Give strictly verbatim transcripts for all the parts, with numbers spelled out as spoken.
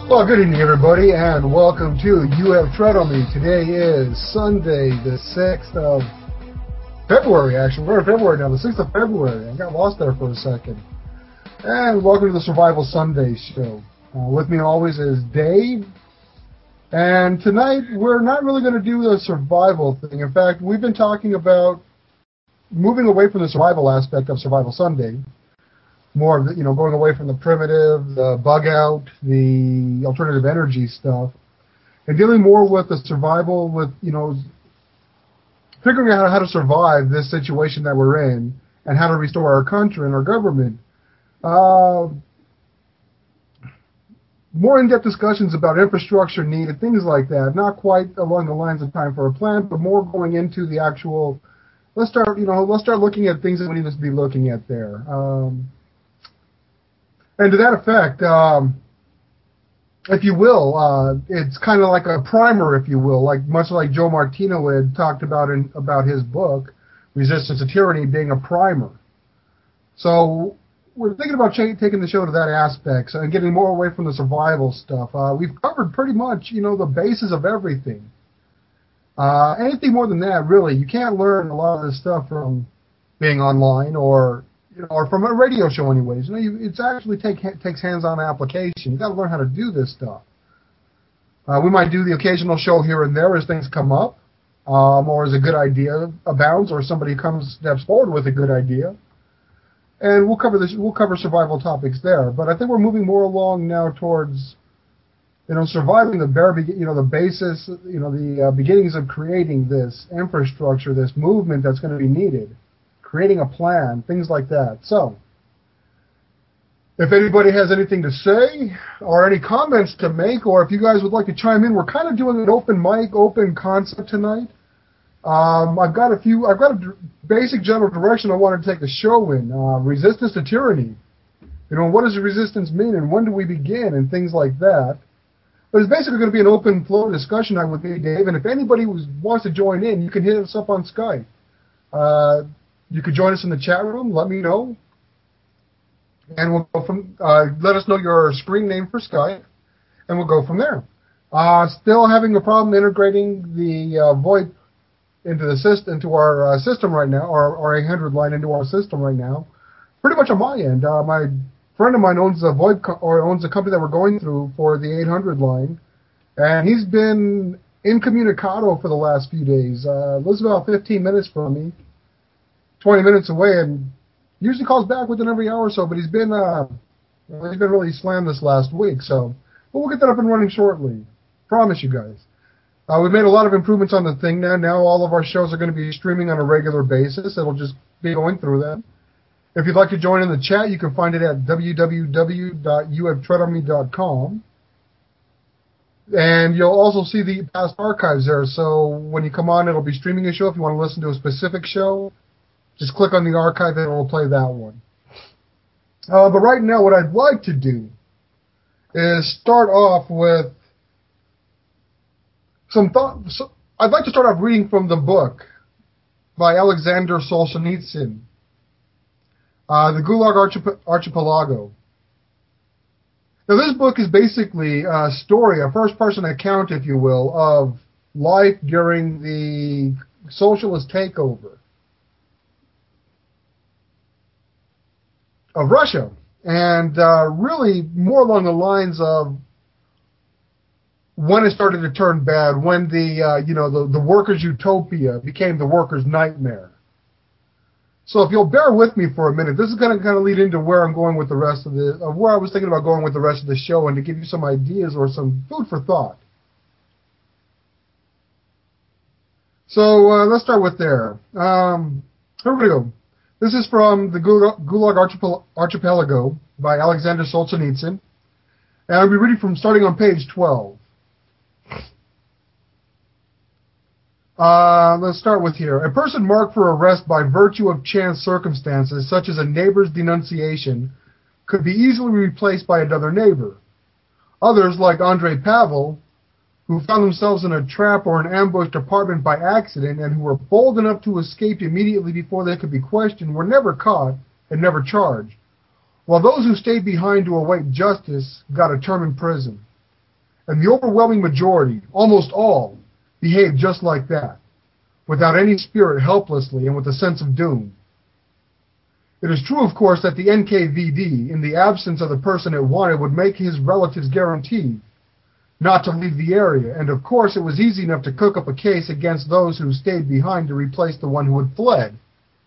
Well, good evening, everybody, and welcome to You Have Tread on Me. Today is Sunday, the sixth of February, actually. We're in February now, the sixth of February. I got lost there for a second. And welcome to the Survival Sunday show. Uh, with me always is Dave. And tonight, we're not really going to do the survival thing. In fact, we've been talking about moving away from the survival aspect of Survival Sunday. More of the, you know, going away from the primitive, the bug out, the alternative energy stuff, and dealing more with the survival, with, you know, figuring out how to survive this situation that we're in and how to restore our country and our government. Uh, more in-depth discussions about infrastructure needed, things like that. Not quite along the lines of time for a plan, but more going into the actual. Let's start, you know, let's start looking at things that we need to be looking at there. Um, And to that effect, um, if you will, uh, it's kind of like a primer, if you will, like much like Joe Martino had talked about in about his book, Resistance to Tyranny, being a primer. So we're thinking about ch- taking the show to that aspect and getting more away from the survival stuff. Uh, we've covered pretty much, you know, the basis of everything. Uh, anything more than that, really, you can't learn a lot of this stuff from being online or. You know, or from a radio show, anyways. You know, you, it's actually take, takes hands-on application. You got to learn how to do this stuff. Uh, we might do the occasional show here and there as things come up, um, or as a good idea abounds, or somebody comes steps forward with a good idea, and we'll cover this. We'll cover survival topics there. But I think we're moving more along now towards, you know, surviving the bare, you know, the basis, you know, the uh, beginnings of creating this infrastructure, this movement that's going to be needed. Creating a plan, things like that. So, if anybody has anything to say or any comments to make, or if you guys would like to chime in, we're kind of doing an open mic, open concept tonight. Um, I've got a few, I've got a basic general direction I wanted to take the show in. Uh, resistance to tyranny. You know, what does resistance mean, and when do we begin, and things like that. But it's basically going to be an open flow discussion with me, Dave. And if anybody was, wants to join in, you can hit us up on Skype. Uh, You could join us in the chat room. Let me know, and we'll go from. Uh, let us know your screen name for Skype, and we'll go from there. Uh, still having a problem integrating the uh, VoIP into the system, into our uh, system right now, or our eight hundred line into our system right now. Pretty much on my end. Uh, my friend of mine owns a VoIP co- or owns a company that we're going through for the eight hundred line, and he's been incommunicado for the last few days. Uh, lives about fifteen minutes from me. twenty minutes away, and usually calls back within every hour or so, but he's been uh, well, he's been really slammed this last week, so but we'll get that up and running shortly. Promise you guys. Uh, we've made a lot of improvements on the thing now. Now all of our shows are going to be streaming on a regular basis. It'll just be going through them. If you'd like to join in the chat, you can find it at w w w dot you have tread on me dot com. And you'll also see the past archives there, so when you come on, it'll be streaming a show. If you want to listen to a specific show, just click on the archive and it will play that one. Uh, but right now, what I'd like to do is start off with some thought. So I'd like to start off reading from the book by Alexander Solzhenitsyn, uh, The Gulag Archip- Archipelago. Now, this book is basically a story, a first-person account, if you will, of life during the socialist takeover of Russia, and uh, really more along the lines of when it started to turn bad, when the uh, you know the, the workers' utopia became the workers' nightmare. So if you'll bear with me for a minute, this is going to kind of lead into where I'm going with the rest of the, of where I was thinking about going with the rest of the show, and to give you some ideas or some food for thought. So uh, let's start with there. Um, here we go. This is from the Gulag Archipelago by Alexander Solzhenitsyn, and I'll be reading from starting on page twelve. Uh, let's start with here. A person marked for arrest by virtue of chance circumstances, such as a neighbor's denunciation, could be easily replaced by another neighbor. Others, like Andrei Pavel, who found themselves in a trap or an ambushed apartment by accident and who were bold enough to escape immediately before they could be questioned, were never caught and never charged, while those who stayed behind to await justice got a term in prison. And the overwhelming majority, almost all, behaved just like that, without any spirit, helplessly, and with a sense of doom. It is true, of course, that the N K V D, in the absence of the person it wanted, would make his relatives guarantee not to leave the area, and of course it was easy enough to cook up a case against those who stayed behind to replace the one who had fled.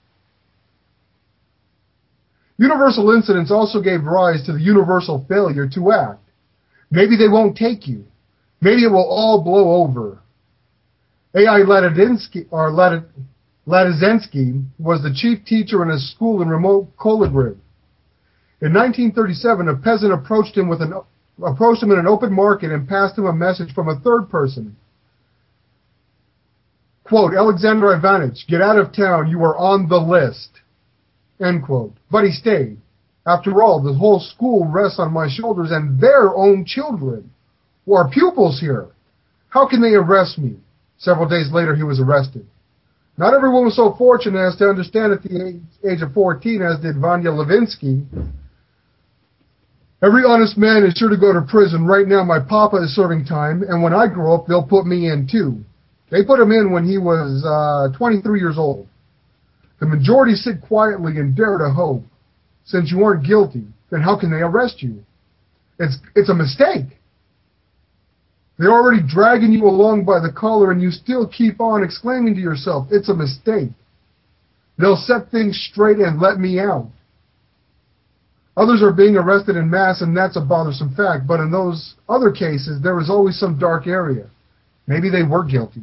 Universal incidents also gave rise to the universal failure to act. Maybe they won't take you. Maybe it will all blow over. A I Ladadinsky, or Lad, Ladizensky was the chief teacher in a school in remote Kolibrib. In nineteen thirty-seven, a peasant approached him with an approached him in an open market and passed him a message from a third person. Quote, Alexander Ivanich, get out of town, you are on the list. End quote. But he stayed. After all, the whole school rests on my shoulders and their own children, who are pupils here. How can they arrest me? Several days later, he was arrested. Not everyone was so fortunate as to understand at the age of fourteen, as did Vanya Levinsky. Every honest man is sure to go to prison. Right now, my papa is serving time, and when I grow up, they'll put me in too. They put him in when he was uh, twenty-three years old. The majority sit quietly and dare to hope. Since you aren't guilty, then how can they arrest you? It's, it's a mistake. They're already dragging you along by the collar, and you still keep on exclaiming to yourself, it's a mistake. They'll set things straight and let me out. Others are being arrested en masse, and that's a bothersome fact, but in those other cases, there is always some dark area. Maybe they were guilty.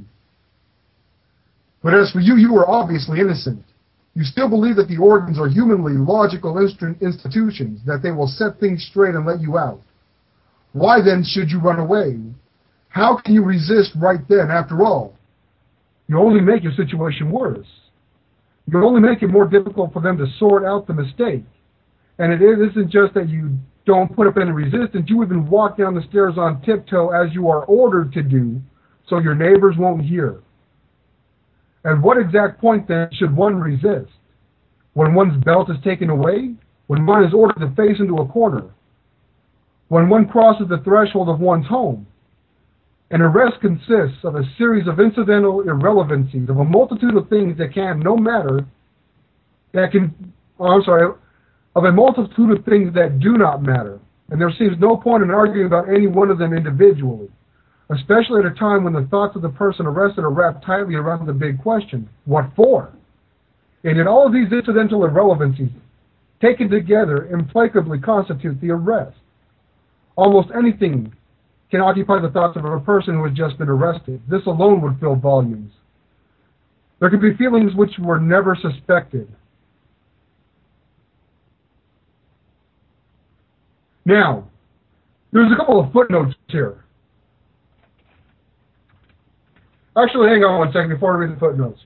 But as for you, you were obviously innocent. You still believe that the organs are humanly logical institutions, that they will set things straight and let you out. Why then should you run away? How can you resist right then, after all? You only make your situation worse. You only make it more difficult for them to sort out the mistake. And it isn't just that you don't put up any resistance, you even walk down the stairs on tiptoe as you are ordered to do, so your neighbors won't hear. At what exact point then should one resist? When one's belt is taken away? When one is ordered to face into a corner? When one crosses the threshold of one's home? An arrest consists of a series of incidental irrelevancies, of a multitude of things that can, no matter, that can, oh, I'm sorry, of a multitude of things that do not matter, and there seems no point in arguing about any one of them individually, especially at a time when the thoughts of the person arrested are wrapped tightly around the big question, what for? And yet all of these incidental irrelevancies, taken together, implacably constitute the arrest. Almost anything can occupy the thoughts of a person who has just been arrested. This alone would fill volumes. There could be feelings which were never suspected. Now, there's a couple of footnotes here. Actually, hang on one second before I read the footnotes.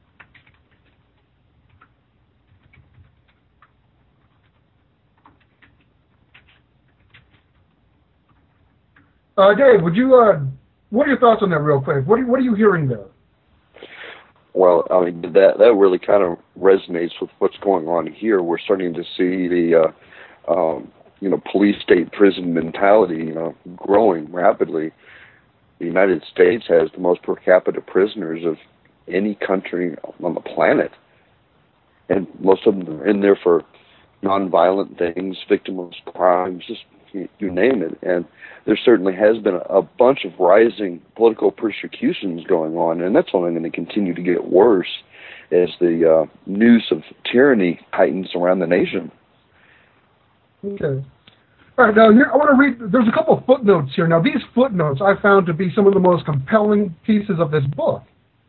Uh, Dave, would you, uh, what are your thoughts on that real quick? What are, what are you hearing there? Well, I mean, that that really kind of resonates with what's going on here. We're starting to see the, uh, um, you know, police state prison mentality, you know, growing rapidly. The United States has the most per capita prisoners of any country on the planet. And most of them are in there for nonviolent things, victimless crimes, just you, you name it. And there certainly has been a, a bunch of rising political persecutions going on, and that's only going to continue to get worse as the uh, noose of tyranny tightens around the nation. Okay. All right, now here I want to read, there's a couple of footnotes here. Now these footnotes I found to be some of the most compelling pieces of this book.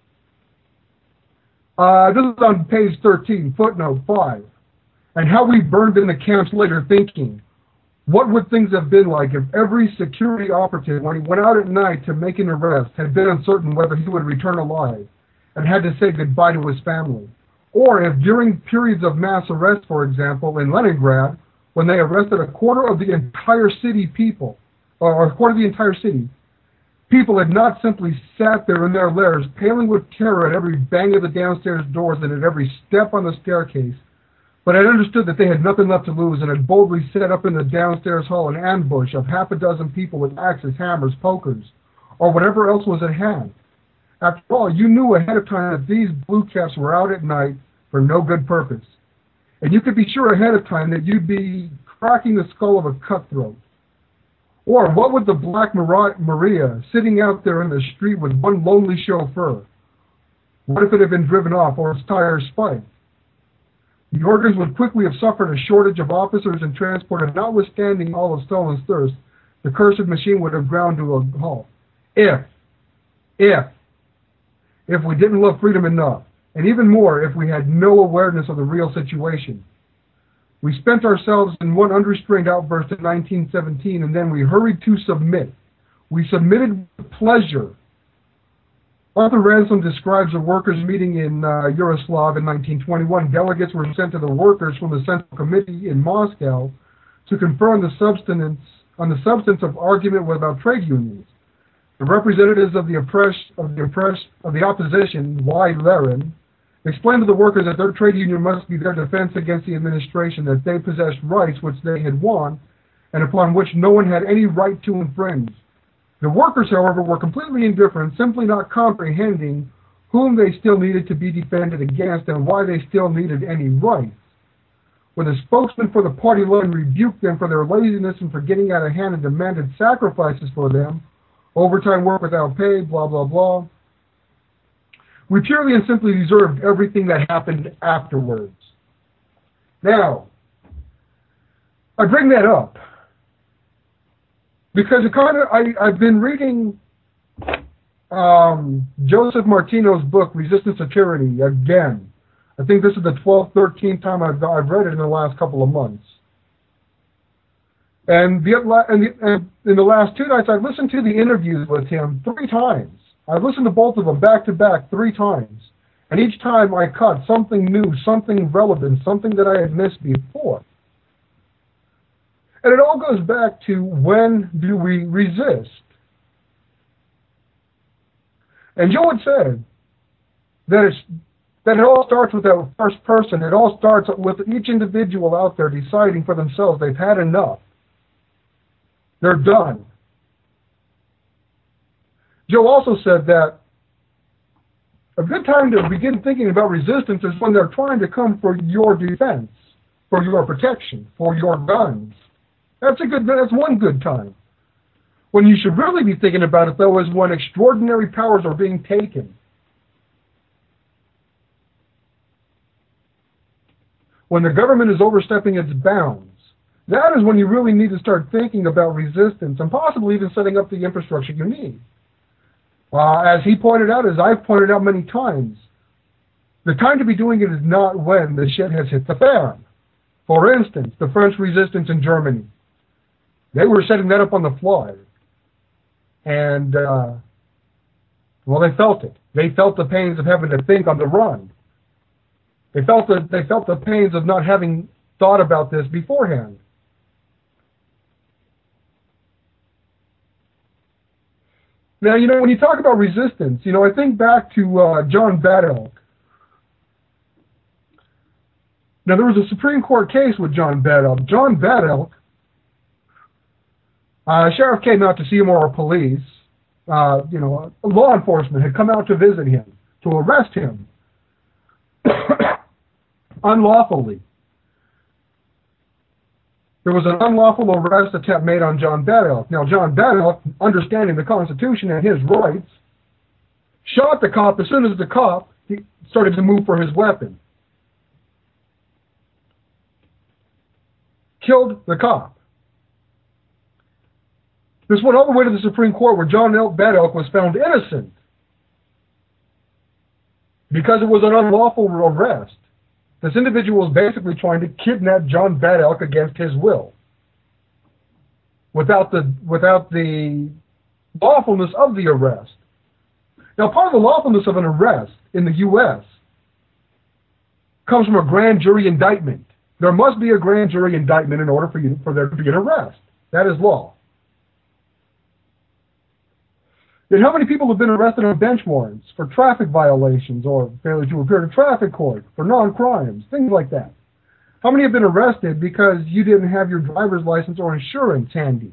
Uh, this is on page thirteen, footnote five. And how we burned in the camps later thinking, what would things have been like if every security operative, when he went out at night to make an arrest, had been uncertain whether he would return alive and had to say goodbye to his family? Or if during periods of mass arrest, for example, in Leningrad, when they arrested a quarter of the entire city people, or a quarter of the entire city, people had not simply sat there in their lairs, paling with terror at every bang of the downstairs doors and at every step on the staircase, But I understood that they had nothing left to lose and had boldly set up in the downstairs hall an ambush of half a dozen people with axes, hammers, pokers, or whatever else was at hand. After all, you knew ahead of time that these blue caps were out at night for no good purpose. And you could be sure ahead of time that you'd be cracking the skull of a cutthroat. Or what would the Black Maria sitting out there in the street with one lonely chauffeur? What if it had been driven off or its tires spiked? The organs would quickly have suffered a shortage of officers and transport, and notwithstanding all of Stalin's thirst, the cursed machine would have ground to a halt. If, if, if we didn't love freedom enough, and even more if we had no awareness of the real situation. We spent ourselves in one unrestrained outburst in nineteen seventeen, and then we hurried to submit. We submitted with pleasure. Arthur Ransom describes a workers' meeting in uh, Yaroslav in nineteen twenty-one. Delegates were sent to the workers from the Central Committee in Moscow to confer on the substance, on the substance of argument about trade unions. The representatives of the oppressed, of the oppressed, of the opposition, Y. Lerin, explained to the workers that their trade union must be their defense against the administration, that they possessed rights which they had won, and upon which no one had any right to infringe. The workers, however, were completely indifferent, simply not comprehending whom they still needed to be defended against and why they still needed any rights. When the spokesman for the party line rebuked them for their laziness and for getting out of hand and demanded sacrifices for them, overtime work without pay, blah, blah, blah, we purely and simply deserved everything that happened afterwards. Now, I bring that up because it kind of, I, I've been reading um, Joseph Martino's book, Resistance to Tyranny, again. I think this is the twelfth, thirteenth time I've, I've read it in the last couple of months. And, the, and, the, and in the last two nights, I've listened to the interviews with him three times. I've listened to both of them back to back three times. And each time I caught something new, something relevant, something that I had missed before. And it all goes back to, when do we resist? And Joe had said that, it's, that it all starts with that first person. It all starts with each individual out there deciding for themselves they've had enough. They're done. Joe also said that a good time to begin thinking about resistance is when they're trying to come for your defense, for your protection, for your guns. That's a good. That's one good time. When you should really be thinking about it, though, is when extraordinary powers are being taken. When the government is overstepping its bounds. That is when you really need to start thinking about resistance and possibly even setting up the infrastructure you need. Uh, as he pointed out, as I've pointed out many times, the time to be doing it is not when the shit has hit the fan. For instance, the French resistance in Germany. They were setting that up on the fly. And, uh, well, they felt it. They felt the pains of having to think on the run. They felt the, they felt the pains of not having thought about this beforehand. Now, you know, when you talk about resistance, you know, I think back to uh, John Bad Elk. Now, there was a Supreme Court case with John Bad Elk. John Bad Elk, uh, sheriff came out to see him, or police, uh, you know, law enforcement had come out to visit him, to arrest him unlawfully. There was an unlawful arrest attempt made on John Bad Elk. Now, John Bad Elk, understanding the Constitution and his rights, shot the cop as soon as the cop he started to move for his weapon. Killed the cop. This went all the way to the Supreme Court, where John Bad Elk was found innocent because it was an unlawful arrest. This individual was basically trying to kidnap John Bad Elk against his will, without the without the lawfulness of the arrest. Now, part of the lawfulness of an arrest in the U S comes from a grand jury indictment. There must be a grand jury indictment in order for you for there to be an arrest. That is law. Yet how many people have been arrested on bench warrants for traffic violations or failure to appear to traffic court, for non-crimes, things like that? How many have been arrested because you didn't have your driver's license or insurance handy?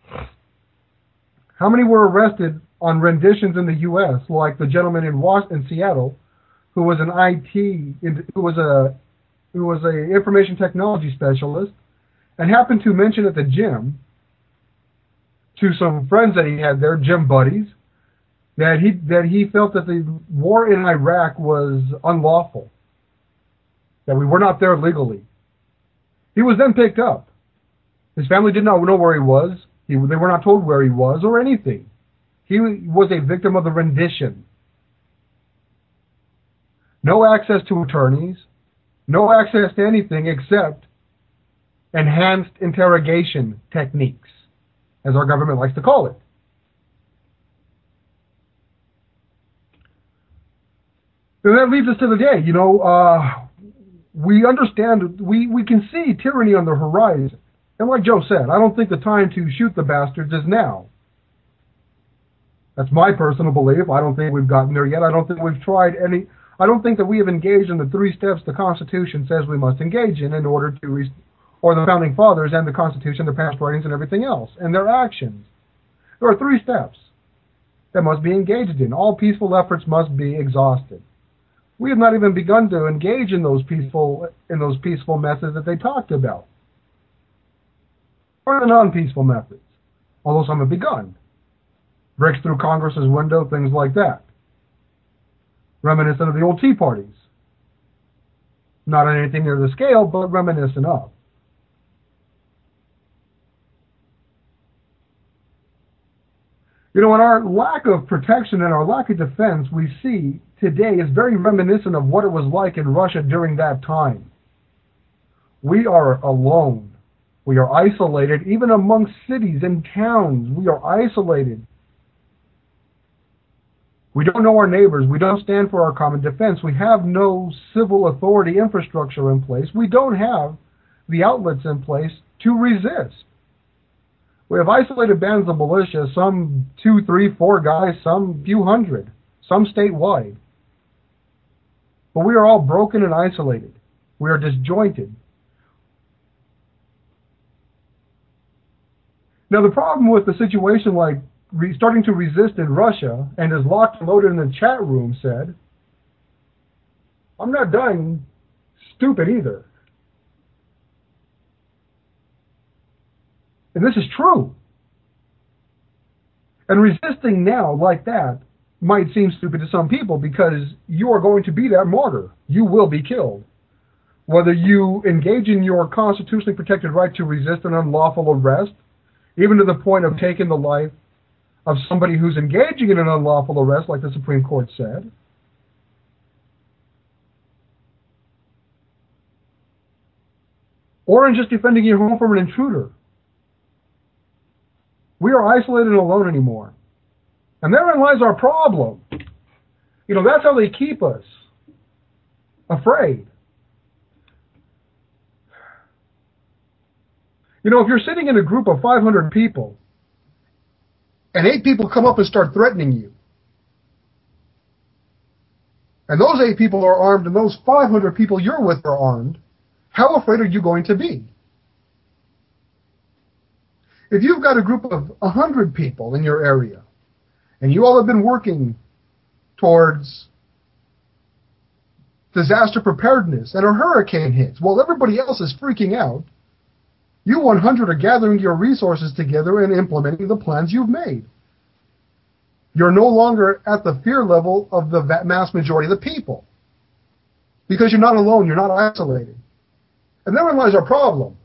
How many were arrested on renditions in the U S, like the gentleman in Washington, Seattle, who was an I T, who was a who was a information technology specialist, and happened to mention at the gym to some friends that he had there, gym buddies, that he that he felt that the war in Iraq was unlawful, that we were not there legally. He was then picked up. His family did not know where he was. He, they were not told where he was or anything. He was a victim of the rendition. No access to attorneys, no access to anything except enhanced interrogation techniques, as our government likes to call it. And that leads us to the day. You know, uh, we understand, we, we can see tyranny on the horizon. And like Joe said, I don't think the time to shoot the bastards is now. That's my personal belief. I don't think we've gotten there yet. I don't think we've tried any... I don't think that we have engaged in the three steps the Constitution says we must engage in in order to... Re- or the Founding Fathers and the Constitution, the past writings, and everything else, and their actions. There are three steps that must be engaged in. All peaceful efforts must be exhausted. We have not even begun to engage in those peaceful in those peaceful methods that they talked about, or the non-peaceful methods, although some have begun. Breaks through Congress's window, things like that. Reminiscent of the old Tea Parties. Not on anything near the scale, but reminiscent of. You know, and our lack of protection and our lack of defense we see today is very reminiscent of what it was like in Russia during that time. We are alone. We are isolated, even amongst cities and towns. We are isolated. We don't know our neighbors. We don't stand for our common defense. We have no civil authority infrastructure in place. We don't have the outlets in place to resist. We have isolated bands of militia, some two, three, four guys, some few hundred, some statewide. But we are all broken and isolated. We are disjointed. Now, the problem with the situation like re- starting to resist in Russia, and as Locked and Loaded in the chat room said, I'm not dying stupid either. And this is true. And resisting now like that might seem stupid to some people because you are going to be that martyr. You will be killed. Whether you engage in your constitutionally protected right to resist an unlawful arrest, even to the point of taking the life of somebody who's engaging in an unlawful arrest, like the Supreme Court said, or in just defending your home from an intruder. We are isolated and alone anymore. And therein lies our problem. You know, that's how they keep us afraid. You know, if you're sitting in a group of five hundred people, and eight people come up and start threatening you, and those eight people are armed, and those five hundred people you're with are armed, how afraid are you going to be? If you've got a group of one hundred people in your area, and you all have been working towards disaster preparedness, and a hurricane hits, while everybody else is freaking out, you one hundred are gathering your resources together and implementing the plans you've made. You're no longer at the fear level of the mass majority of the people, because you're not alone, you're not isolated. And therein lies our problem.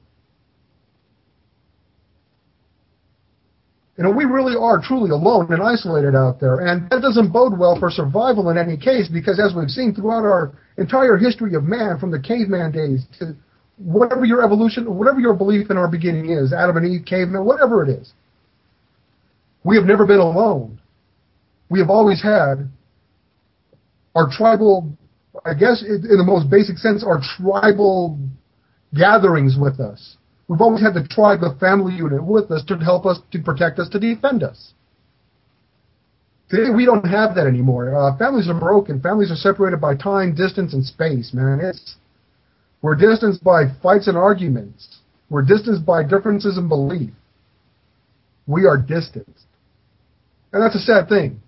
You know, we really are truly alone and isolated out there, and that doesn't bode well for survival in any case, because as we've seen throughout our entire history of man, from the caveman days to whatever your evolution, whatever your belief in our beginning is, Adam and Eve, caveman, whatever it is, we have never been alone. We have always had our tribal, I guess in the most basic sense, our tribal gatherings with us. We've always had the tribe, the family unit with us to help us, to protect us, to defend us. Today we don't have that anymore. Uh, families are broken. Families are separated by time, distance, and space, man. It's We're distanced by fights and arguments. We're distanced by differences in belief. We are distanced. And that's a sad thing.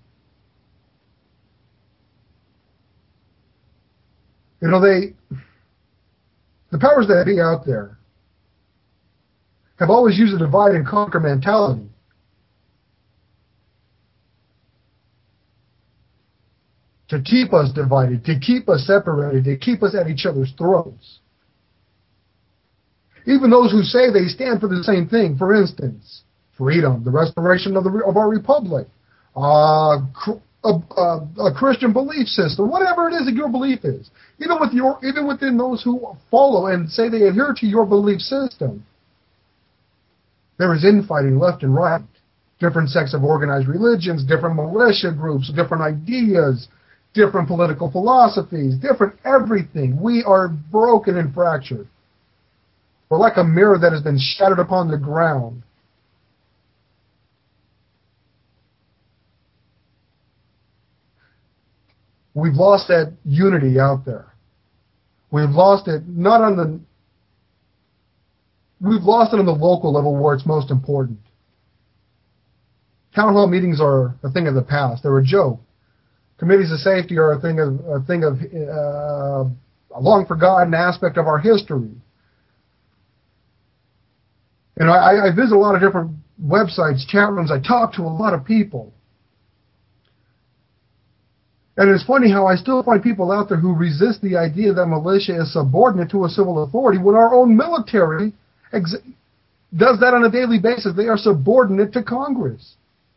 You know, they, the powers that be out there have always used a divide and conquer mentality. To keep us divided, to keep us separated, to keep us at each other's throats. Even those who say they stand for the same thing, for instance, freedom, the restoration of, the, of our republic, uh, a, a, a Christian belief system, whatever it is that your belief is, even with your, even within those who follow and say they adhere to your belief system, there is infighting left and right. Different sects of organized religions, different militia groups, different ideas, different political philosophies, different everything. We are broken and fractured. We're like a mirror that has been shattered upon the ground. We've lost that unity out there. We've lost it not on the we've lost it on the local level where it's most important. Town hall meetings are a thing of the past. They're a joke. Committees of safety are a thing of a thing of uh, a long forgotten aspect of our history. And I, I visit a lot of different websites, chat rooms. I talk to a lot of people. And it's funny how I still find people out there who resist the idea that militia is subordinate to a civil authority when our own military ex- does that on a daily basis. They are subordinate to Congress.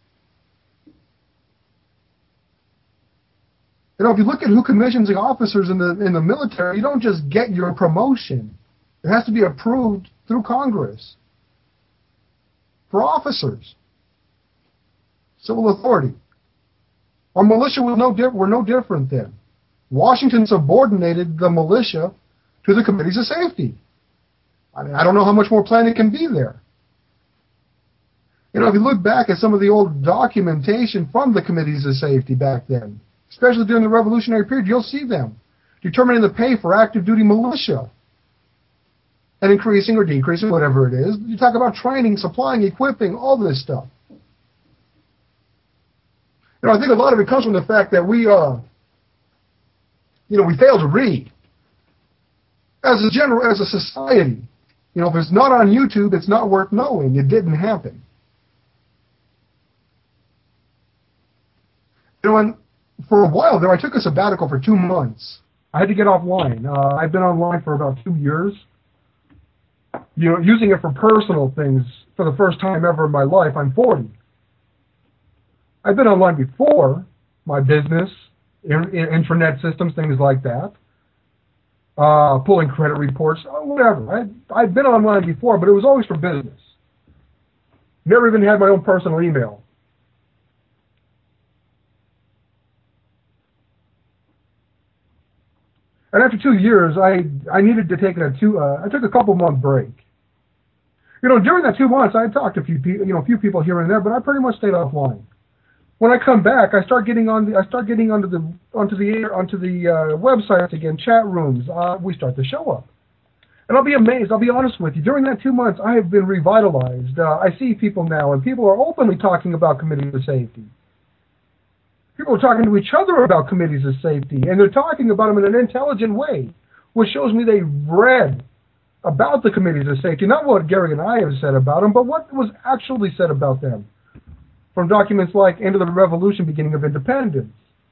You know, if you look at who commissions the officers in the in the military, you don't just get your promotion. It has to be approved through Congress for officers. Civil authority. Our militia was no di- were no different then. Washington subordinated the militia to the committees of safety. I mean, I don't know how much more planning can be there. You know, if you look back at some of the old documentation from the committees of safety back then, especially during the Revolutionary period, you'll see them determining the pay for active duty militia and increasing or decreasing, whatever it is. You talk about training, supplying, equipping, all this stuff. You know, I think a lot of it comes from the fact that we, uh, you know, we fail to read. As a general, as a society, you know, if it's not on YouTube, it's not worth knowing. It didn't happen. You know, and for a while there, I took a sabbatical for two months. I had to get offline. Uh, I've been online for about two years. You know, using it for personal things for the first time ever in my life. I'm forty. I've been online before, my business, in, in, intranet systems, things like that. Uh, pulling credit reports, whatever. I, I've been online before, but it was always for business. Never even had my own personal email. And after two years, I, I needed to take a two. Uh, I took a couple month break. You know, during that two months, I talked to a few people, you know, a few people here and there, but I pretty much stayed offline. When I come back, I start getting on the, I start getting onto the, onto the air, onto the uh, websites again, chat rooms. Uh, we start to show up, and I'll be amazed. I'll be honest with you. During that two months, I have been revitalized. Uh, I see people now, and people are openly talking about committees of safety. People are talking to each other about committees of safety, and they're talking about them in an intelligent way, which shows me they read about the committees of safety, not what Gary and I have said about them, but what was actually said about them from documents like End of the Revolution, Beginning of Independence.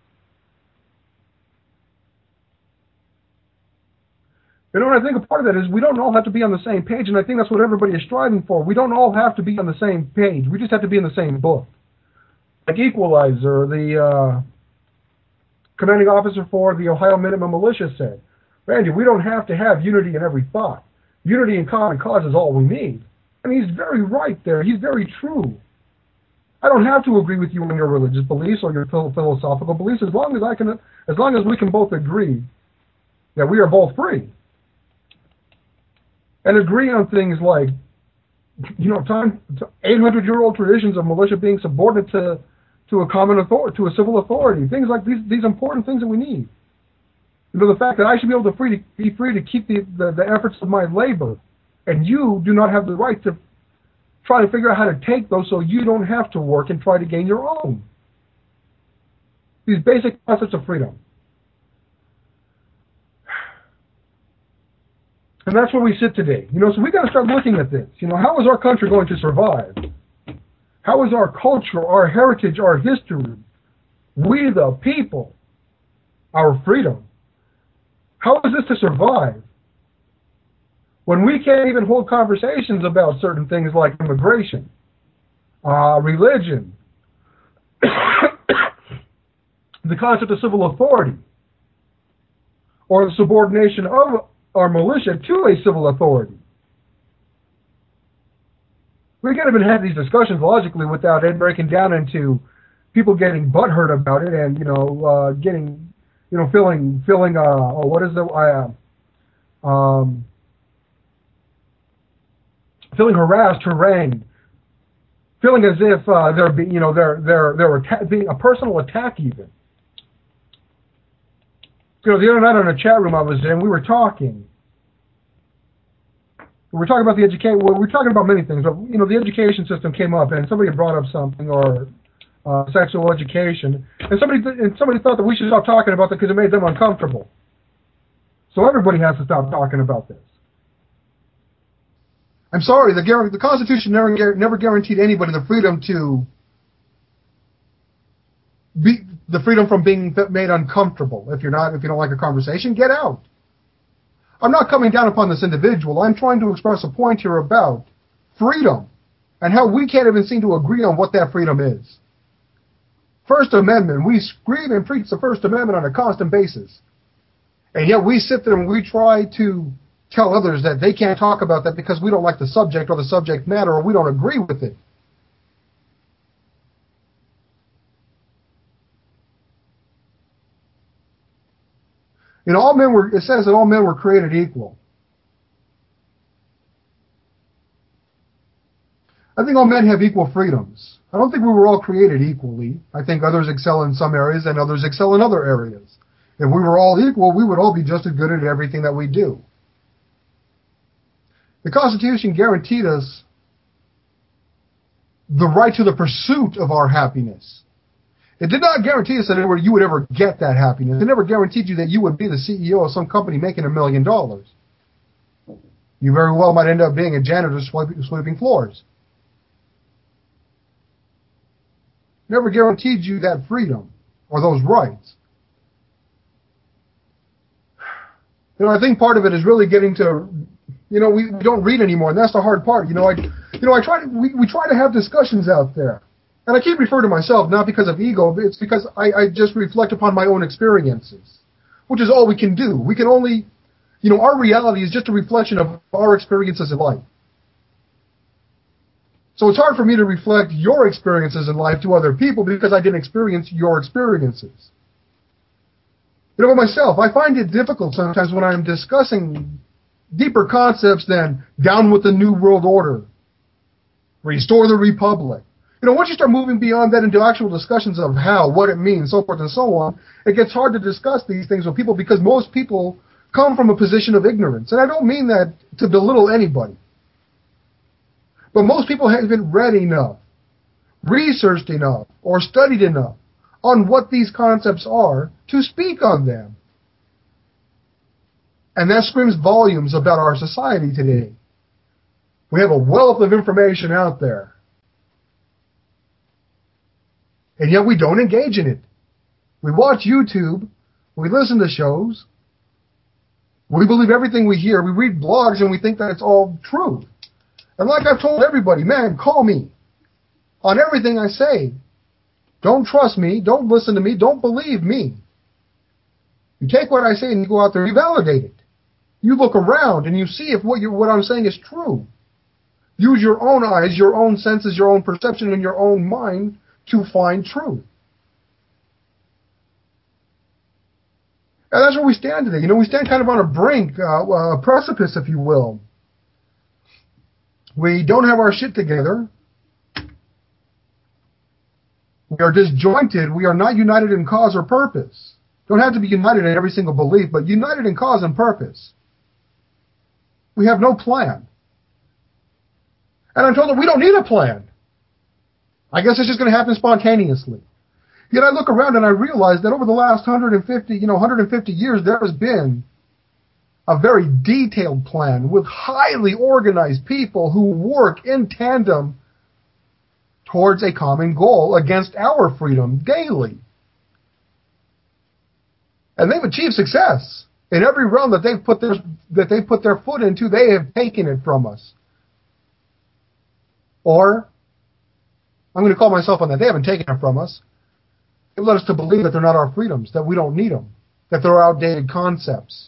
You know, and I think a part of that is we don't all have to be on the same page, and I think that's what everybody is striving for. We don't all have to be on the same page. We just have to be in the same book. Like Equalizer, the uh, commanding officer for the Ohio Minuteman Militia said, Randy, we don't have to have unity in every thought. Unity in common cause is all we need. And he's very right there. He's very true. I don't have to agree with you on your religious beliefs or your philosophical beliefs as long as I can, as long as we can both agree that we are both free. And agree on things like, you know, time, eight hundred year old traditions of militia being subordinate to, to a common authority, to a civil authority, things like these, these important things that we need. You know, the fact that I should be able to free to be free to keep the, the, the efforts of my labor, and you do not have the right to try to figure out how to take those so you don't have to work and try to gain your own. These basic concepts of freedom. And that's where we sit today. You know, so we got to start looking at this. You know, how is our country going to survive? How is our culture, our heritage, our history, we the people, our freedom? How is this to survive when we can't even hold conversations about certain things like immigration, uh, religion, the concept of civil authority, or the subordination of our militia to a civil authority? We can't even have these discussions logically without it breaking down into people getting butthurt about it and, you know, uh, getting, you know, feeling, feeling, uh, oh, what is the, uh, um, feeling harassed, harangued, feeling as if uh, they're being, you know, they're they're they're atta- being a personal attack even. You know, the other night on a chat room I was in, we were talking. We were talking about the education. Well, we were talking about many things, but you know, the education system came up, and somebody brought up something or uh, sexual education, and somebody th- and somebody thought that we should stop talking about that because it made them uncomfortable. So everybody has to stop talking about this. I'm sorry, the, the Constitution never never guaranteed anybody the freedom to be the freedom from being made uncomfortable. If you're not, if you don't like a conversation, get out. I'm not coming down upon this individual. I'm trying to express a point here about freedom and how we can't even seem to agree on what that freedom is. First Amendment, we scream and preach the First Amendment on a constant basis. And yet we sit there and we try to tell others that they can't talk about that because we don't like the subject or the subject matter or we don't agree with it. You know, all men were, it says that all men were created equal. I think all men have equal freedoms. I don't think we were all created equally. I think others excel in some areas and others excel in other areas. If we were all equal, we would all be just as good at everything that we do. The Constitution guaranteed us the right to the pursuit of our happiness. It did not guarantee us that you would ever get that happiness. It never guaranteed you that you would be the C E O of some company making a million dollars. You very well might end up being a janitor sweeping floors. It never guaranteed you that freedom or those rights. You know, I think part of it is really getting to, you know, we, we don't read anymore, and that's the hard part. You know, I, you know, I try to, we, we try to have discussions out there. And I keep referring to myself, not because of ego, but it's because I, I just reflect upon my own experiences, which is all we can do. We can only, you know, our reality is just a reflection of our experiences in life. So it's hard for me to reflect your experiences in life to other people because I didn't experience your experiences. You know, myself, I find it difficult sometimes when I'm discussing deeper concepts than down with the New World Order, restore the Republic. You know, once you start moving beyond that into actual discussions of how, what it means, so forth and so on, it gets hard to discuss these things with people because most people come from a position of ignorance. And I don't mean that to belittle anybody. But most people haven't read enough, researched enough, or studied enough on what these concepts are to speak on them. And that screams volumes about our society today. We have a wealth of information out there. And yet we don't engage in it. We watch YouTube. We listen to shows. We believe everything we hear. We read blogs and we think that it's all true. And like I've told everybody, man, call me on everything I say. Don't trust me. Don't listen to me. Don't believe me. You take what I say and you go out there and you validate it. You look around and you see if what, you're, what I'm saying is true. Use your own eyes, your own senses, your own perception, and your own mind to find truth. And that's where we stand today. You know, we stand kind of on a brink, uh, a precipice, if you will. We don't have our shit together. We are disjointed. We are not united in cause or purpose. Don't have to be united in every single belief, but united in cause and purpose. We have no plan. And I'm told that we don't need a plan. I guess it's just going to happen spontaneously. Yet I look around and I realize that over the last one hundred fifty, you know, one hundred fifty years, there has been a very detailed plan with highly organized people who work in tandem towards a common goal against our freedom daily. And they've achieved success. In every realm that they've put their that they've put their foot into, they have taken it from us. Or, I'm going to call myself on that, they haven't taken it from us. They've led us to believe that they're not our freedoms, that we don't need them, that they're outdated concepts.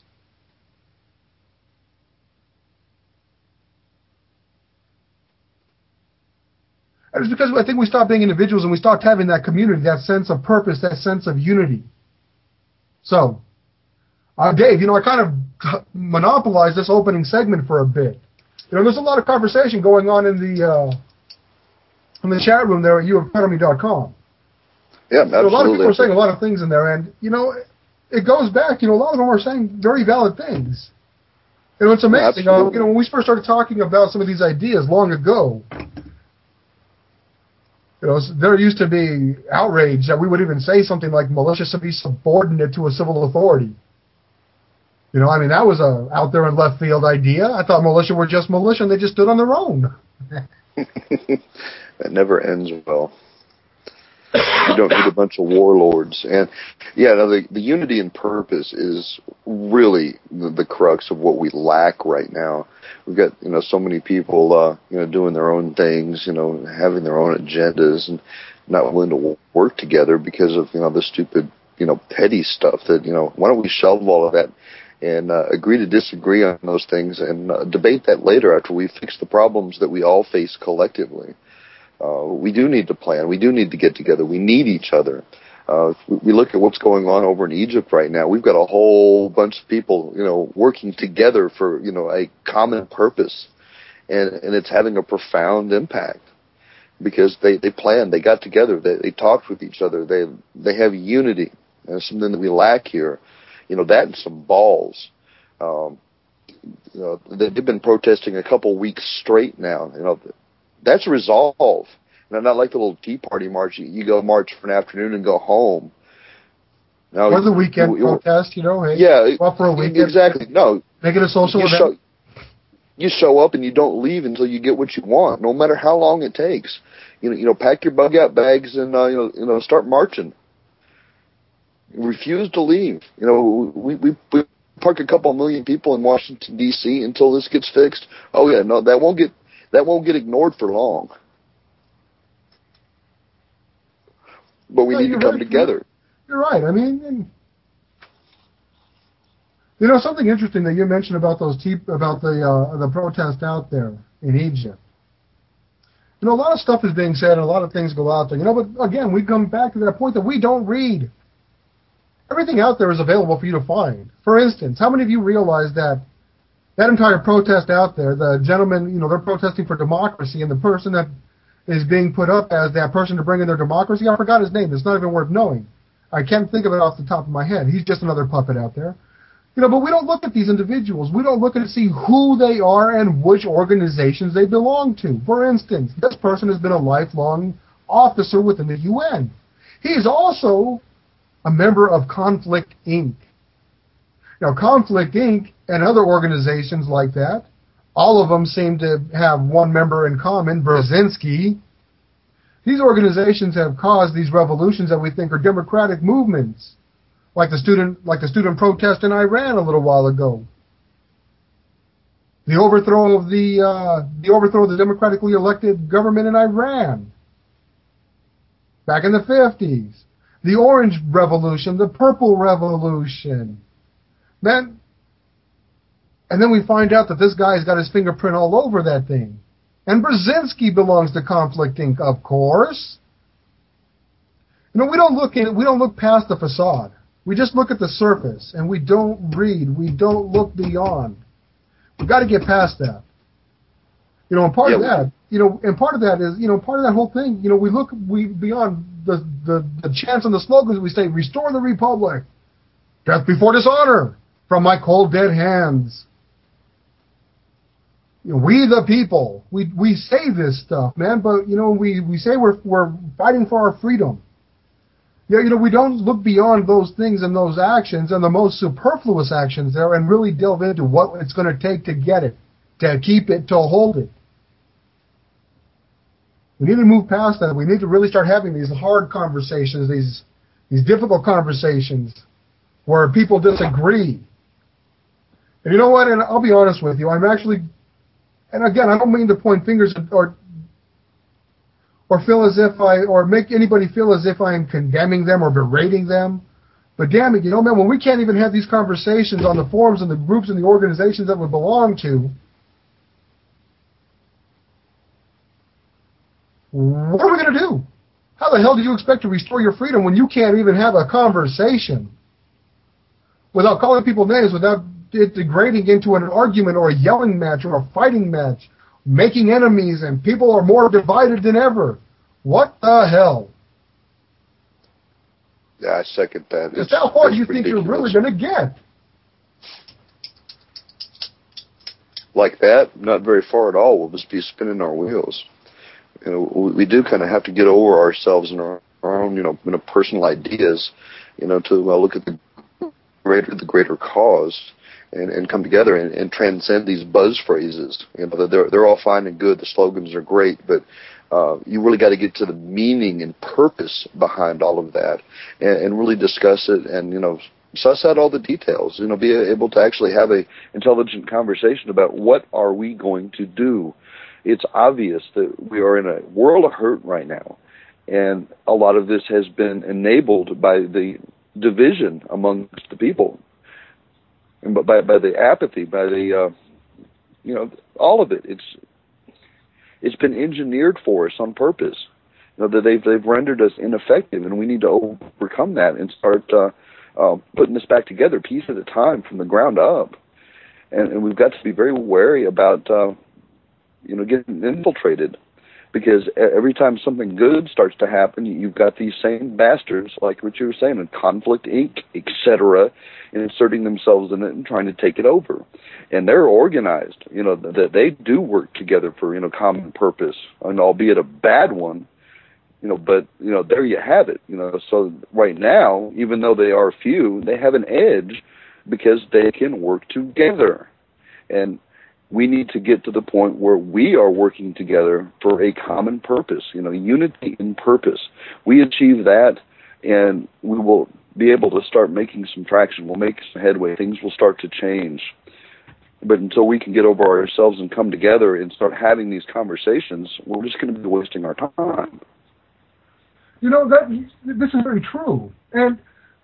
And it's because I think we stopped being individuals and we stopped having that community, that sense of purpose, that sense of unity. So, uh, Dave, you know, I kind of monopolized this opening segment for a bit. You know, there's a lot of conversation going on in the uh, in the chat room there at u academy dot com. Yeah, absolutely. So a lot of people are saying a lot of things in there, and, you know, it goes back, you know, a lot of them are saying very valid things. You know, it's amazing. Uh, you know, when we first started talking about some of these ideas long ago, you know, there used to be outrage that we would even say something like militia should be subordinate to a civil authority. You know, I mean, that was a out there in left field idea. I thought militia were just militia and they just stood on their own. It never ends well. You don't need a bunch of warlords. And, yeah, no, the, the unity and purpose is really the, the crux of what we lack right now. We've got, you know, so many people, uh, you know, doing their own things, you know, having their own agendas and not willing to work together because of, you know, the stupid, you know, petty stuff that, you know, why don't we shelve all of that and uh, agree to disagree on those things and uh, debate that later after we fix the problems that we all face collectively. Uh, we do need to plan. We do need to get together. We need each other. Uh, if we look at what's going on over in Egypt right now, we've got a whole bunch of people, you know, working together for, you know, a common purpose. And, and it's having a profound impact because they, they planned, they got together, they, they talked with each other, they, they have unity. And it's something that we lack here. You know, that and some balls. Um, you know, they've been protesting a couple weeks straight now. You know, that's resolve. You know, not like the little Tea Party march. You go march for an afternoon and go home. No, or the weekend you, protest, you know. Hey, yeah, well, for a weekend. Exactly. No, make it a social you event. Show, you show up and you don't leave until you get what you want, no matter how long it takes. You know, you know, pack your bug out bags and uh, you know, you know, start marching. Refuse to leave. You know, we we, we park a couple million people in Washington D C until this gets fixed. Oh yeah, no, that won't get that won't get ignored for long. But we no, need to come right. together. You're right. I mean, and, you know, something interesting that you mentioned about those te- about the uh, the protest out there in Egypt. You know, a lot of stuff is being said and a lot of things go out there. You know, but again, we come back to that point that we don't read. Everything out there is available for you to find. For instance, how many of you realize that that entire protest out there, the gentleman, you know, they're protesting for democracy, and the person that is being put up as that person to bring in their democracy, I forgot his name. It's not even worth knowing. I can't think of it off the top of my head. He's just another puppet out there. You know, but we don't look at these individuals. We don't look at to see who they are and which organizations they belong to. For instance, this person has been a lifelong officer within the U N. He is also a member of Conflict Incorporated. Now, Conflict Incorporated and other organizations like that, all of them seem to have one member in common, Brzezinski. These organizations have caused these revolutions that we think are democratic movements, like the student, like the student protest in Iran a little while ago. The overthrow of the uh, the overthrow of the democratically elected government in Iran back in the fifties. The Orange Revolution, the Purple Revolution. Man, and then we find out that this guy's got his fingerprint all over that thing. And Brzezinski belongs to Conflict Incorporated, of course. You know, we don't look in, we don't look past the facade. We just look at the surface, and we don't read. We don't look beyond. We've got to get past that. You know, and part yeah, of that, you know, and part of that is, you know, part of that whole thing, you know, we look we beyond the, the, the chants and the slogans. We say, restore the republic. Death before dishonor from my cold dead hands. You know, we the people, we we say this stuff, man, but you know we, we say we're we're fighting for our freedom. Yeah, you know we don't look beyond those things and those actions and the most superfluous actions there and really delve into what it's going to take to get it, to keep it, to hold it. We need to move past that. We need to really start having these hard conversations, these these difficult conversations where people disagree. And you know what? And I'll be honest with you, I'm actually. And again, I don't mean to point fingers or or feel as if I or make anybody feel as if I am condemning them or berating them. But damn it, you know, man, when we can't even have these conversations on the forums and the groups and the organizations that we belong to, what are we going to do? How the hell do you expect to restore your freedom when you can't even have a conversation without calling people names, without it degrading into an argument or a yelling match or a fighting match, making enemies, and people are more divided than ever? What the hell? Yeah, I second that. It's how far do you think you're really going to get? Like that? Not very far at all. We'll just be spinning our wheels. You know, we do kind of have to get over ourselves and our, our own, you know, you know, personal ideas, you know, to uh, look at the greater the greater cause. And, and come together and, and transcend these buzz phrases. You know, they're they're all fine and good. The slogans are great, but uh, you really got to get to the meaning and purpose behind all of that, and, and really discuss it, and you know, suss out all the details. You know, be able to actually have a intelligent conversation about what are we going to do. It's obvious that we are in a world of hurt right now, and a lot of this has been enabled by the division amongst the people. And by by the apathy, by the uh, you know, all of it, it's it's been engineered for us on purpose. You know, that they've they've rendered us ineffective, and we need to overcome that and start uh, uh, putting this back together, piece at a time, from the ground up. And, and we've got to be very wary about uh, you know getting infiltrated, because every time something good starts to happen, you've got these same bastards, like what you were saying, in Conflict Incorporated, et cetera, inserting themselves in it and trying to take it over. And they're organized, you know, that they do work together for, you know, common purpose, and albeit a bad one, you know, but, you know, there you have it, you know. So right now, even though they are few, they have an edge because they can work together. And we need to get to the point where we are working together for a common purpose, you know, unity in purpose. We achieve that, and we will be able to start making some traction. We'll make some headway. Things will start to change. But until we can get over ourselves and come together and start having these conversations, we're just going to be wasting our time. You know, that this is very true. And,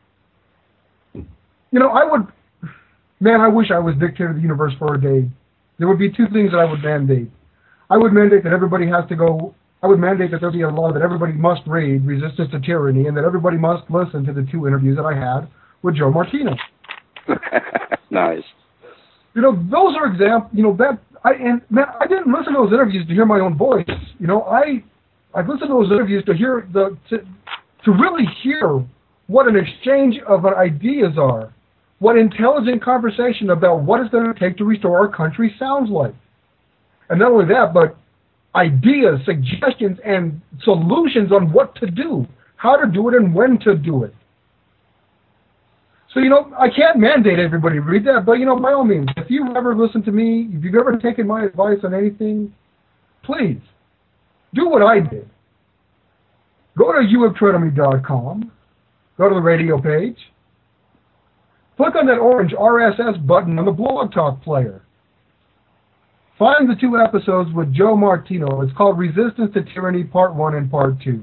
you know, I would, man, I wish I was dictator of the universe for a day. There would be two things that I would mandate. I would mandate that everybody has to go, I would mandate that there be a law that everybody must read Resistance to Tyranny, and that everybody must listen to the two interviews that I had with Joe Martino. Nice. You know, those are examples, you know, that, I, and man, I didn't listen to those interviews to hear my own voice. You know, I, I listened to those interviews to hear, the, to, to really hear what an exchange of ideas are. What intelligent conversation about what it's going to take to restore our country sounds like. And not only that, but ideas, suggestions, and solutions on what to do, how to do it, and when to do it. So, you know, I can't mandate everybody read that, but, you know, by all means, if you've ever listened to me, if you've ever taken my advice on anything, please, do what I did. Go to you have tread on me dot com, go to the radio page, click on that orange R S S button on the Blog Talk player. Find the two episodes with Joe Martino. It's called Resistance to Tyranny, Part one and Part two.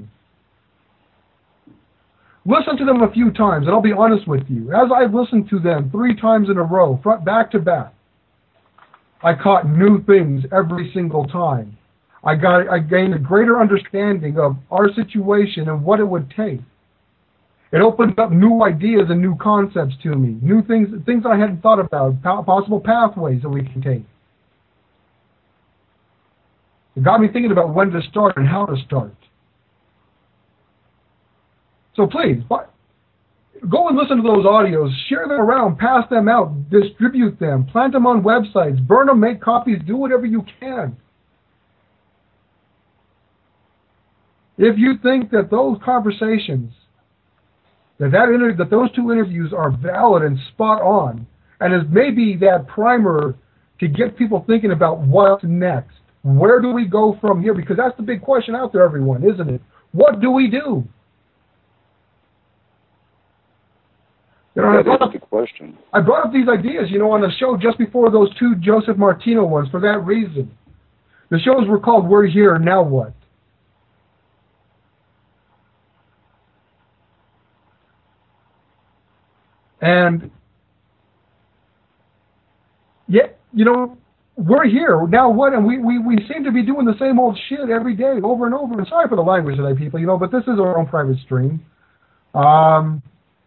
Listen to them a few times, and I'll be honest with you. As I've listened to them three times in a row, front back to back, I caught new things every single time. I got, I gained a greater understanding of our situation and what it would take. It opened up new ideas and new concepts to me, new things, things I hadn't thought about, possible pathways that we can take. It got me thinking about when to start and how to start. So please, go and listen to those audios, share them around, pass them out, distribute them, plant them on websites, burn them, make copies, do whatever you can. If you think that those conversations, that that, inter- that those two interviews are valid and spot on, and is maybe that primer to get people thinking about what's next, where do we go from here? Because that's the big question out there, everyone, isn't it? What do we do? You know, that is the question. I brought up these ideas, you know, on the show just before those two Joseph Martino ones for that reason. The shows were called We're Here, Now What? And, yeah, you know, we're here, now what? And we, we, we seem to be doing the same old shit every day, over and over. And sorry for the language today, people, you know, but this is our own private stream. Um...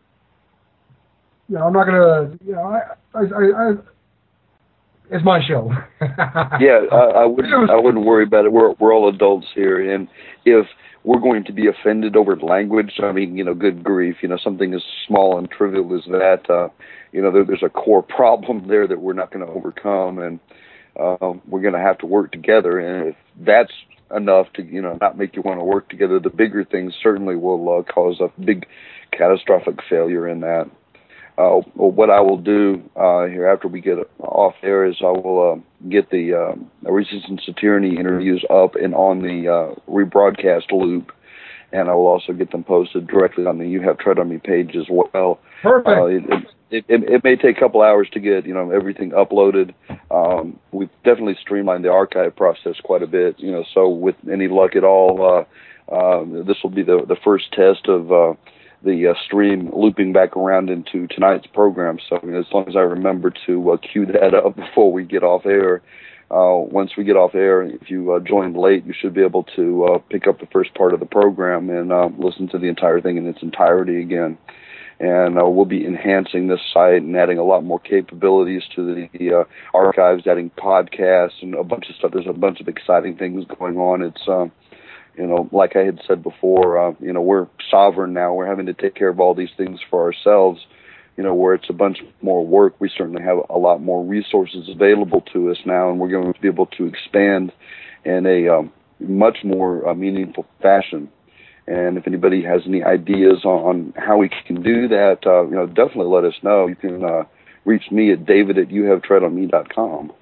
You know, I'm not gonna. You know, I, I, I, I it's my show. yeah, I, I wouldn't. I wouldn't worry about it. We're we're all adults here, and if we're going to be offended over language, I mean, you know, good grief, you know, something as small and trivial as that, uh, you know, there, there's a core problem there that we're not going to overcome, and uh, we're going to have to work together. And if that's enough to, you know, not make you want to work together, the bigger things certainly will uh, cause a big catastrophic failure in that. Uh, well, what I will do uh, here after we get off air is I will uh, get the uh, Resistance to Tyranny interviews up and on the uh, rebroadcast loop, and I will also get them posted directly on the You Have Tread on Me page as well. Perfect. Uh, it, it, it, it may take a couple hours to get, you know, everything uploaded. Um, we've definitely streamlined the archive process quite a bit, you know. So with any luck at all, uh, uh, this will be the the first test of. Uh, the uh, stream looping back around into tonight's program. So I mean, as long as I remember to uh, cue that up before we get off air, uh, once we get off air, if you uh, joined late, you should be able to uh, pick up the first part of the program and uh, listen to the entire thing in its entirety again. And uh, we'll be enhancing this site and adding a lot more capabilities to the, the uh, archives, adding podcasts and a bunch of stuff. There's a bunch of exciting things going on. It's um, You know, like I had said before, uh, you know, we're sovereign now. We're having to take care of all these things for ourselves, you know, where it's a bunch more work. We certainly have a lot more resources available to us now, and we're going to be able to expand in a um, much more uh, meaningful fashion. And if anybody has any ideas on, on how we can do that, uh, you know, definitely let us know. You can uh, reach me at david at you have tread on me dot com.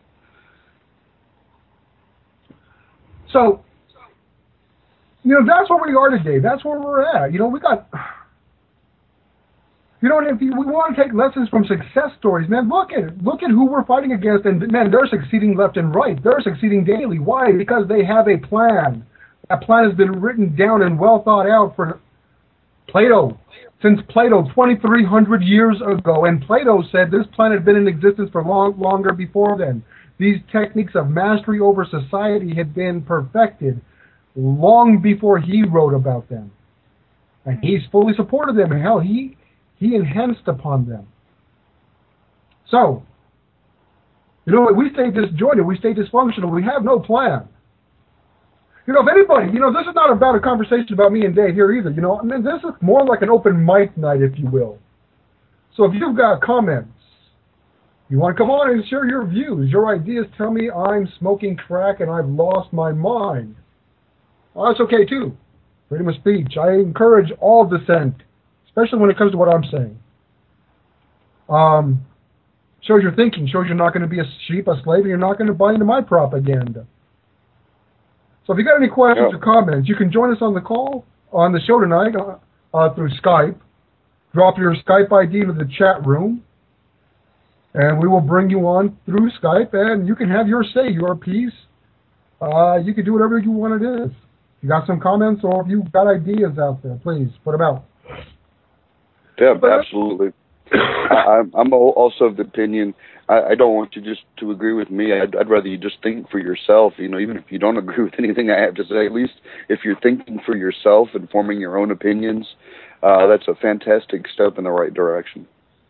So, you know, that's where we are today. That's where we're at. You know, we got, you know, if you, we want to take lessons from success stories, man, look at it. Look at who we're fighting against, and, man, they're succeeding left and right. They're succeeding daily. Why? Because they have a plan. That plan has been written down and well thought out for Plato, since Plato, twenty-three hundred years ago. And Plato said this plan had been in existence for long, longer before then. These techniques of mastery over society had been perfected long before he wrote about them. And he's fully supported them, and hell, he, he enhanced upon them. So, you know, we stay disjointed, we stay dysfunctional, we have no plan. You know, if anybody, you know, this is not about a conversation about me and Dave here either, you know, I mean, this is more like an open mic night, if you will. So if you've got comments, you want to come on and share your views, your ideas, tell me I'm smoking crack and I've lost my mind. Well, that's okay, too. Freedom of speech. I encourage all dissent, especially when it comes to what I'm saying. Um, shows you're thinking, shows you're not going to be a sheep, a slave, and you're not going to buy into my propaganda. So if you got any questions Yeah. or comments, you can join us on the call, on the show tonight uh, uh, through Skype. Drop your Skype I D into the chat room, and we will bring you on through Skype, and you can have your say, your piece. Uh, you can do whatever you want it is. If you got some comments or if you've got ideas out there, please put them out. Yeah, absolutely. I, I'm also of the opinion, I, I don't want you just to agree with me. I'd, I'd rather you just think for yourself. You know, even if you don't agree with anything I have to say, at least if you're thinking for yourself and forming your own opinions, uh, that's a fantastic step in the right direction.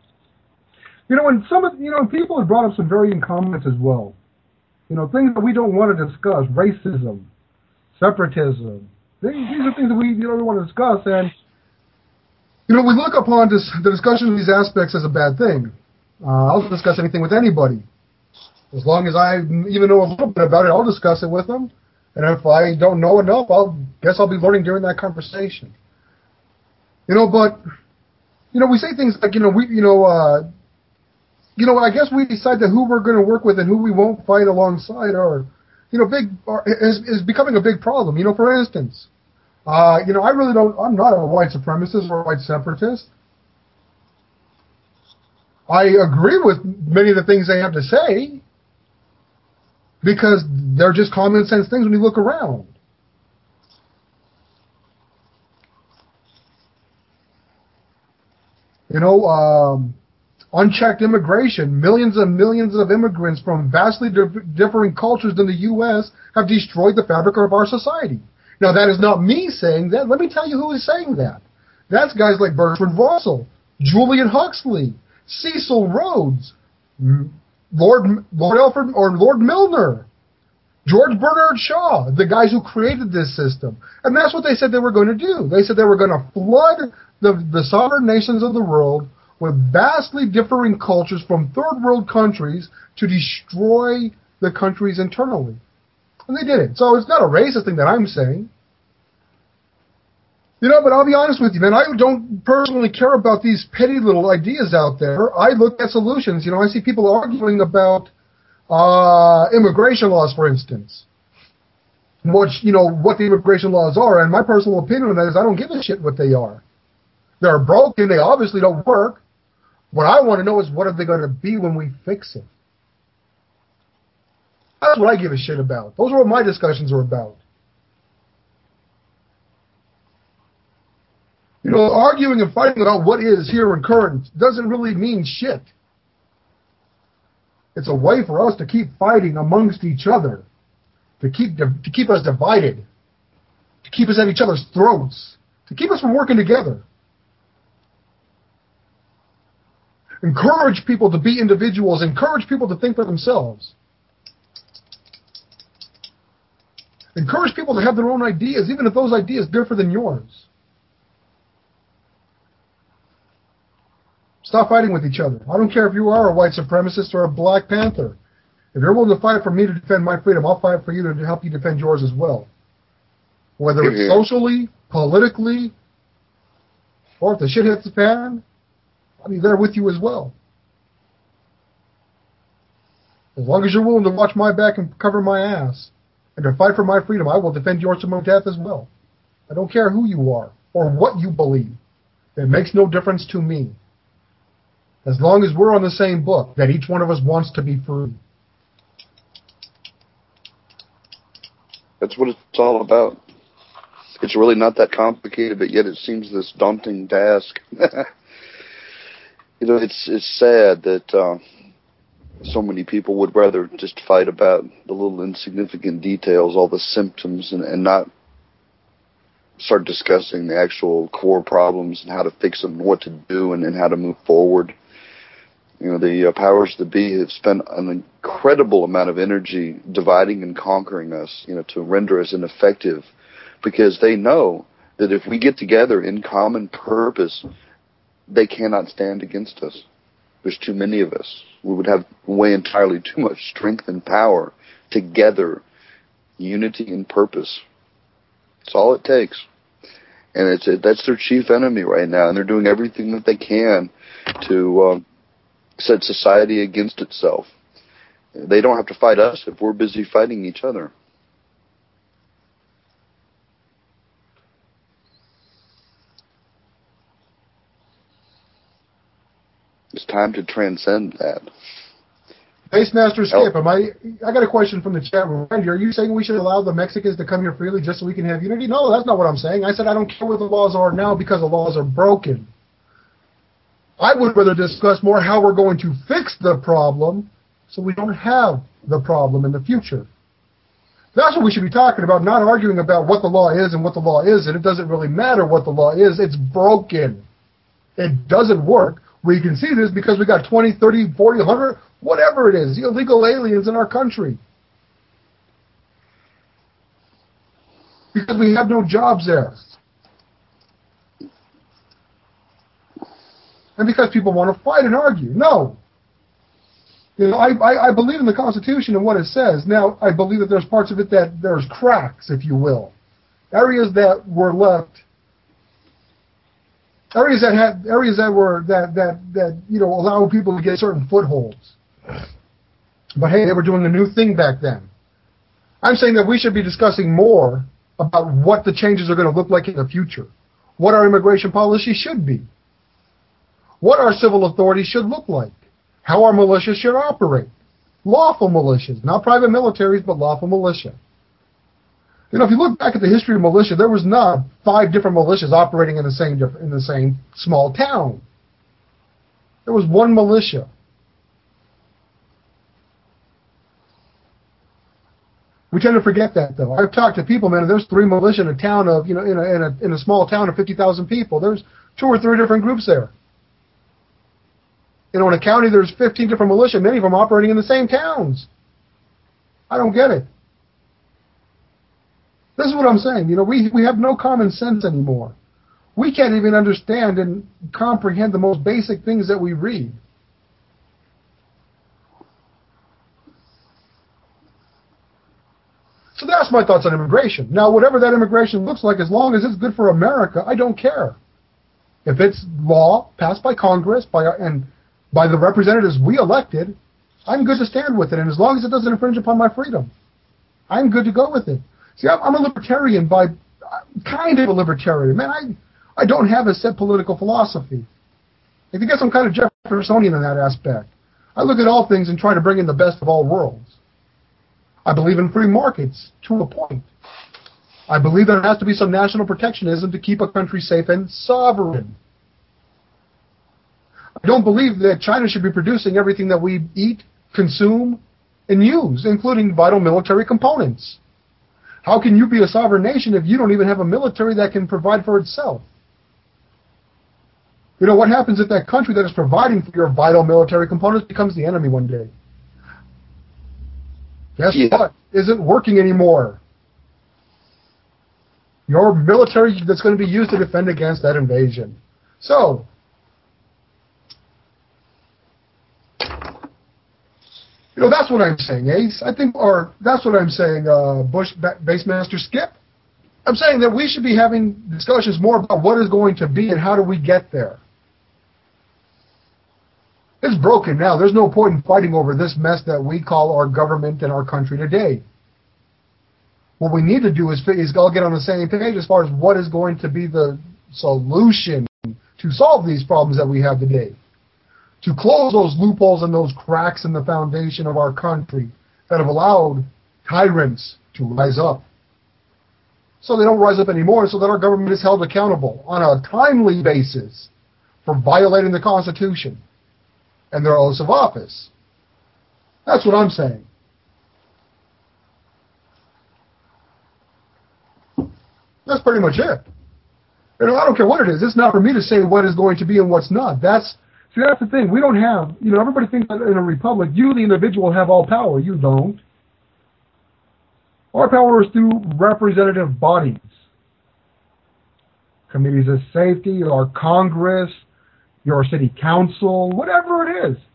You know, and some of, you know, people have brought up some varying comments as well. You know, things that we don't want to discuss, racism, separatism. These, these are things that we, you know, we want to discuss, and You know, we look upon this, the discussion of these aspects as a bad thing. Uh, I'll discuss anything with anybody. As long as I even know a little bit about it, I'll discuss it with them. And if I don't know enough, I'll guess I'll be learning during that conversation. You know, but, you know, we say things like, you know, we, you know, uh, you know, I guess we decide that who we're going to work with and who we won't fight alongside are, you know, big, are, is, is becoming a big problem. You know, for instance, uh, you know, I really don't, I'm not a white supremacist or a white separatist. I agree with many of the things they have to say because they're just common sense things when you look around. You know, um, unchecked immigration, millions and millions of immigrants from vastly di- differing cultures than the U S have destroyed the fabric of our society. Now, that is not me saying that. Let me tell you who is saying that. That's guys like Bertrand Russell, Julian Huxley, Cecil Rhodes, Lord Lord Alfred or Lord Milner, George Bernard Shaw, the guys who created this system. And that's what they said they were going to do. They said they were going to flood the, the sovereign nations of the world with vastly differing cultures from third world countries to destroy the countries internally. And they did it. So it's not a racist thing that I'm saying. You know, but I'll be honest with you, man, I don't personally care about these petty little ideas out there. I look at solutions. You know, I see people arguing about uh, immigration laws, for instance. Which, you know, what the immigration laws are, and my personal opinion on that is I don't give a shit what they are. They're broken. They obviously don't work. What I want to know is what are they going to be when we fix it? That's what I give a shit about. Those are what my discussions are about. You know, arguing and fighting about what is here and current doesn't really mean shit. It's a way for us to keep fighting amongst each other, to keep to keep us divided, to keep us at each other's throats, to keep us from working together. Encourage people to be individuals. Encourage people to think for themselves. Encourage people to have their own ideas, even if those ideas differ than yours. Stop fighting with each other. I don't care if you are a white supremacist or a Black Panther. If you're willing to fight for me to defend my freedom, I'll fight for you to help you defend yours as well. Whether it's mm-hmm. socially, politically, or if the shit hits the fan, I'll be there with you as well. As long as you're willing to watch my back and cover my ass and to fight for my freedom, I will defend yours to my death as well. I don't care who you are or what you believe. It makes no difference to me. As long as we're on the same book, that each one of us wants to be free. That's what it's all about. It's really not that complicated, but yet it seems this daunting task. You know, it's it's sad that uh, so many people would rather just fight about the little insignificant details, all the symptoms, and, and not start discussing the actual core problems and how to fix them, and what to do, and, and how to move forward. You know, the uh, powers that be have spent an incredible amount of energy dividing and conquering us, you know, to render us ineffective, because they know that if we get together in common purpose, they cannot stand against us. There's too many of us. We would have way entirely too much strength and power together, unity and purpose. That's all it takes. And it's it, that's their chief enemy right now, and they're doing everything that they can to um, set society against itself. They don't have to fight us if we're busy fighting each other. It's time to transcend that. Base Master Skip, am I? I got a question from the chat room. Randy, are you saying we should allow the Mexicans to come here freely just so we can have unity? No, that's not what I'm saying. I said I don't care what the laws are now because the laws are broken. I would rather discuss more how we're going to fix the problem so we don't have the problem in the future. That's what we should be talking about, not arguing about what the law is and what the law isn't. It doesn't really matter what the law is. It's broken. It doesn't work. We can see this because we got twenty, thirty, forty, one hundred, whatever it is, illegal aliens in our country. Because we have no jobs there. and because people want to fight and argue. No. You know, I, I, I believe in the Constitution and what it says. Now, I believe that there's parts of it that there's cracks, if you will. Areas that were left, areas that had, areas that were, that, that, that, you know, allow people to get certain footholds. But hey, they were doing a new thing back then. I'm saying that we should be discussing more about what the changes are going to look like in the future, what our immigration policy should be, what our civil authorities should look like, how our militias should operate, lawful militias, not private militaries, but lawful militia. You know, if you look back at the history of militia, there was not five different militias operating in the same in the same small town. There was one militia. We tend to forget that, though. I've talked to people, man, and there's three militia in a town of, you know, in a, in a, in a small town of fifty thousand people. There's two or three different groups there. You know, in a county, there's fifteen different militia, many of them operating in the same towns. I don't get it. This is what I'm saying. You know, we, we have no common sense anymore. We can't even understand and comprehend the most basic things that we read. So that's my thoughts on immigration. Now, whatever that immigration looks like, as long as it's good for America, I don't care. If it's law passed by Congress by and by the representatives we elected, I'm good to stand with it. And as long as it doesn't infringe upon my freedom, I'm good to go with it. See, I'm a libertarian by kind of a libertarian. Man, I I don't have a set political philosophy. I guess I'm kind of Jeffersonian in that aspect. I look at all things and try to bring in the best of all worlds. I believe in free markets to a point. I believe there has to be some national protectionism to keep a country safe and sovereign. I don't believe that China should be producing everything that we eat, consume, and use, including vital military components. How can you be a sovereign nation if you don't even have a military that can provide for itself? You know, what happens if that country that is providing for your vital military components becomes the enemy one day? Guess yeah. what? Isn't working anymore. Your military that's going to be used to defend against that invasion. So, you know, that's what I'm saying, Ace. I think, or that's what I'm saying, uh, Bush Basemaster Skip. I'm saying that we should be having discussions more about what is going to be and how do we get there. It's broken now. There's no point in fighting over this mess that we call our government and our country today. What we need to do is, is all get on the same page as far as what is going to be the solution to solve these problems that we have today. To close those loopholes and those cracks in the foundation of our country that have allowed tyrants to rise up. So they don't rise up anymore, so that our government is held accountable on a timely basis for violating the Constitution and their oaths of office. That's what I'm saying. That's pretty much it. You know, I don't care what it is. It's not for me to say what is going to be and what's not. That's see, that's the thing. We don't have, you know, everybody thinks that in a republic, you, the individual, have all power. You don't. Our power is through representative bodies. Committees of safety, our Congress, your city council, whatever it is.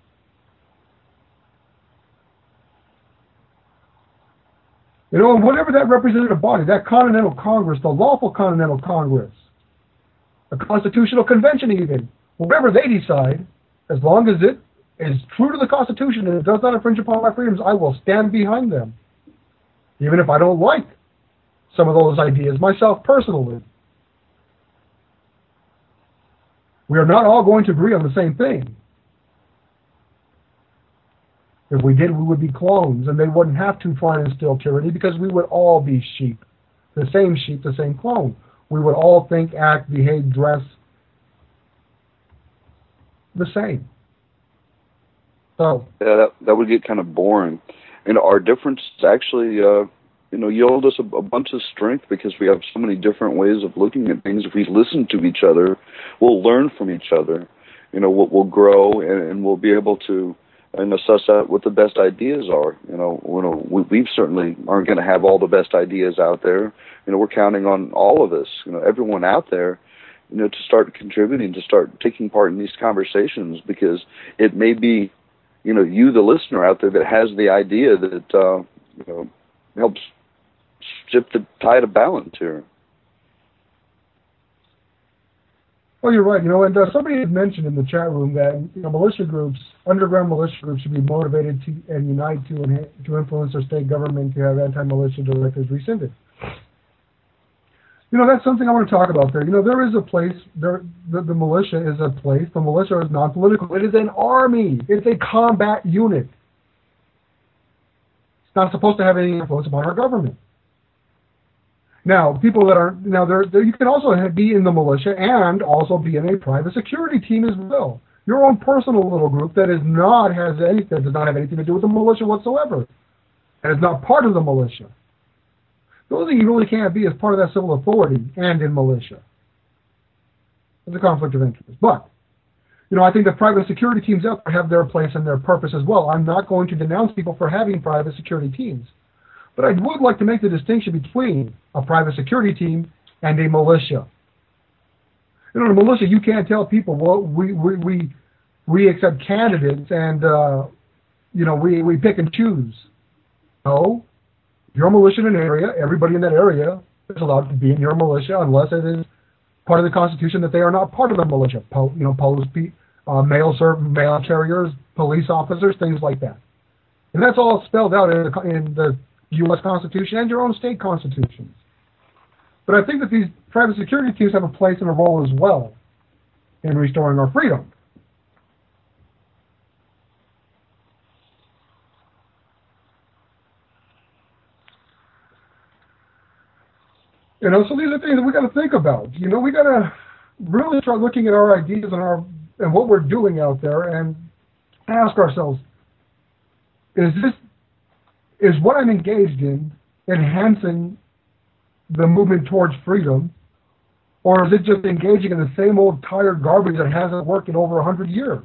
You know, whatever that representative body, that Continental Congress, the lawful Continental Congress, the Constitutional Convention even, whatever they decide, as long as it is true to the Constitution and it does not infringe upon my freedoms, I will stand behind them. Even if I don't like some of those ideas myself personally. We are not all going to agree on the same thing. If we did, we would be clones, and they wouldn't have to try and instill tyranny because we would all be sheep. The same sheep, the same clone. We would all think, act, behave, dress the same. So yeah, that, that would get kind of boring. And our difference actually, uh, you know, yield us a, a bunch of strength because we have so many different ways of looking at things. If we listen to each other, we'll learn from each other. You know, we'll, we'll grow and, and we'll be able to and suss out what the best ideas are. You know, you know we we certainly aren't going to have all the best ideas out there. You know, we're counting on all of us. You know, everyone out there. you know, to start contributing, to start taking part in these conversations, because it may be, you know, you, the listener out there, that has the idea that, uh, you know, helps shift the tide of balance here. Well, you're right. You know, and uh, somebody had mentioned in the chat room that, you know, militia groups, underground militia groups, should be motivated to and unite to enha- to influence their state government to have anti-militia directives rescinded. You know, that's something I want to talk about there. You know, there is a place, there, the, the militia is a place. The militia is non-political. It is an army. It's a combat unit. It's not supposed to have any influence upon our government. Now, people that are, now, there, there, you can also have, be in the militia and also be in a private security team as well. Your own personal little group that is not, has any, that does not have anything to do with the militia whatsoever. And is not part of the militia. The only thing you really can't be is part of that civil authority and in militia. There's a conflict of interest. But, you know, I think that private security teams out there have their place and their purpose as well. I'm not going to denounce people for having private security teams. But I would like to make the distinction between a private security team and a militia. You know, in a militia, you can't tell people, well, we we we, we accept candidates and, uh, you know, we, we pick and choose. No. You're a militia in an area, everybody in that area is allowed to be in your militia unless it is part of the Constitution that they are not part of the militia. Po, you know, post, uh, mail serv- mail carriers, police officers, things like that. And that's all spelled out in the, in the U S Constitution and your own state constitutions. But I think that these private security teams have a place and a role as well in restoring our freedom. You know, so these are things that we got to think about. You know, we got to really start looking at our ideas and our and what we're doing out there and ask ourselves, is this is what I'm engaged in enhancing the movement towards freedom, or is it just engaging in the same old tired garbage that hasn't worked in over a hundred years?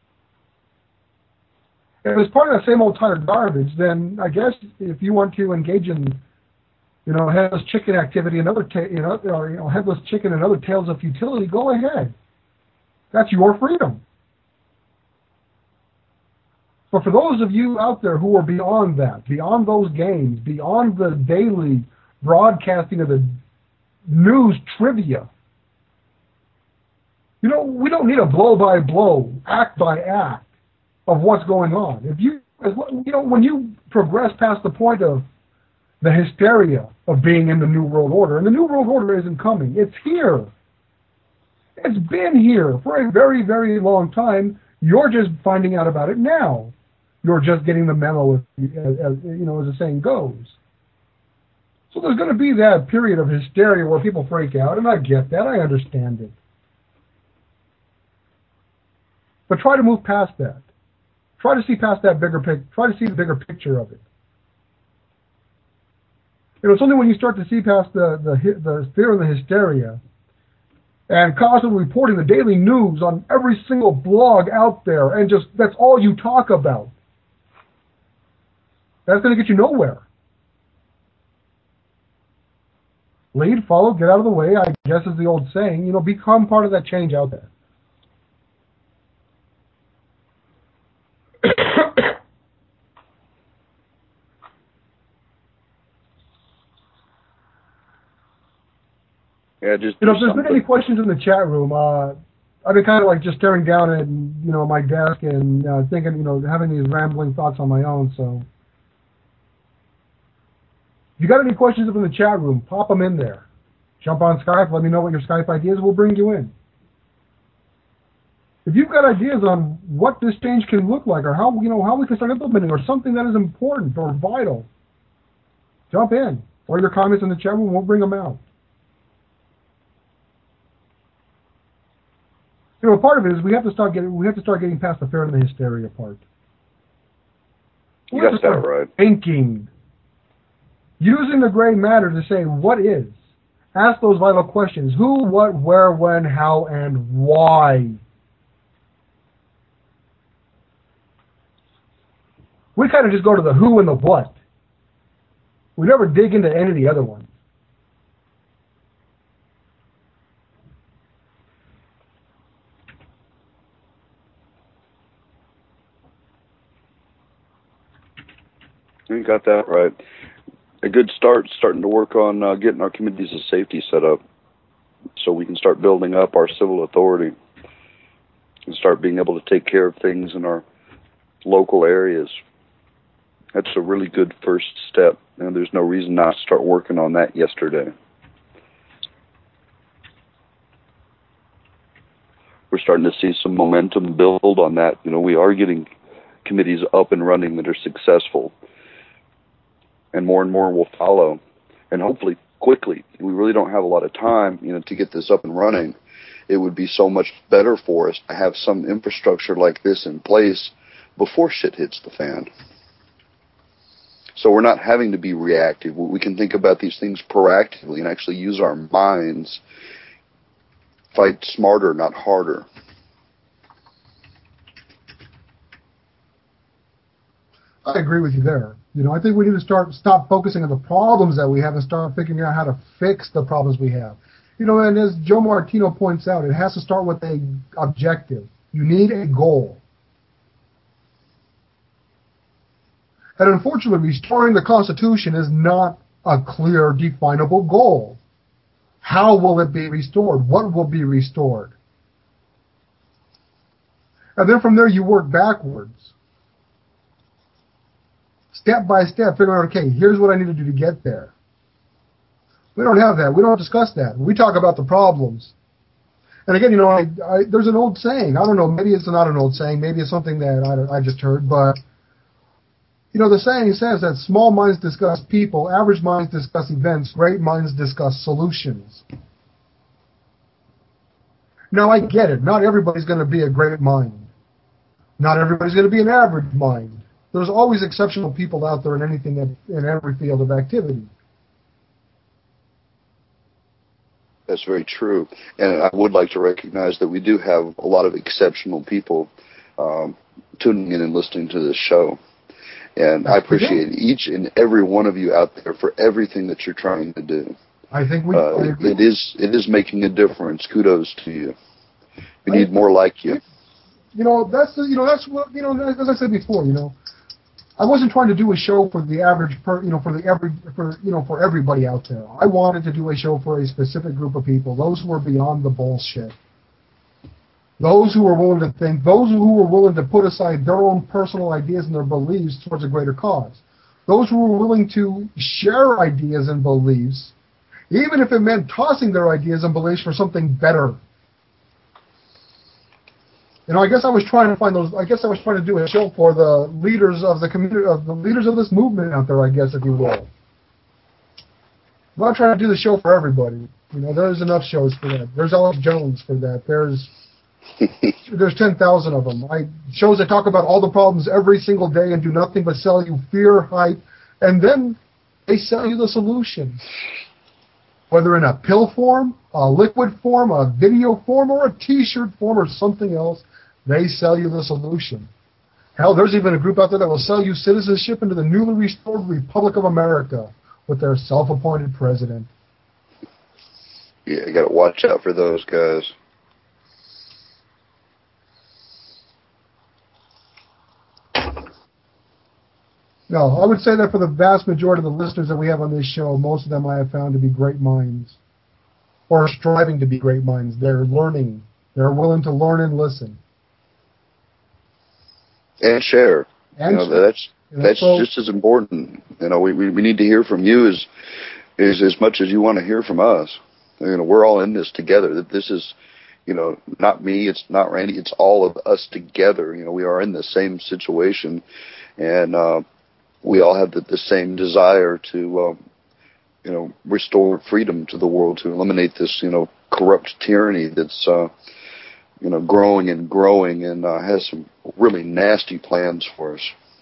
If it's part of that same old tired garbage, then I guess if you want to engage in, you know, headless chicken activity and other, ta- you know, or, you know, headless chicken and other tales of futility, go ahead. That's your freedom. But for those of you out there who are beyond that, beyond those games, beyond the daily broadcasting of the news trivia, you know, we don't need a blow-by-blow, act-by-act of what's going on. If you, you know, when you progress past the point of the hysteria of being in the New World Order, and the New World Order isn't coming, it's here. It's been here for a very, very long time. You're just finding out about it now. You're just getting the memo, as, as you know, as the saying goes. So there's going to be that period of hysteria where people freak out, and I get that. I understand it. But try to move past that. Try to see past that bigger picture. Try to see the bigger picture of it. You know, it's only when you start to see past the the, the fear and the hysteria, and constantly reporting the daily news on every single blog out there, and just that's all you talk about. That's going to get you nowhere. Lead, follow, get out of the way, I guess is the old saying. You know, become part of that change out there. Yeah, just you know, if there's been any questions in the chat room, uh, I've been kind of like just staring down at, you know, my desk and uh, thinking, you know, having these rambling thoughts on my own, so. If you got any questions up in the chat room, pop them in there. Jump on Skype, let me know what your Skype ideas, we'll bring you in. If you've got ideas on what this change can look like, or how, you know, how we can start implementing, or something that is important or vital, jump in. Or your comments in the chat room, we'll bring them out. You know, part of it is we have to start getting we have to start getting past the fear and the hysteria part. We you got that right. Thinking. Using the gray matter to say what is. Ask those vital questions. Who, what, where, when, how, and why. We kind of just go to the who and the what. We never dig into any of the other ones. You got that right. A good start, starting to work on uh, getting our committees of safety set up so we can start building up our civil authority and start being able to take care of things in our local areas. That's a really good first step, and there's no reason not to start working on that yesterday. We're starting to see some momentum build on that. You know, we are getting committees up and running that are successful, and more and more will follow, and hopefully quickly. We really don't have a lot of time, you know, to get this up and running. It would be so much better for us to have some infrastructure like this in place before shit hits the fan. So we're not having to be reactive. We can think about these things proactively and actually use our minds. Fight smarter, not harder. I agree with you there. You know, I think we need to start stop focusing on the problems that we have and start figuring out how to fix the problems we have. You know, and as Joe Martino points out, it has to start with an objective. You need a goal. And unfortunately, restoring the Constitution is not a clear, definable goal. How will it be restored? What will be restored? And then from there, you work backwards. Step by step, figuring out, okay, here's what I need to do to get there. We don't have that. We don't discuss that. We talk about the problems. And again, you know, I, I, there's an old saying. I don't know, maybe it's not an old saying. Maybe it's something that I, I just heard, but you know, the saying says that small minds discuss people, average minds discuss events, great minds discuss solutions. Now, I get it. Not everybody's going to be a great mind. Not everybody's going to be an average mind. There's always exceptional people out there in anything, that, in every field of activity. That's very true. And I would like to recognize that we do have a lot of exceptional people um, tuning in and listening to this show. And I appreciate each and every one of you out there for everything that you're trying to do. I think we. Uh, it, it is it is making a difference. Kudos to you. We need more like you. You know, that's the, you know that's what you know. As I said before, you know, I wasn't trying to do a show for the average per, you know, for the every for you know for everybody out there. I wanted to do a show for a specific group of people, those who are beyond the bullshit. Those who are willing to think, those who are willing to put aside their own personal ideas and their beliefs towards a greater cause. Those who are willing to share ideas and beliefs, even if it meant tossing their ideas and beliefs for something better. You know, I guess I was trying to find those. I guess I was trying to do a show for the leaders of the community, of the leaders of this movement out there. I guess, if you will. I'm not trying to do the show for everybody. You know, there's enough shows for that. There's Alex Jones for that. There's There's ten thousand of them. I shows that talk about all the problems every single day and do nothing but sell you fear, hype, and then they sell you the solution. Whether in a pill form, a liquid form, a video form, or a T-shirt form, or something else, they sell you the solution. Hell, there's even a group out there that will sell you citizenship into the newly restored Republic of America with their self-appointed president. Yeah, you got to watch out for those guys. No, I would say that for the vast majority of the listeners that we have on this show, most of them I have found to be great minds, or striving to be great minds. They're learning. They're willing to learn and listen. And share. And you know, share. that's You know, that's so, just as important. You know, we, we, we need to hear from you as, as as much as you want to hear from us. You know, we're all in this together. That this is, you know, not me, it's not Randy, it's all of us together. You know, we are in the same situation, and uh, we all have the, the same desire to, uh, you know, restore freedom to the world, to eliminate this, you know, corrupt tyranny that's, uh, you know, growing and growing and uh, has some really nasty plans for us.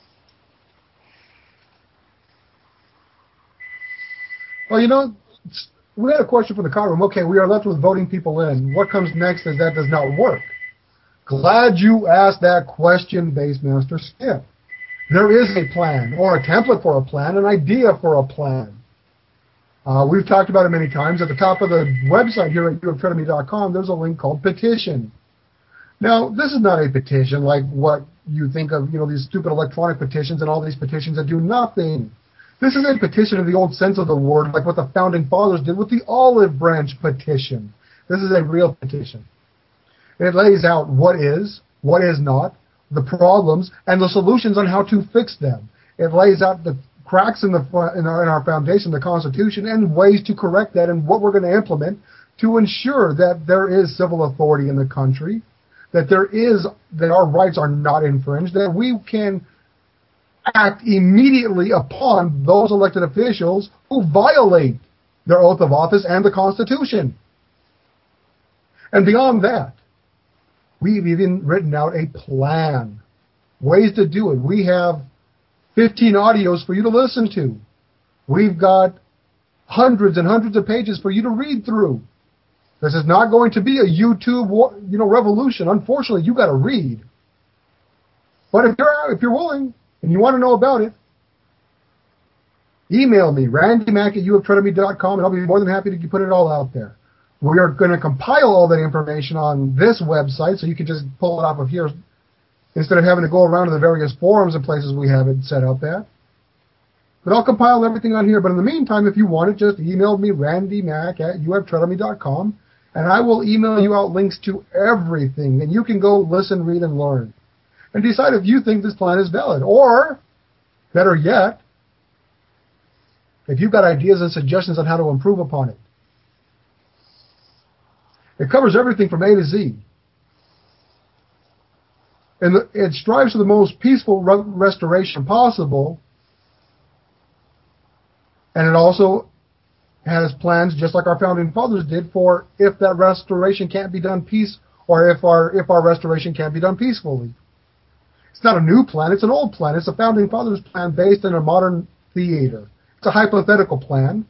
Well, you know, we had a question from the car room. Okay, we are left with voting people in. What comes next is that does not work. Glad you asked that question, Basemaster Skip. There is a plan, or a template for a plan, an idea for a plan. Uh, we've talked about it many times. At the top of the website here at you have treated me dot com, there's a link called Petition. Now, this is not a petition like what you think of, you know, these stupid electronic petitions and all these petitions that do nothing. This is a petition in the old sense of the word, like what the Founding Fathers did with the Olive Branch petition. This is a real petition. It lays out what is, what is not, the problems, and the solutions on how to fix them. It lays out the cracks in, the, in, our, in our foundation, the Constitution, and ways to correct that and what we're going to implement to ensure that there is civil authority in the country, that there is, that our rights are not infringed, that we can act immediately upon those elected officials who violate their oath of office and the Constitution. And beyond that, we've even written out a plan, ways to do it. We have fifteen audios for you to listen to. We've got hundreds and hundreds of pages for you to read through. This is not going to be a YouTube, you know, revolution. Unfortunately, you got to read. But if you're if you're willing and you want to know about it, email me, randy mac at u f trade me dot com, and I'll be more than happy to put it all out there. We are going to compile all that information on this website, so you can just pull it off of here instead of having to go around to the various forums and places we have it set up at. But I'll compile everything on here. But in the meantime, if you want it, just email me, randy mac at u f trade me dot com, and I will email you out links to everything, and you can go listen, read, and learn, and decide if you think this plan is valid. Or, better yet, if you've got ideas and suggestions on how to improve upon it. It covers everything from A to Z. And it strives for the most peaceful re- restoration possible. And it also has plans, just like our Founding Fathers did, for if that restoration can't be done peace, or if our if our restoration can't be done peacefully. It's not a new plan, it's an old plan. It's a Founding Fathers plan based in a modern theater. It's a hypothetical plan.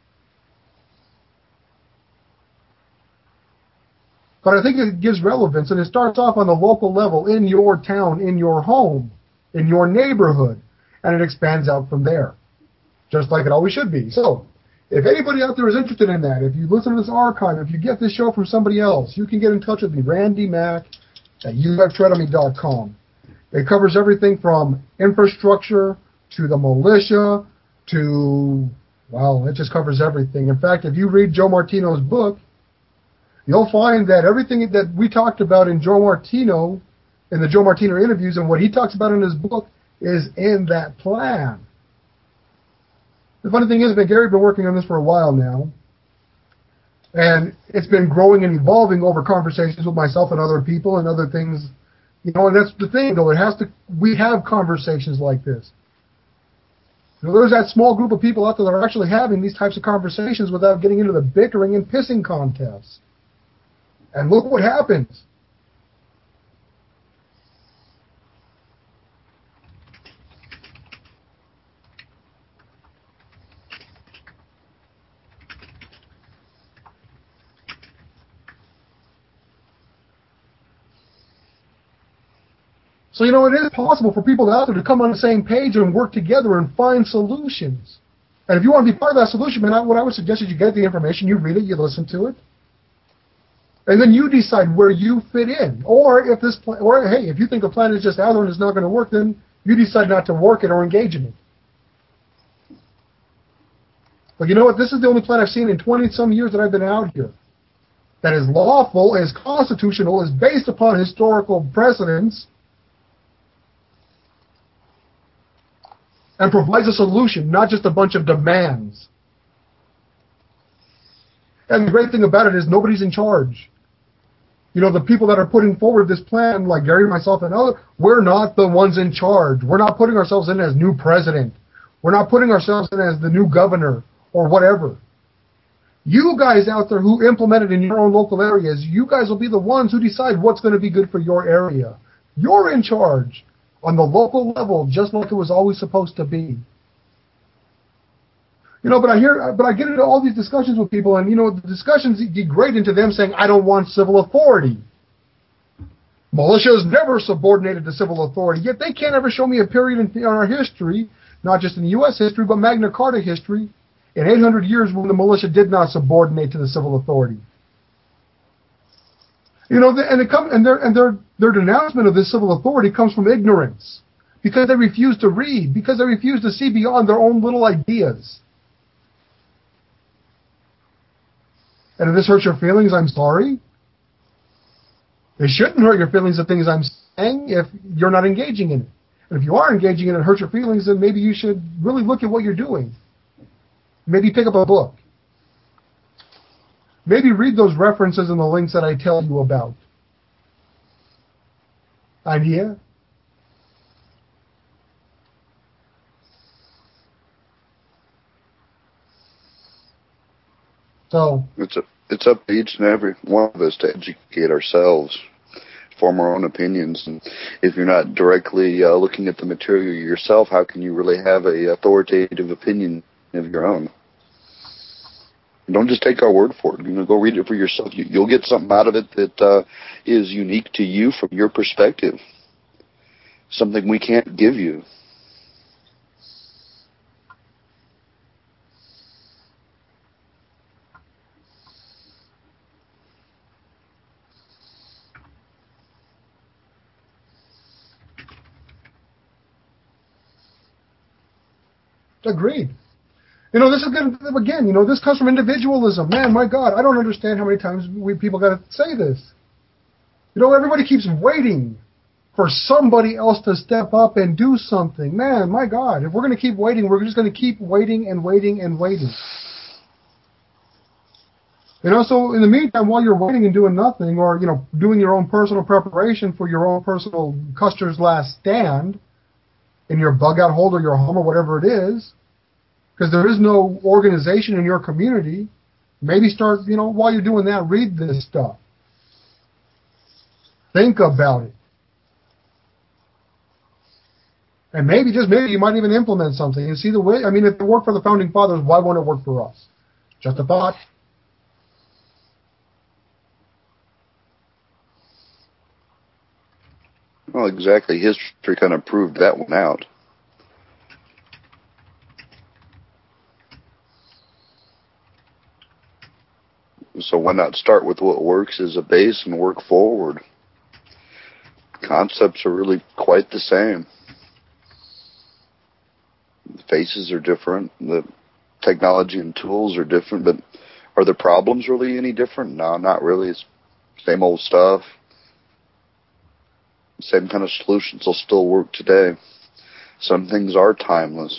But I think it gives relevance, and it starts off on the local level, in your town, in your home, in your neighborhood, and it expands out from there, just like it always should be. So, if anybody out there is interested in that, if you listen to this archive, if you get this show from somebody else, you can get in touch with me, randy mac at u f trade me dot com. It covers everything from infrastructure to the militia to, well, it just covers everything. In fact, if you read Joe Martino's book, you'll find that everything that we talked about in Joe Martino, in the Joe Martino interviews, and what he talks about in his book is in that plan. The funny thing is that Gary's been working on this for a while now, and it's been growing and evolving over conversations with myself and other people and other things, you know. And that's the thing, though. It has to. We have conversations like this. You know, there's that small group of people out there that are actually having these types of conversations without getting into the bickering and pissing contests. And look what happens. So, you know, it is possible for people out there to come on the same page and work together and find solutions. And if you want to be part of that solution, man, what I would suggest is you get the information, you read it, you listen to it, and then you decide where you fit in. Or if this, plan, or hey, if you think a plan is just out there and it's not going to work, then you decide not to work it or engage in it. But you know what? This is the only plan I've seen in twenty some years that I've been out here that is lawful, is constitutional, is based upon historical precedents, and provides a solution, not just a bunch of demands. And the great thing about it is nobody's in charge. You know, the people that are putting forward this plan, like Gary, myself, and others, we're not the ones in charge. We're not putting ourselves in as new president. We're not putting ourselves in as the new governor or whatever. You guys out there who implement it in your own local areas, you guys will be the ones who decide what's going to be good for your area. You're in charge on the local level, just like it was always supposed to be. You know, but I hear, but I get into all these discussions with people, and you know, the discussions degrade into them saying, "I don't want civil authority." Militia is never subordinated to civil authority. Yet they can't ever show me a period in, in our history, not just in the U S history, but Magna Carta history, in eight hundred years when the militia did not subordinate to the civil authority. You know, and it come, and their and their their denouncement of this civil authority comes from ignorance, because they refuse to read, because they refuse to see beyond their own little ideas. And if this hurts your feelings, I'm sorry. It shouldn't hurt your feelings of things I'm saying if you're not engaging in it. And if you are engaging in it and it hurts your feelings, then maybe you should really look at what you're doing. Maybe pick up a book. Maybe read those references and the links that I tell you about. Idea? So it's a, it's up to each and every one of us to educate ourselves, form our own opinions. And if you're not directly uh, looking at the material yourself, how can you really have a authoritative opinion of your own? Don't just take our word for it. You know, go read it for yourself. You, you'll get something out of it that uh, is unique to you from your perspective. Something we can't give you. Agreed. You know, this is good, again, you know, this comes from individualism. Man, my God, I don't understand how many times we people got to say this. You know, everybody keeps waiting for somebody else to step up and do something. Man, my God, if we're going to keep waiting, we're just going to keep waiting and waiting and waiting. You know, so in the meantime, while you're waiting and doing nothing, or, you know, doing your own personal preparation for your own personal Custer's last stand in your bug-out hole or your home or whatever it is, because there is no organization in your community, maybe start, you know, while you're doing that, read this stuff. Think about it. And maybe, just maybe, you might even implement something and see the way. I mean, if it worked for the Founding Fathers, why won't it work for us? Just a thought. Well, exactly. History kind of proved that one out. So why not start with what works as a base and work forward? Concepts are really quite the same. The faces are different. The technology and tools are different, but are the problems really any different? No, not really. It's same old stuff. Same kind of solutions will still work today. Some things are timeless.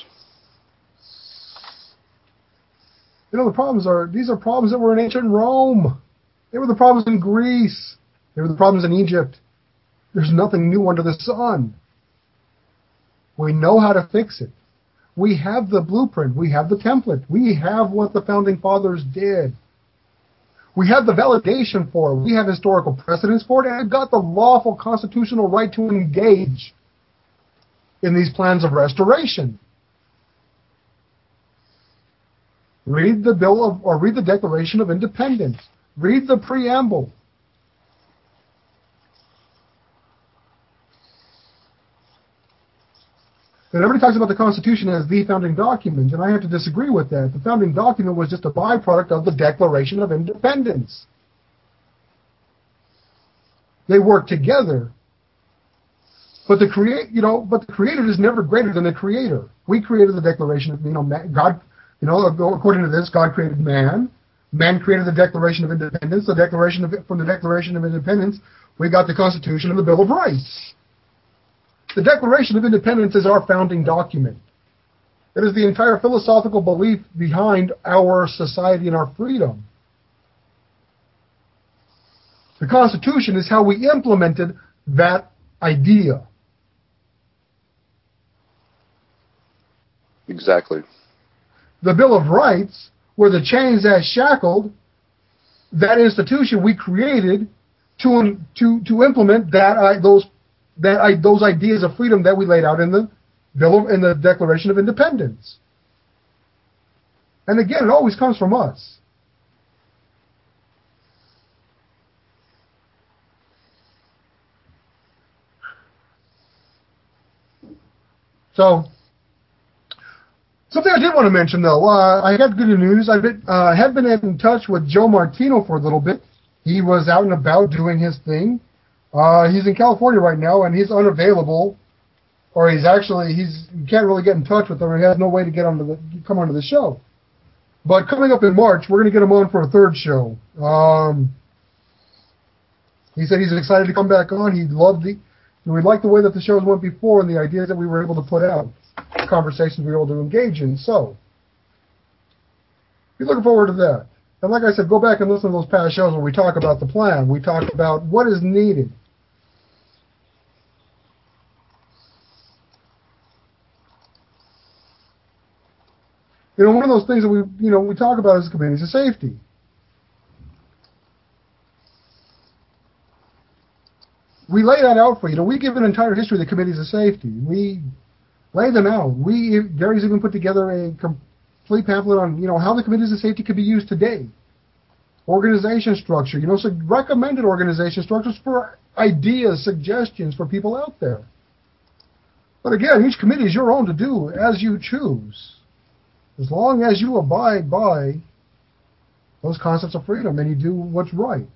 You know, the problems are, these are problems that were in ancient Rome. They were the problems in Greece. They were the problems in Egypt. There's nothing new under the sun. We know how to fix it. We have the blueprint. We have the template. We have what the Founding Fathers did. We have the validation for it. We have historical precedents for it, and I've got the lawful constitutional right to engage in these plans of restoration. Read the Bill of, or read the Declaration of Independence. Read the preamble. And everybody talks about the Constitution as the founding document, and I have to disagree with that. The founding document was just a byproduct of the Declaration of Independence. They work together. But the create, you know, but the creator is never greater than the creator. We created the Declaration of, you know, God. You know, according to this, God created man. Man created the Declaration of Independence. The Declaration of, from the Declaration of Independence, we got the Constitution and the Bill of Rights. The Declaration of Independence is our founding document. It is the entire philosophical belief behind our society and our freedom. The Constitution is how we implemented that idea. Exactly. The Bill of Rights were the chains that shackled that institution we created to to to implement that uh, those that uh, those ideas of freedom that we laid out in the Bill of, in the Declaration of Independence. And again, it always comes from us. So. Something I did want to mention, though, uh, I got good news. I've been, uh, have been in touch with Joe Martino for a little bit. He was out and about doing his thing. Uh, he's in California right now, and he's unavailable, or he's actually he's you can't really get in touch with him. Or he has no way to get onto the come onto the show. But coming up in March, we're going to get him on for a third show. Um, he said he's excited to come back on. He loved the, we liked the way that the shows went before and the ideas that we were able to put out, conversations we were able to engage in. So, we're looking forward to that. And like I said, go back and listen to those past shows where we talk about the plan. We talk about what is needed. You know, one of those things that we, you know, we talk about as a committee is safety. We lay that out for you. You know, we give an entire history of the committees of safety. We lay them out. We, Gary's even put together a complete pamphlet on, you know, how the committees of safety could be used today. Organization structure, you know, so recommended organization structures for ideas, suggestions for people out there. But again, each committee is your own to do as you choose. As long as you abide by those concepts of freedom and you do what's right.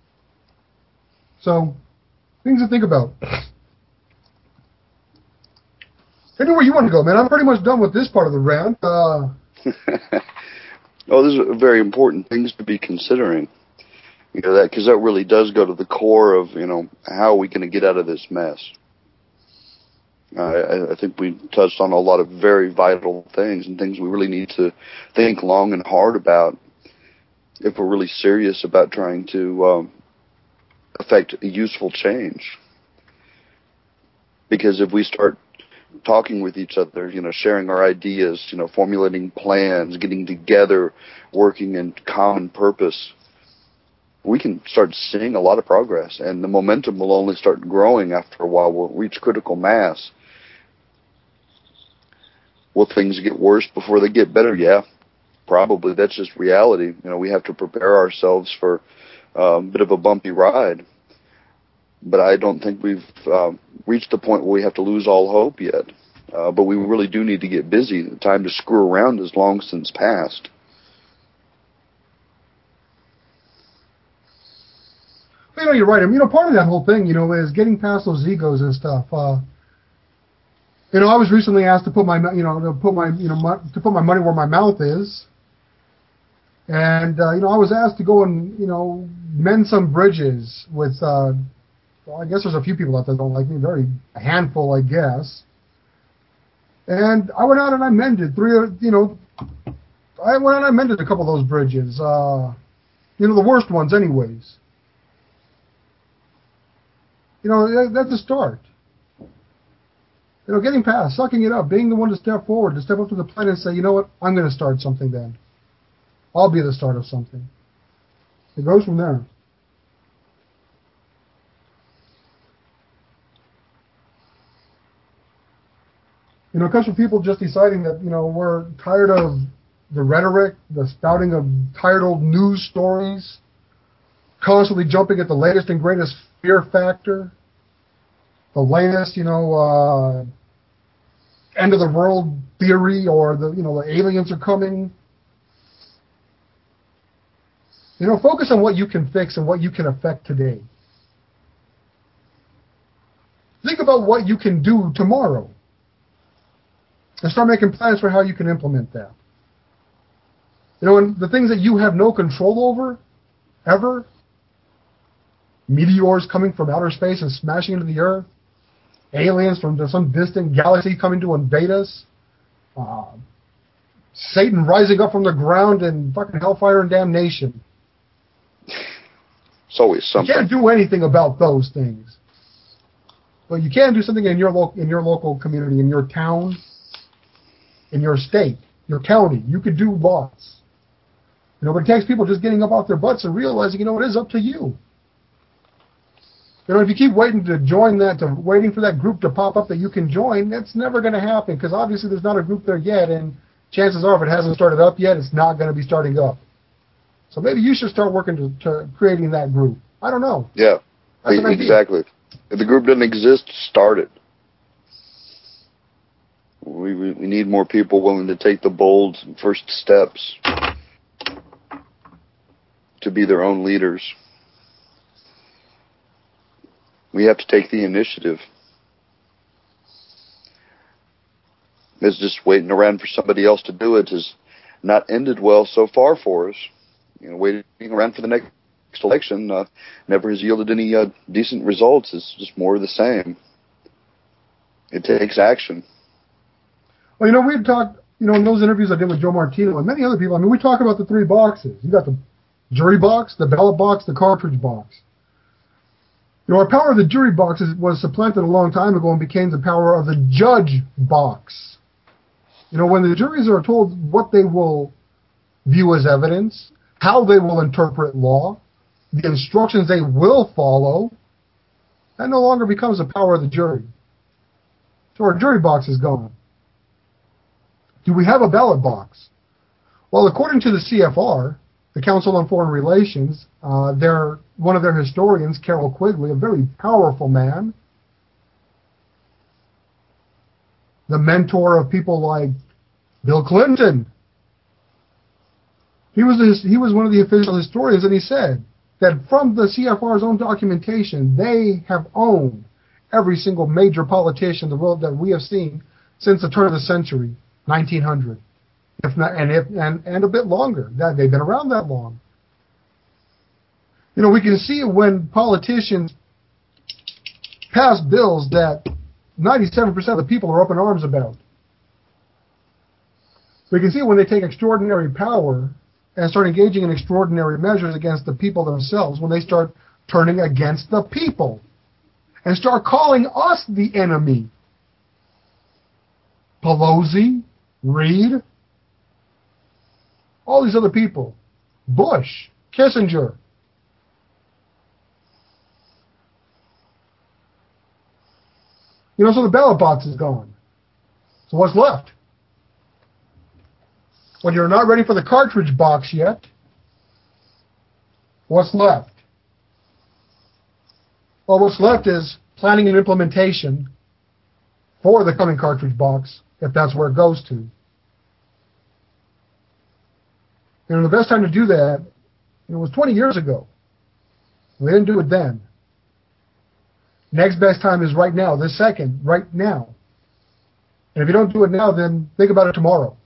So, things to think about. Anywhere you want to go, man. I'm pretty much done with this part of the rant. Uh, oh, these are very important things to be considering. You know, that because that really does go to the core of, you know, how are we going to get out of this mess. Uh, I think we touched on a lot of very vital things and things we really need to think long and hard about if we're really serious about trying to um, affect a useful change. Because if we start talking with each other, you know, sharing our ideas, you know, formulating plans, getting together, working in common purpose, we can start seeing a lot of progress. And the momentum will only start growing after a while. We'll reach critical mass. Will things get worse before they get better? Yeah, probably. That's just reality. You know, we have to prepare ourselves for uh, a bit of a bumpy ride. But I don't think we've uh, reached the point where we have to lose all hope yet. Uh, but we really do need to get busy. The time to screw around is long since past. You know, you're right. I mean, you know, part of that whole thing, you know, is getting past those egos and stuff. Uh, You know, I was recently asked to put my, you know, to put my, you know, my, to put my money where my mouth is, and uh, you know, I was asked to go and, you know, mend some bridges with. Uh, well, I guess there's a few people out there that don't like me, very a handful, I guess. And I went out and I mended three, you know, I went out and I mended a couple of those bridges. Uh, you know, the worst ones, anyways. You know, that, that's a start. You know, getting past, sucking it up, being the one to step forward, to step up to the plate and say, you know what, I'm going to start something then. I'll be the start of something. It goes from there. You know, it comes from people just deciding that, you know, we're tired of the rhetoric, the spouting of tired old news stories, constantly jumping at the latest and greatest fear factor. The latest, you know, uh, end of the world theory, or the, you know, the aliens are coming. You know, focus on what you can fix and what you can affect today. Think about what you can do tomorrow, and start making plans for how you can implement that. You know, and the things that you have no control over, ever, meteors coming from outer space and smashing into the Earth, aliens from some distant galaxy coming to invade us, uh, Satan rising up from the ground in fucking hellfire and damnation. It's always something. You can't do anything about those things, but you can do something in your local, in your local community, in your town, in your state, your county. You could do lots. You know, but it takes people just getting up off their butts and realizing, you know, it is up to you. You know, if you keep waiting to join that, to waiting for that group to pop up that you can join, that's never going to happen, because obviously there's not a group there yet, and chances are if it hasn't started up yet, it's not going to be starting up. So maybe you should start working to, to creating that group. I don't know. Yeah, exactly. If the group doesn't exist, start it. We, we we need more people willing to take the bold first steps to be their own leaders. We have to take the initiative. It's just waiting around for somebody else to do it has not ended well so far for us. You know, waiting around for the next election uh, never has yielded any uh, decent results. It's just more of the same. It takes action. Well, you know, we had talked, you know, in those interviews I did with Joe Martino and many other people, I mean, we talk about the three boxes. You got the jury box, the ballot box, the cartridge box. You know, our power of the jury box is, was supplanted a long time ago and became the power of the judge box. You know, when the juries are told what they will view as evidence, how they will interpret law, the instructions they will follow, that no longer becomes the power of the jury. So our jury box is gone. Do we have a ballot box? Well, according to the C F R, the Council on Foreign Relations, uh, their, one of their historians, Carroll Quigley, a very powerful man, the mentor of people like Bill Clinton. He was a, he was one of the official historians, and he said that from the C F R's own documentation, they have owned every single major politician in the world that we have seen since the turn of the century, nineteen hundred, if not, and if and, and a bit longer. That they've been around that long. You know, we can see when politicians pass bills that ninety-seven percent of the people are up in arms about. We can see when they take extraordinary power and start engaging in extraordinary measures against the people themselves, when they start turning against the people and start calling us the enemy. Pelosi, Reid, all these other people, Bush, Kissinger. You know, so the ballot box is gone. So what's left? When you're not ready for the cartridge box yet, what's left? Well, what's left is planning and implementation for the coming cartridge box, if that's where it goes to. You know, the best time to do that, you know, was twenty years ago. We didn't do it then. Next best time is right now, this second, right now. And if you don't do it now, then think about it tomorrow.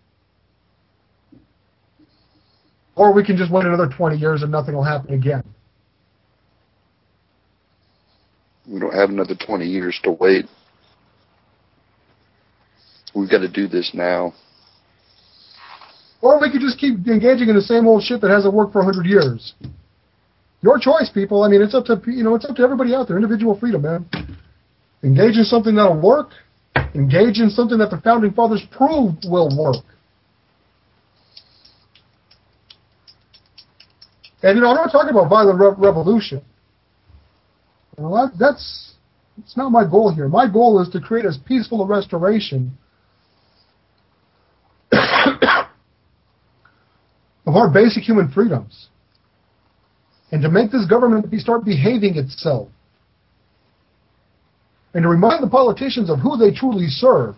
Or we can just wait another twenty years and nothing will happen again. We don't have another twenty years to wait. We've got to do this now. Or we could just keep engaging in the same old shit that hasn't worked for one hundred years. Your choice, people. I mean, it's up to, you know, it's up to everybody out there. Individual freedom, man. Engage in something that'll work. Engage in something that the Founding Fathers proved will work. And, you know, I'm not talking about violent re- revolution. You know, that, that's, that's not my goal here. My goal is to create as peaceful a restoration of our basic human freedoms, and to make this government be, start behaving itself, and to remind the politicians of who they truly serve.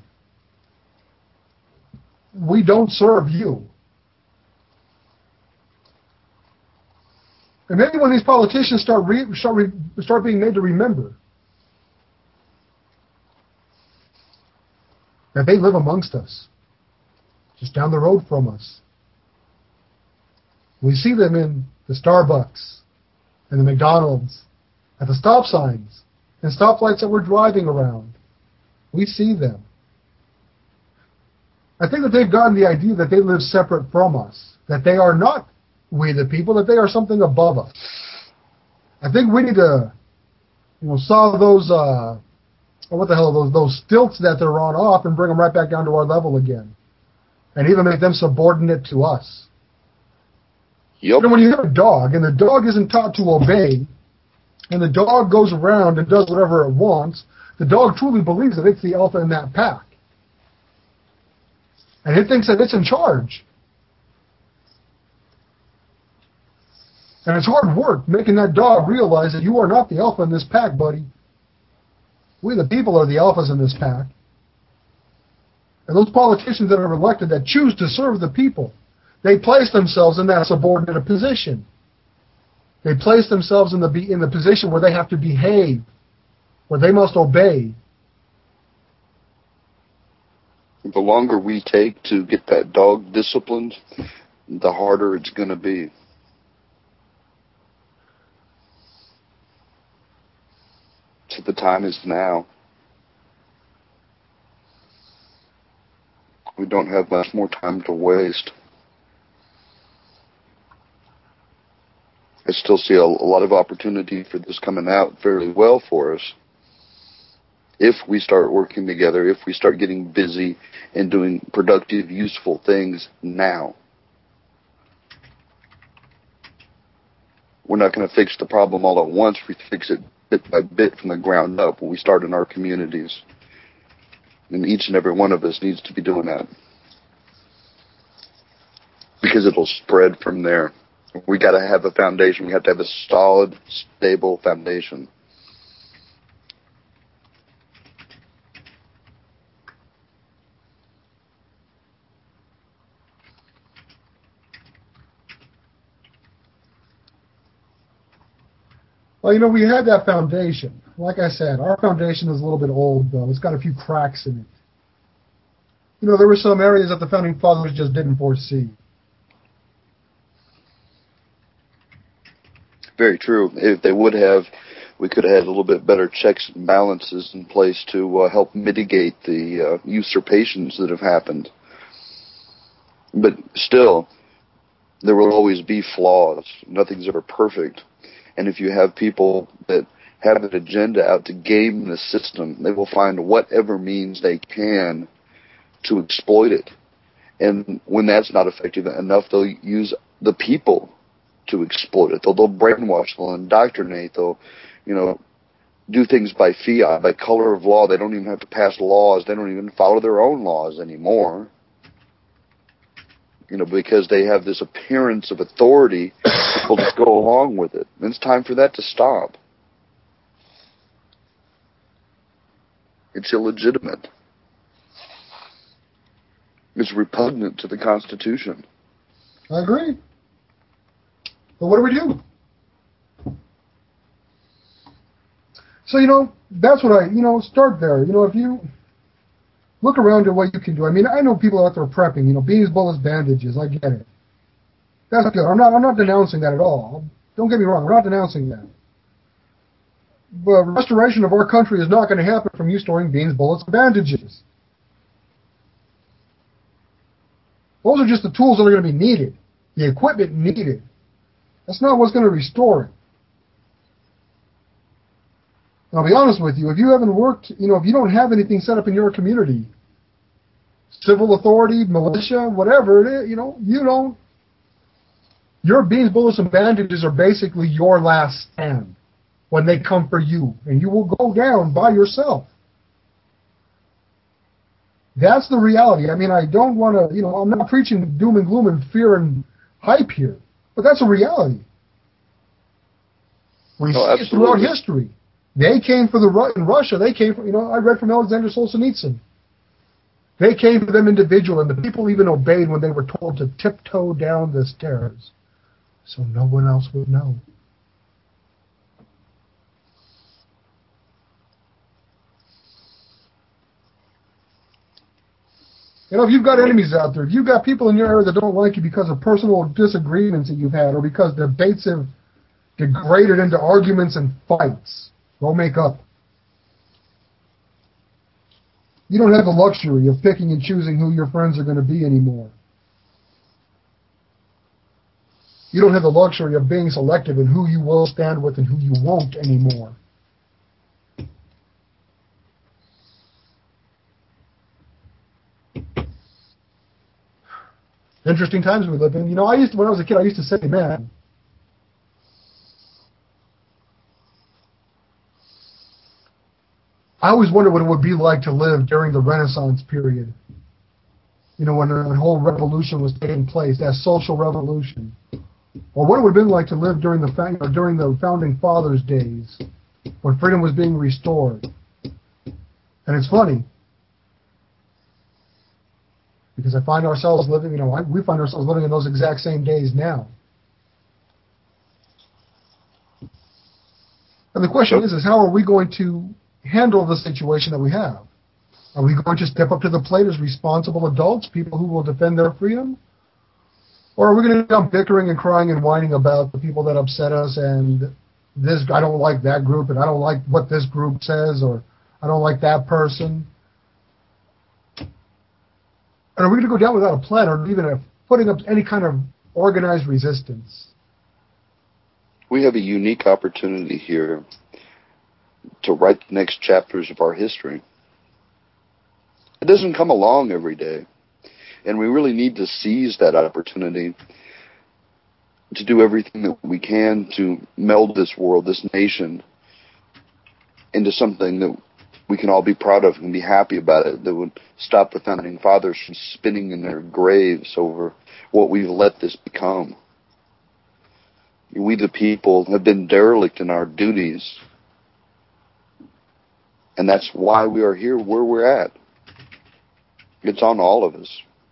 We don't serve you. And maybe when these politicians start re, start, re, start being made to remember that they live amongst us, just down the road from us. We see them in the Starbucks and the McDonald's, at the stop signs and stoplights that we're driving around. We see them. I think that they've gotten the idea that they live separate from us, that they are not we the people, that they are something above us. I think we need to, you know, saw those, uh, what the hell are those, those stilts that they're on off and bring them right back down to our level again. And even make them subordinate to us. Yep. You know, when you have a dog, and the dog isn't taught to obey, and the dog goes around and does whatever it wants, the dog truly believes that it's the alpha in that pack. And it thinks that it's in charge. And it's hard work making that dog realize that you are not the alpha in this pack, buddy. We the people are the alphas in this pack. And those politicians that are elected that choose to serve the people, they place themselves in that subordinate position. They place themselves in the in the position where they have to behave where they must obey. The longer we take to get that dog disciplined, the harder it's going to be. So the time is now. We don't have much more time to waste. I still see a, a lot of opportunity for this coming out fairly well for us. If we start working together, if we start getting busy and doing productive, useful things now. We're not going to fix the problem all at once. We fix it bit by bit from the ground up when we start in our communities. And each and every one of us needs to be doing that. Because it'll spread from there. We got to have a foundation. We have to have a solid, stable foundation. Well, you know, we had that foundation. Like I said, our foundation is a little bit old, though. It's got a few cracks in it. You know, there were some areas that the Founding Fathers just didn't foresee. Very true. If they would have, we could have had a little bit better checks and balances in place to uh, help mitigate the uh, usurpations that have happened. But still, there will always be flaws. Nothing's ever perfect. And if you have people that have an agenda out to game the system, they will find whatever means they can to exploit it. And when that's not effective enough, they'll use the people to exploit it. They'll, they'll brainwash, they'll indoctrinate, they'll, you know, do things by fiat, by color of law. They don't even have to pass laws. They don't even follow their own laws anymore. You know, because they have this appearance of authority, people just go along with it. And it's time for that to stop. It's illegitimate. It's repugnant to the Constitution. I agree. But what do we do? So, you know, that's what I, you know, start there. You know, if you look around at what you can do. I mean, I know people out there prepping, you know, beans, bullets, bandages. I get it. That's good. I'm not, I'm not denouncing that at all. Don't get me wrong. I'm not denouncing that. But restoration of our country is not going to happen from you storing beans, bullets, and bandages. Those are just the tools that are going to be needed. The equipment needed. That's not what's going to restore it. And I'll be honest with you, if you haven't worked, you know, if you don't have anything set up in your community, civil authority, militia, whatever it is, you know, you don't, your beans, bullets, and bandages are basically your last stand when they come for you, and you will go down by yourself. That's the reality. I mean, I don't want to, you know, I'm not preaching doom and gloom and fear and hype here, but that's a reality. We oh, see it throughout history. They came for the, in Russia, they came for, you know, I read from Alexander Solzhenitsyn. They came for them individual, and the people even obeyed when they were told to tiptoe down the stairs so no one else would know. You know, if you've got enemies out there, if you've got people in your area that don't like you because of personal disagreements that you've had or because debates have degraded into arguments and fights, go make up. You don't have the luxury of picking and choosing who your friends are going to be anymore. You don't have the luxury of being selective in who you will stand with and who you won't anymore. Interesting times we live in. You know, I used to, when I was a kid, I used to say, man, I always wondered what it would be like to live during the Renaissance period. You know, when the whole revolution was taking place, that social revolution. Or what it would have been like to live during the or during the Founding Fathers' days, when freedom was being restored. And it's funny, because I find ourselves living, you know, I, we find ourselves living in those exact same days now. And the question is, is how are we going to handle the situation that we have? Are we going to step up to the plate as responsible adults, people who will defend their freedom? Or are we going to come bickering and crying and whining about the people that upset us and this, I don't like that group and I don't like what this group says or I don't like that person? And are we going to go down without a plan or even a, putting up any kind of organized resistance? We have a unique opportunity here to write the next chapters of our history. It doesn't come along every day, and we really need to seize that opportunity to do everything that we can to meld this world, this nation, into something that we can all be proud of and be happy about it, that would stop the founding fathers from spinning in their graves over what we've let this become. We, the people, have been derelict in our duties, and that's why we are here where we're at. It's on all of us.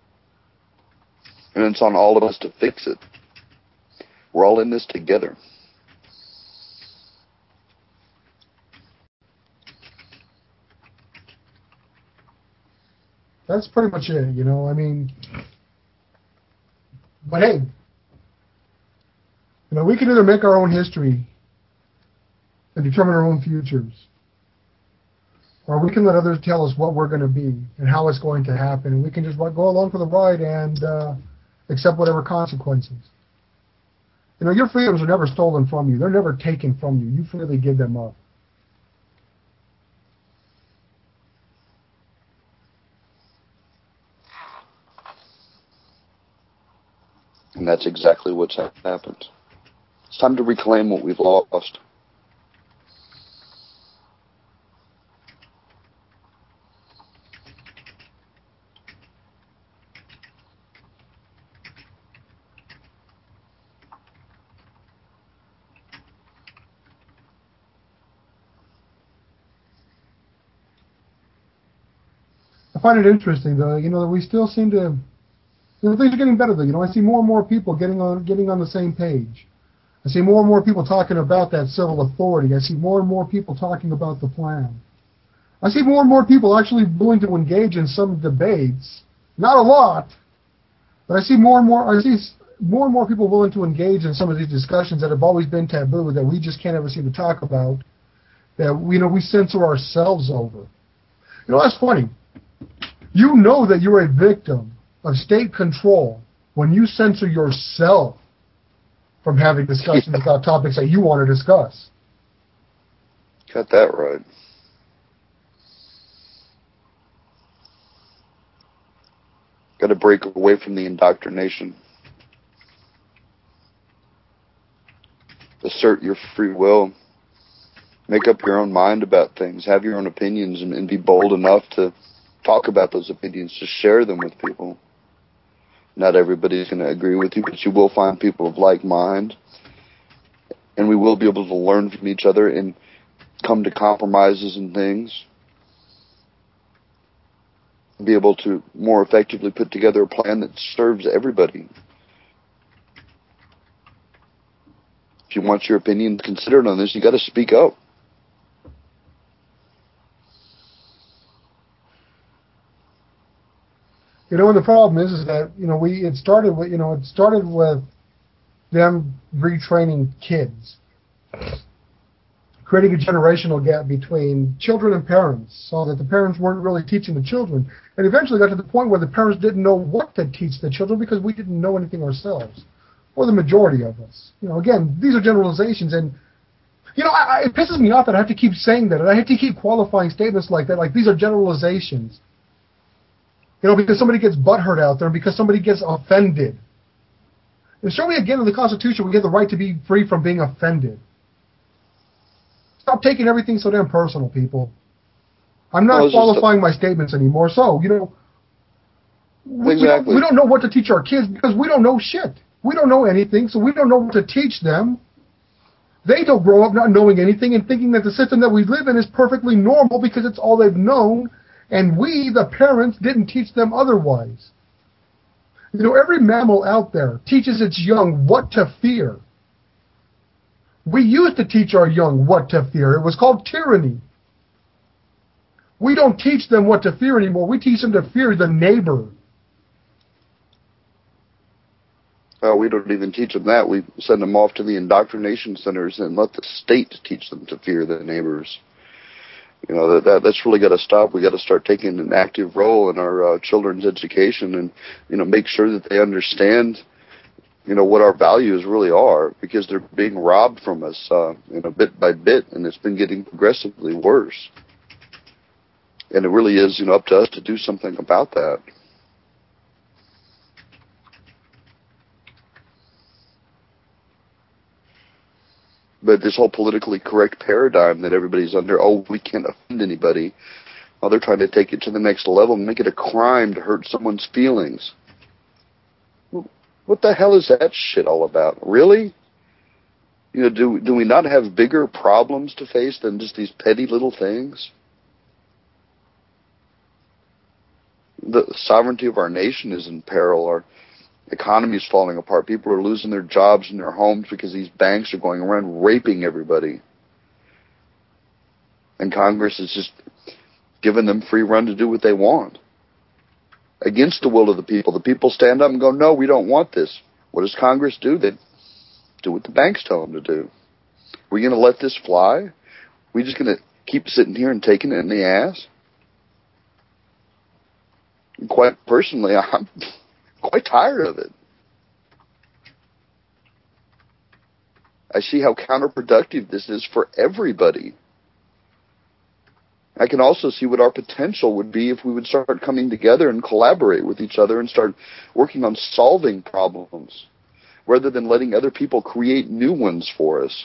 And it's on all of us to fix it. We're all in this together. That's pretty much it, you know, I mean, but hey, you know, we can either make our own history and determine our own futures, or we can let others tell us what we're going to be and how it's going to happen, and we can just go along for the ride and uh, accept whatever consequences. You know, your freedoms are never stolen from you. They're never taken from you. You freely give them up. And that's exactly what's happened. It's time to reclaim what we've lost. I find it interesting, though, you know, that we still seem to, you know, things are getting better, though. You know, I see more and more people getting on, getting on the same page. I see more and more people talking about that civil authority. I see more and more people talking about the plan. I see more and more people actually willing to engage in some debates. Not a lot, but I see more and more, I see more and more people willing to engage in some of these discussions that have always been taboo, that we just can't ever seem to talk about, that, you know, we censor ourselves over. You know, that's funny. You know that you're a victim of state control when you censor yourself from having discussions yeah. about topics that you want to discuss. Got that right. Got to break away from the indoctrination. Assert your free will. Make up your own mind about things. Have your own opinions and, and be bold enough to talk about those opinions, to share them with people. Not everybody's going to agree with you, but you will find people of like mind. And we will be able to learn from each other and come to compromises and things. Be able to more effectively put together a plan that serves everybody. If you want your opinion considered on this, you got to speak up. You know, and the problem is, is that, you know, we, it started with, you know, it started with them retraining kids, creating a generational gap between children and parents, so that the parents weren't really teaching the children, and eventually got to the point where the parents didn't know what to teach the children because we didn't know anything ourselves, or the majority of us. You know, again, these are generalizations, and, you know, I, it pisses me off that I have to keep saying that, and I have to keep qualifying statements like that, like these are generalizations. You know, because somebody gets butthurt out there, because somebody gets offended. And show me again in the Constitution we get the right to be free from being offended. Stop taking everything so damn personal, people. I'm not well, qualifying my statements anymore. So, you know, we, exactly. we, don't, we don't know what to teach our kids because we don't know shit. We don't know anything, so we don't know what to teach them. They don't grow up not knowing anything and thinking that the system that we live in is perfectly normal because it's all they've known. And we, the parents, didn't teach them otherwise. You know, every mammal out there teaches its young what to fear. We used to teach our young what to fear. It was called tyranny. We don't teach them what to fear anymore. We teach them to fear the neighbor. Uh, we don't even teach them that. We send them off to the indoctrination centers and let the state teach them to fear their neighbors. You know, that, that that's really got to stop. We got to start taking an active role in our uh, children's education, and you know, make sure that they understand, you know, what our values really are, because they're being robbed from us, uh, you know, bit by bit, and it's been getting progressively worse. And it really is, you know, up to us to do something about that. But this whole politically correct paradigm that everybody's under, oh, we can't offend anybody. Well, they're trying to take it to the next level and make it a crime to hurt someone's feelings. What the hell is that shit all about? Really? You know, do do we not have bigger problems to face than just these petty little things? The sovereignty of our nation is in peril. Our economy is falling apart. People are losing their jobs and their homes because these banks are going around raping everybody. And Congress is just giving them free run to do what they want, against the will of the people. The people stand up and go, no, we don't want this. What does Congress do? They do what the banks tell them to do. Are we going to let this fly? Are we just going to keep sitting here and taking it in the ass? And quite personally, I'm quite tired of it. I see how counterproductive this is for everybody. I can also see what our potential would be if we would start coming together and collaborate with each other and start working on solving problems, rather than letting other people create new ones for us.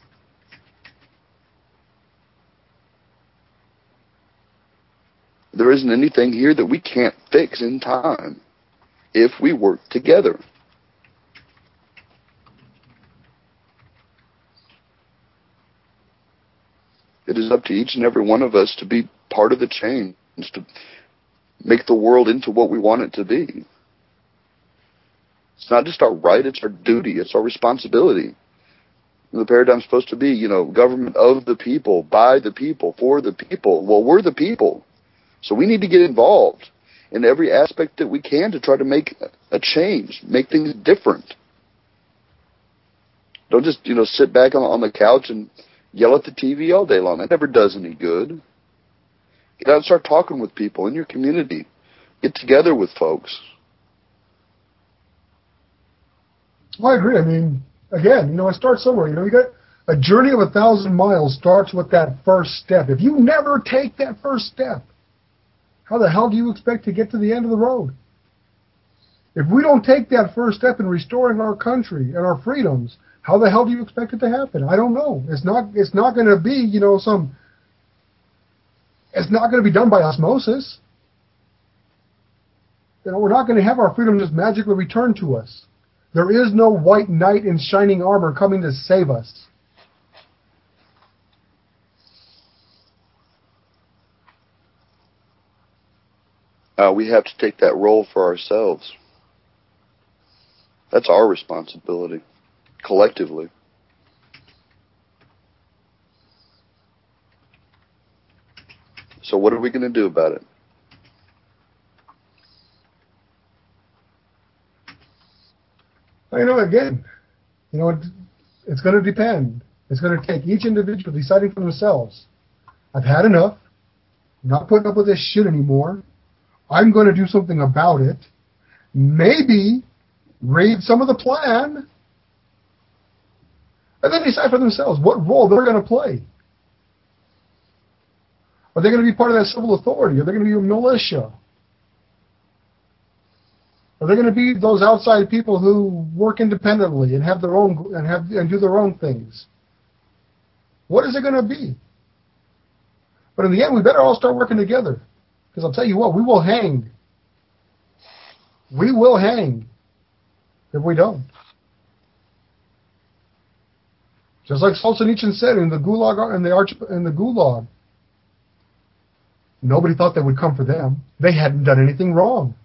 There isn't anything here that we can't fix in time if we work together. It is up to each and every one of us to be part of the change, to make the world into what we want it to be. It's not just our right, it's our duty, it's our responsibility. The paradigm's supposed to be, you know, government of the people, by the people, for the people. Well, we're the people. So we need to get involved in every aspect that we can to try to make a change, make things different. Don't just, you know, sit back on, on the couch and yell at the T V all day long. That never does any good. Get out and start talking with people in your community. Get together with folks. Well, I agree. I mean, again, you know, I start somewhere. You know, you got a journey of a thousand miles starts with that first step. If you never take that first step, how the hell do you expect to get to the end of the road? If we don't take that first step in restoring our country and our freedoms, how the hell do you expect it to happen? I don't know. It's not. It's not going to be, you know, some. It's not going to be done by osmosis. You know, we're not going to have our freedom just magically returned to us. There is no white knight in shining armor coming to save us. Uh, we have to take that role for ourselves. That's our responsibility, collectively. So what are we going to do about it? You know, again, you know, it, it's going to depend. It's going to take each individual deciding for themselves. I've had enough. I'm not putting up with this shit anymore. I'm going to do something about it. Maybe read some of the plan, and then decide for themselves what role they're going to play. Are they going to be part of that civil authority? Are they going to be a militia? Are they going to be those outside people who work independently and have their own and have and do their own things? What is it going to be? But in the end, we better all start working together, because I'll tell you what, we will hang. We will hang if we don't. Just like Solzhenitsyn said in the Gulag in the Arch in the Gulag. Nobody thought they would come for them. They hadn't done anything wrong.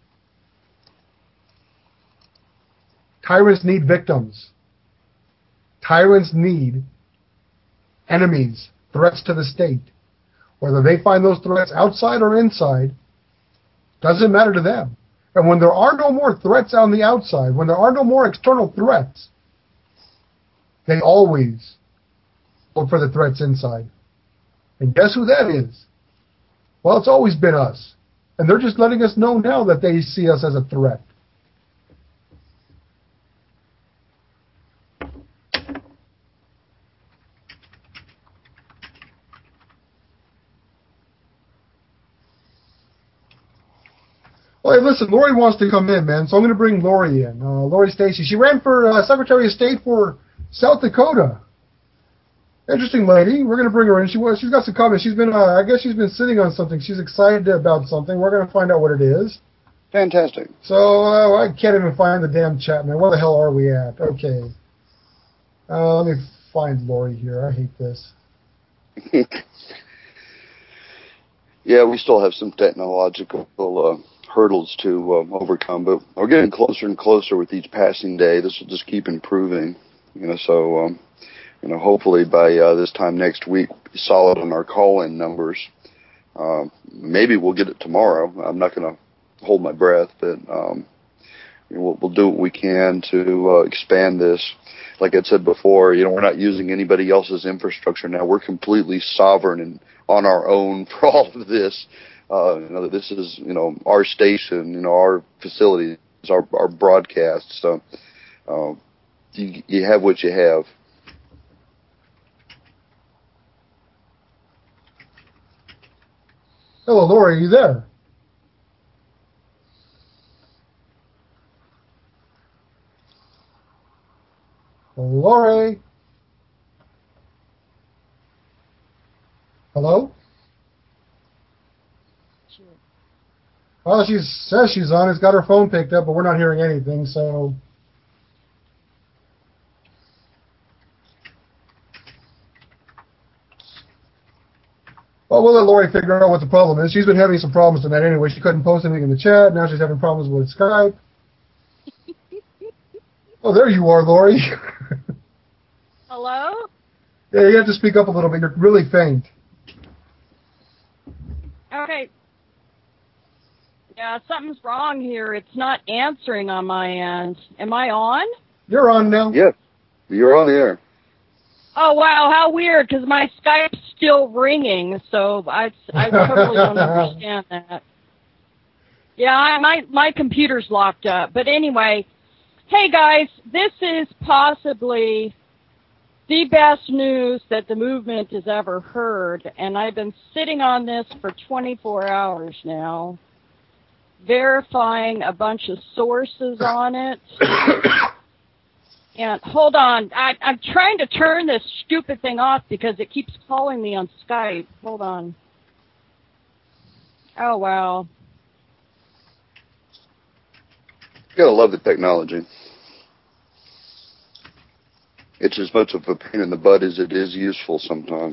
Tyrants need victims. Tyrants need enemies, threats to the state. Whether they find those threats outside or inside, doesn't matter to them. And when there are no more threats on the outside, when there are no more external threats, they always look for the threats inside. And guess who that is? Well, it's always been us. And they're just letting us know now that they see us as a threat. Well, hey, listen, Lori wants to come in, man, so I'm going to bring Lori in. Uh, Lori Stacy. She ran for uh, Secretary of State for South Dakota. Interesting lady. We're going to bring her in. She was. She's got some comments. She's been. Uh, I guess she's been sitting on something. She's excited about something. We're going to find out what it is. Fantastic. So uh, I can't even find the damn chat, man. Where the hell are we at? Okay. Uh, let me find Lori here. I hate this. Yeah, we still have some technological uh, hurdles to uh, overcome, but we're getting closer and closer with each passing day. This will just keep improving, you know. So, um, you know, hopefully by uh, this time next week, we'll be solid on our call-in numbers. Um, maybe we'll get it tomorrow. I'm not going to hold my breath, but um, you know, we'll, we'll do what we can to uh, expand this. Like I said before, you know, we're not using anybody else's infrastructure now. We're completely sovereign and on our own for all of this. Uh, you know, this is, you know, our station, you know, our facilities, our, our broadcast. So uh, you, you have what you have. Hello, Lori, are you there? Lori? Hello? Sure. Well, she says she's on. It's got her phone picked up, but we're not hearing anything, so... Well, we'll let Lori figure out what the problem is. She's been having some problems tonight anyway. She couldn't post anything in the chat. Now she's having problems with Skype. Oh, there you are, Lori. Hello? Yeah, you have to speak up a little bit. You're really faint. Okay. Yeah, something's wrong here. It's not answering on my end. Am I on? You're on now. Yeah, you're on the air. Oh, wow, how weird, because my Skype's still ringing, so I, I totally don't understand that. Yeah, I, my, my computer's locked up. But anyway, hey, guys, this is possibly the best news that the movement has ever heard, and I've been sitting on this for twenty-four hours now, verifying a bunch of sources on it. And hold on, I, I'm trying to turn this stupid thing off because it keeps calling me on Skype. Hold on. Oh, wow. You gotta love the technology. It's as much of a pain in the butt as it is useful sometimes.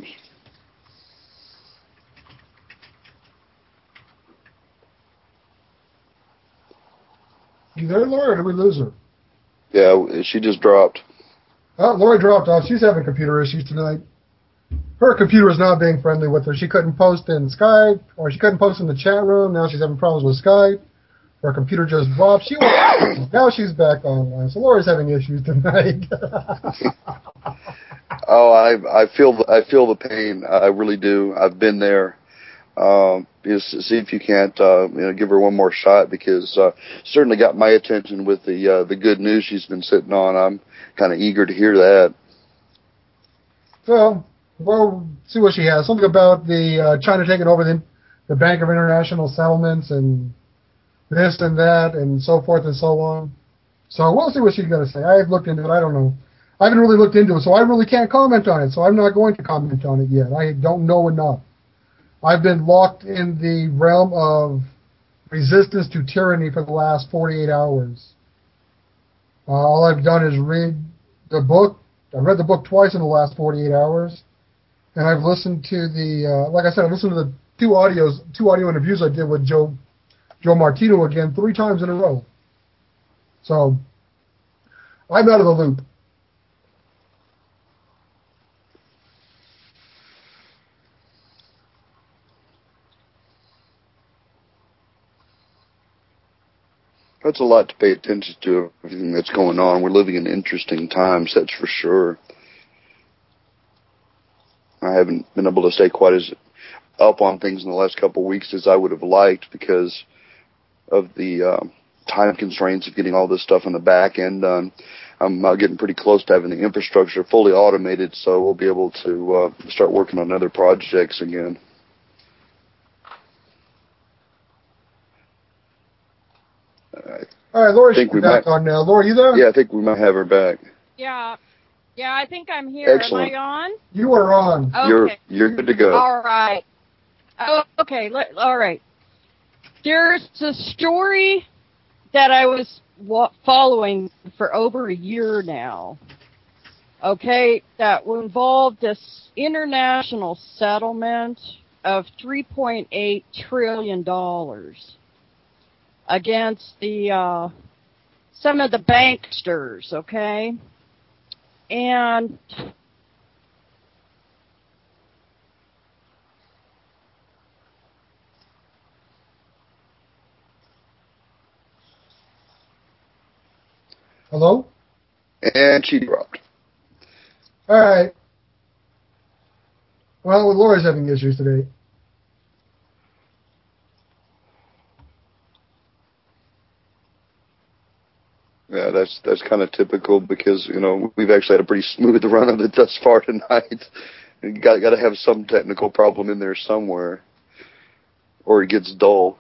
You there, Lori, or did we lose her? Yeah, she just dropped. Oh, Lori dropped off. She's having computer issues tonight. Her computer is not being friendly with her. She couldn't post in Skype, or she couldn't post in the chat room. Now she's having problems with Skype. Her computer just dropped. She was, now she's back online. So Lori's having issues tonight. Oh, I I feel I feel the pain. I really do. I've been there. Um, just see if you can't uh, you know, give her one more shot, because uh, certainly got my attention with the uh, the good news she's been sitting on. I'm kind of eager to hear that. So, well, see what she has. Something about the uh, China taking over the the Bank of International Settlements and this and that and so forth and so on. So we'll see what she's going to say. I've looked into it. I don't know. I haven't really looked into it, so I really can't comment on it. So I'm not going to comment on it yet. I don't know enough. I've been locked in the realm of resistance to tyranny for the last forty-eight hours. Uh, all I've done is read the book. I've read the book twice in the last forty-eight hours. And I've listened to the, uh, like I said, I've listened to the two audios, two audio interviews I did with Joe Joe Martino again three times in a row. So, I'm out of the loop. That's a lot to pay attention to, everything that's going on. We're living in interesting times, that's for sure. I haven't been able to stay quite as up on things in the last couple of weeks as I would have liked because of the uh, time constraints of getting all this stuff on the back end done. I'm uh, getting pretty close to having the infrastructure fully automated, so we'll be able to uh, start working on other projects again. All right, Lori's back might, on now. Lori, you there? Yeah, I think we might have her back. Yeah. Yeah, I think I'm here. Excellent. Am I on? You are on. Okay. You're, you're good to go. All right. Oh, okay. Let, all right. There's a story that I was wa- following for over a year now. Okay, that involved this international settlement of three point eight trillion dollars against the uh, some of the banksters. Okay, and hello? And she dropped. All right. Well, Laura's having issues today. Yeah, that's that's kind of typical because, you know, we've actually had a pretty smooth run of it thus far tonight. You got got to have some technical problem in there somewhere, or it gets dull.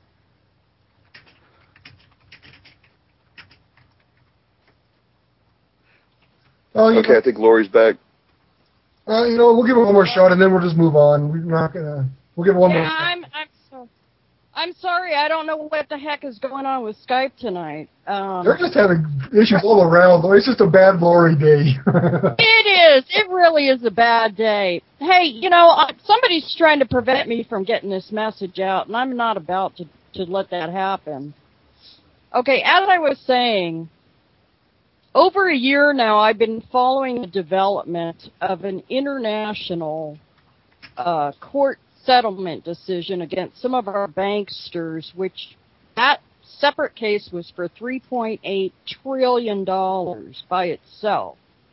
Oh, okay, know, I think Lori's back. Uh, you know, we'll give it one more shot and then we'll just move on. We're not gonna. We'll give it one yeah, more shot. I'm, I'm so. I'm sorry, I don't know what the heck is going on with Skype tonight. Um, They're just having issues all around, though. It's just a bad Lori day. It is. It really is a bad day. Hey, you know, uh, somebody's trying to prevent me from getting this message out, and I'm not about to, to let that happen. Okay, as I was saying, over a year now I've been following the development of an international uh, court settlement decision against some of our banksters, which that separate case was for three point eight trillion dollars by itself.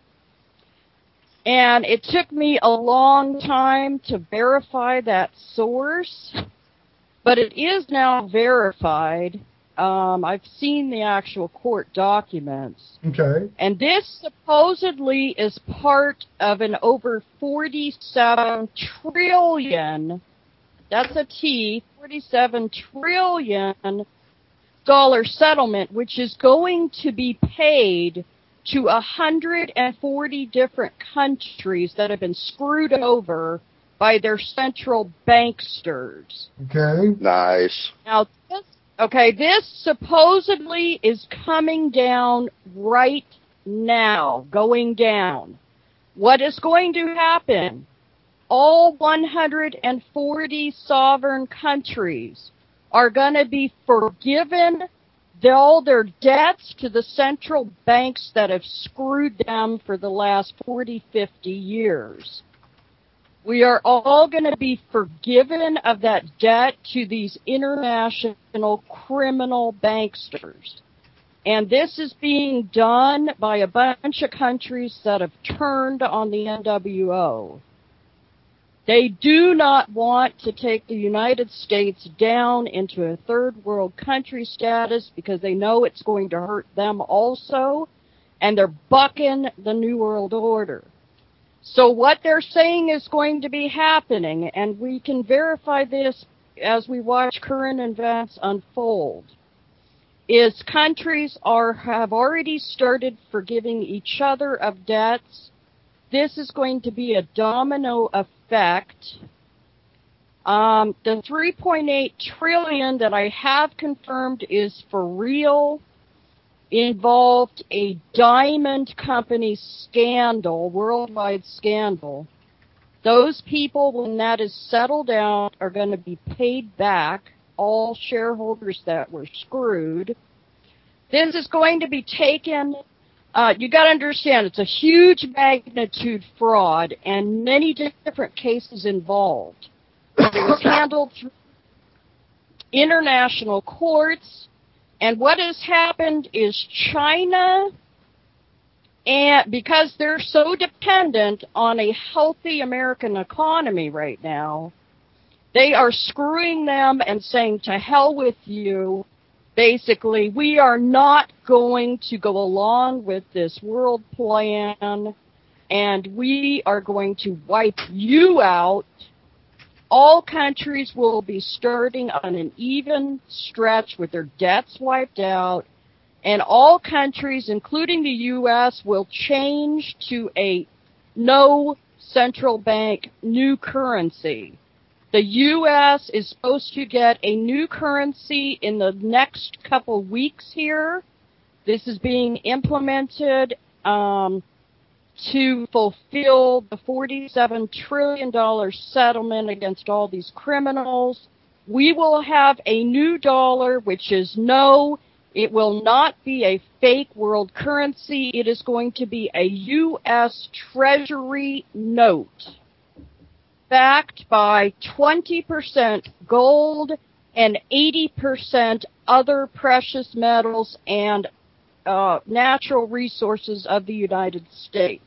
And it took me a long time to verify that source, but it is now verified. Um, I've seen the actual court documents. Okay. And this supposedly is part of an over forty-seven trillion, that's a T, forty-seven trillion dollar settlement, which is going to be paid to one hundred forty different countries that have been screwed over by their central banksters. Okay. Nice. Now, this, okay, this supposedly is coming down right now, going down. What is going to happen? All one hundred forty sovereign countries are going to be forgiven all their debts to the central banks that have screwed them for the last forty, fifty years. We are all going to be forgiven of that debt to these international criminal banksters. And this is being done by a bunch of countries that have turned on the N W O. They do not want to take the United States down into a third world country status because they know it's going to hurt them also, and they're bucking the New World Order. So what they're saying is going to be happening, and we can verify this as we watch current events unfold, is countries are have already started forgiving each other of debts. This is going to be a domino effect. Um, the three point eight trillion dollars that I have confirmed is for real involved a diamond company scandal, worldwide scandal. Those people, when that is settled out, are going to be paid back, all shareholders that were screwed. This is going to be taken, uh, you got to understand, it's a huge magnitude fraud and many different cases involved. It was handled through international courts. And what has happened is China, and because they're so dependent on a healthy American economy right now, they are screwing them and saying, to hell with you. Basically, we are not going to go along with this world plan, and we are going to wipe you out. All countries will be starting on an even stretch with their debts wiped out, and all countries, including the U S, will change to a no central bank new currency. The U S is supposed to get a new currency in the next couple weeks here. This is being implemented um, to fulfill the forty-seven trillion dollars settlement against all these criminals. We will have a new dollar, which is no, it will not be a fake world currency. It is going to be a U S Treasury note backed by twenty percent gold and eighty percent other precious metals and uh, natural resources of the United States.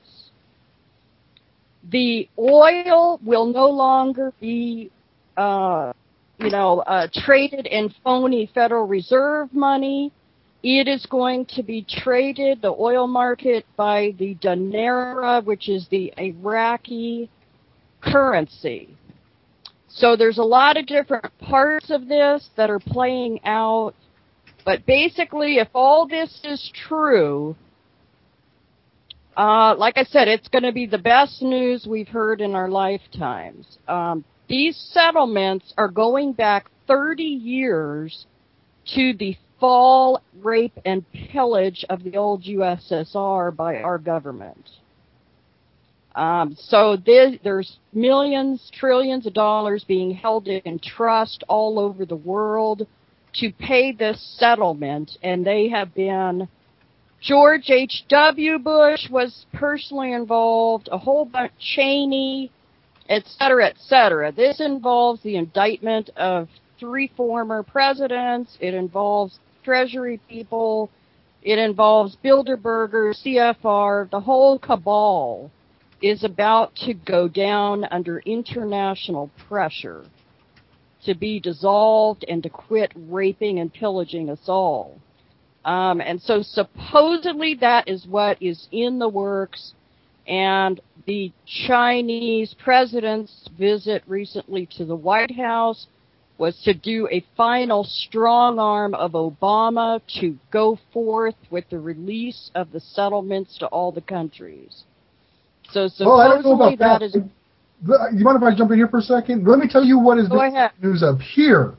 The oil will no longer be, uh, you know, uh, traded in phony Federal Reserve money. It is going to be traded, the oil market, by the dinar, which is the Iraqi currency. So there's a lot of different parts of this that are playing out. But basically, if all this is true, uh, like I said, it's going to be the best news we've heard in our lifetimes. Um, these settlements are going back thirty years to the fall, rape, and pillage of the old U S S R by our government. Um, so there, there's millions, trillions of dollars being held in trust all over the world to pay this settlement, and they have been, George H W. Bush was personally involved, a whole bunch, Cheney, et cetera, et cetera. This involves the indictment of three former presidents. It involves Treasury people. It involves Bilderberger, C F R. The whole cabal is about to go down under international pressure to be dissolved and to quit raping and pillaging us all. Um, and so supposedly that is what is in the works. And the Chinese president's visit recently to the White House was to do a final strong arm of Obama to go forth with the release of the settlements to all the countries. So supposedly well, I don't know about that. that is... You mind if I jump in here for a second? Let me tell you what is Go ahead. news up here.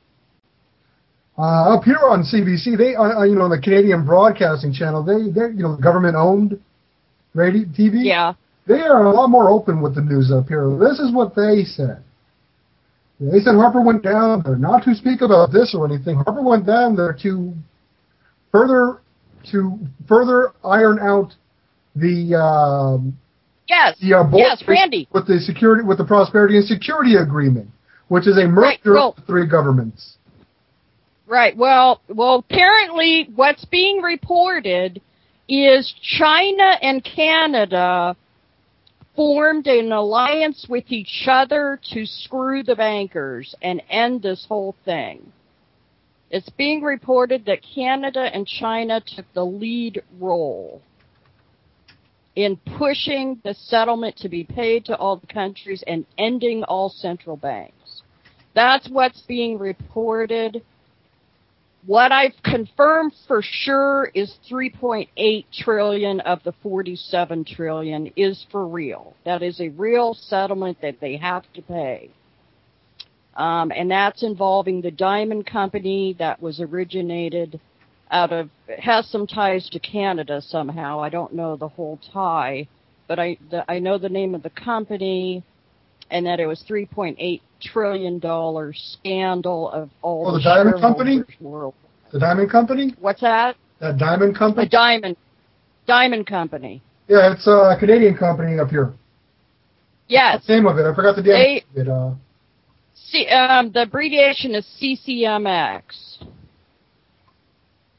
Uh, up here on C B C, they, uh, you know, on the Canadian Broadcasting Channel, they, they're, you know, government-owned radio T V. Yeah. They are a lot more open with the news up here. This is what they said. They said Harper went down there, not to speak about this or anything. Harper went down there to further to further iron out the. Um, Yes, The, uh, yes, Randy. With the security, with the Prosperity and Security Agreement, which is a merger Right, well, of the three governments. Right. Well, well, apparently what's being reported is China and Canada formed an alliance with each other to screw the bankers and end this whole thing. It's being reported that Canada and China took the lead role in pushing the settlement to be paid to all the countries and ending all central banks. That's what's being reported. What I've confirmed for sure is three point eight trillion dollars of the forty-seven trillion dollars is for real. That is a real settlement that they have to pay. Um, and that's involving the Diamond Company that was originated out of, it has some ties to Canada somehow. I don't know the whole tie, but I the, I know the name of the company, and that it was three point eight trillion dollars scandal of all oh, the, the Diamond Company? World. The Diamond Company? What's that? That Diamond Company? A diamond, Diamond Company. Yeah, it's a Canadian company up here. Yes. What's the name of it? I forgot the damn name They, of it. Uh, C, um, the abbreviation is C C M X.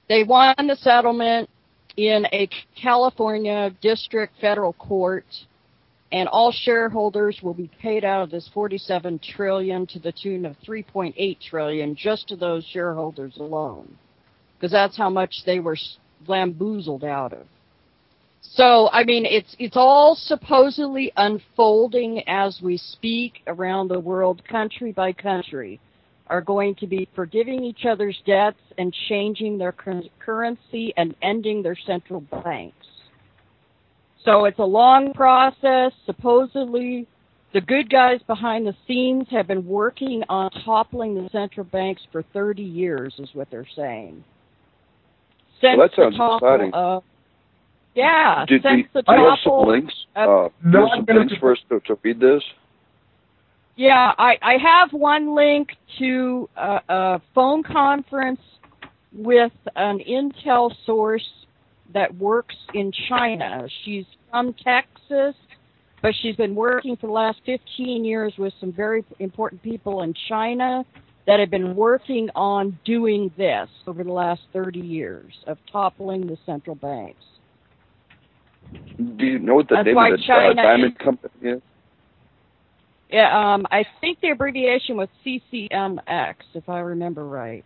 They won the settlement in a California district federal court, and all shareholders will be paid out of this forty-seven trillion dollars to the tune of three point eight trillion dollars just to those shareholders alone, because that's how much they were bamboozled out of. So, I mean, it's it's all supposedly unfolding as we speak around the world, country by country, are going to be forgiving each other's debts and changing their currency and ending their central banks. So it's a long process. Supposedly, the good guys behind the scenes have been working on toppling the central banks for thirty years, is what they're saying. Since well, that sounds the topple exciting. Of, yeah, Did, since do, the do you have topple. some links? Of, Uh, do No, you have I'm some gonna links just- for us to, to read this? Yeah, I, I have one link to a, a phone conference with an intel source that works in China. She's from Texas, but she's been working for the last fifteen years with some very important people in China that have been working on doing this over the last thirty years of toppling the central banks. Do you know what the That's name why of the uh, China diamond is- company is? Yeah, um, I think the abbreviation was C C M X, if I remember right.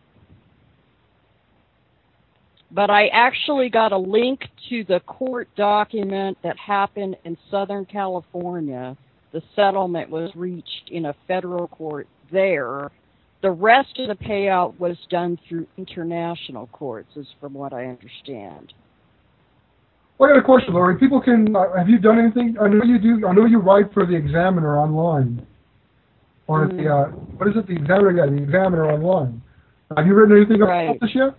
But I actually got a link to the court document that happened in Southern California. The settlement was reached in a federal court there. The rest of the payout was done through international courts, is from what I understand. Well, I got a question, Lori. People can. Uh, have you done anything? I know you do. I know you write for the Examiner online, or Mm. the uh, what is it? The Examiner, yeah, the Examiner online. Have you written anything Right. about this yet?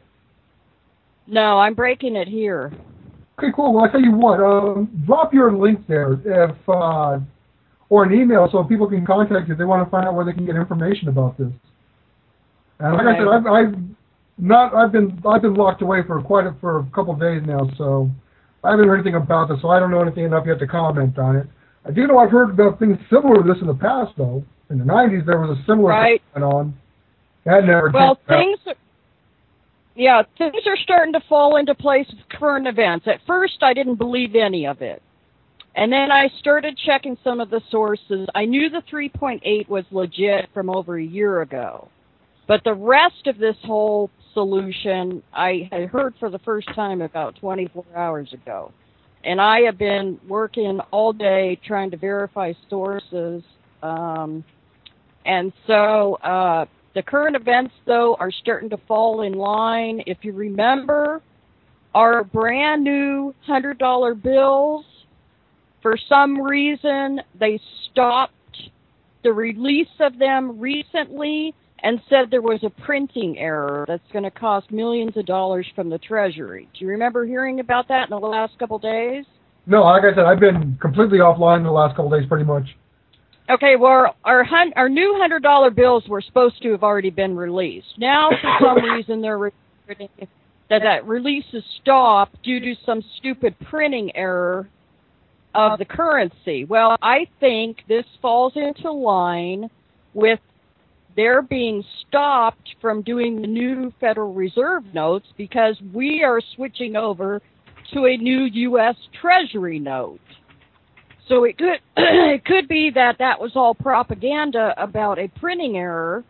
No, I'm breaking it here. Okay, cool. Well, I tell you what. Um, drop your link there, if uh, or an email, so people can contact you if they want to find out where they can get information about this. And like I said, I've, I've not. I've been I've been locked away for quite a, for a couple of days now, so. I haven't heard anything about this, so I don't know anything enough yet to comment on it. I do know I've heard about things similar to this in the past, though. In the nineties, there was a similar Right. thing going on. That never Well, came out. things, are, yeah, things are starting to fall into place with current events. At first, I didn't believe any of it. And then I started checking some of the sources. I knew the three point eight was legit from over a year ago. But the rest of this whole solution, I had heard for the first time about twenty-four hours ago. And I have been working all day trying to verify sources. Um, and so uh, the current events, though, are starting to fall in line. If you remember, our brand new one hundred dollar bills, for some reason, they stopped the release of them recently and said there was a printing error that's going to cost millions of dollars from the Treasury. Do you remember hearing about that in the last couple of days? No, like I said, I've been completely offline the last couple of days, pretty much. Okay, well, our hun- our new one hundred dollar bills were supposed to have already been released. Now, for some reason, they're reporting that that release is stopped due to some stupid printing error of the currency. Well, I think this falls into line with they're being stopped from doing the new Federal Reserve notes because we are switching over to a new U S Treasury note. So it could it could be that that was all propaganda about a printing error,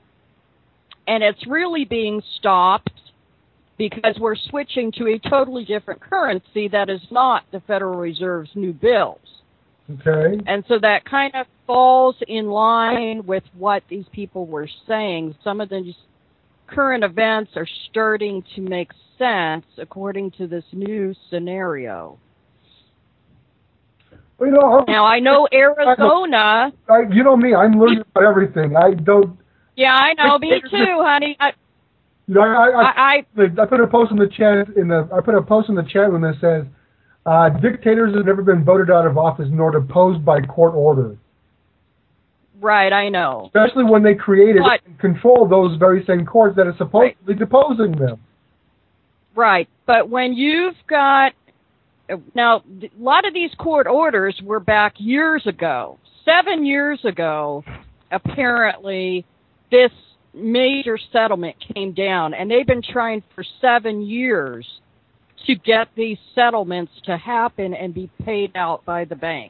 and it's really being stopped because we're switching to a totally different currency that is not the Federal Reserve's new bills. Okay. And so that kind of falls in line with what these people were saying. Some of these current events are starting to make sense according to this new scenario. Well, you know, Now, I know Arizona. I, you know me, I'm learning about everything. I don't. Yeah, I know. Me too, honey. I, You know, I, I, I, I, I put a post in the chat in the I put a post in the chat room that says uh, dictators have never been voted out of office nor deposed by court order. right, I know. Especially when they created But, and controlled those very same courts that are supposedly right. deposing them. Right, but when you've got now a lot of these court orders were back years ago, seven years ago. Apparently, this major settlement came down, and they've been trying for seven years to get these settlements to happen and be paid out by the banks.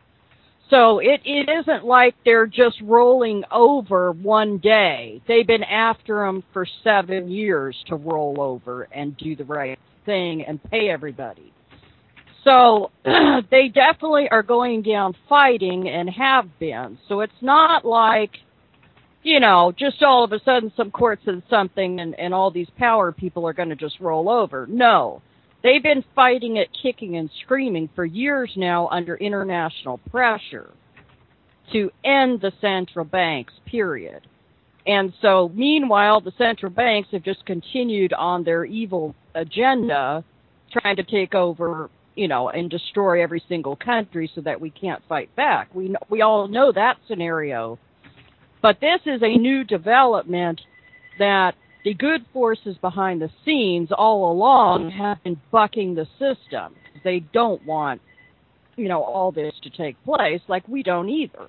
So it, it isn't like they're just rolling over one day. They've been after them for seven years to roll over and do the right thing and pay everybody. So they definitely are going down fighting and have been. So it's not like, you know, just all of a sudden some court says something and, and all these power people are going to just roll over. No. They've been fighting it, kicking and screaming for years now under international pressure to end the central banks, period. And so, meanwhile, the central banks have just continued on their evil agenda, trying to take over, you know, and destroy every single country so that we can't fight back. We we all know that scenario. But this is a new development that the good forces behind the scenes all along have been bucking the system. They don't want, you know, all this to take place, like we don't either.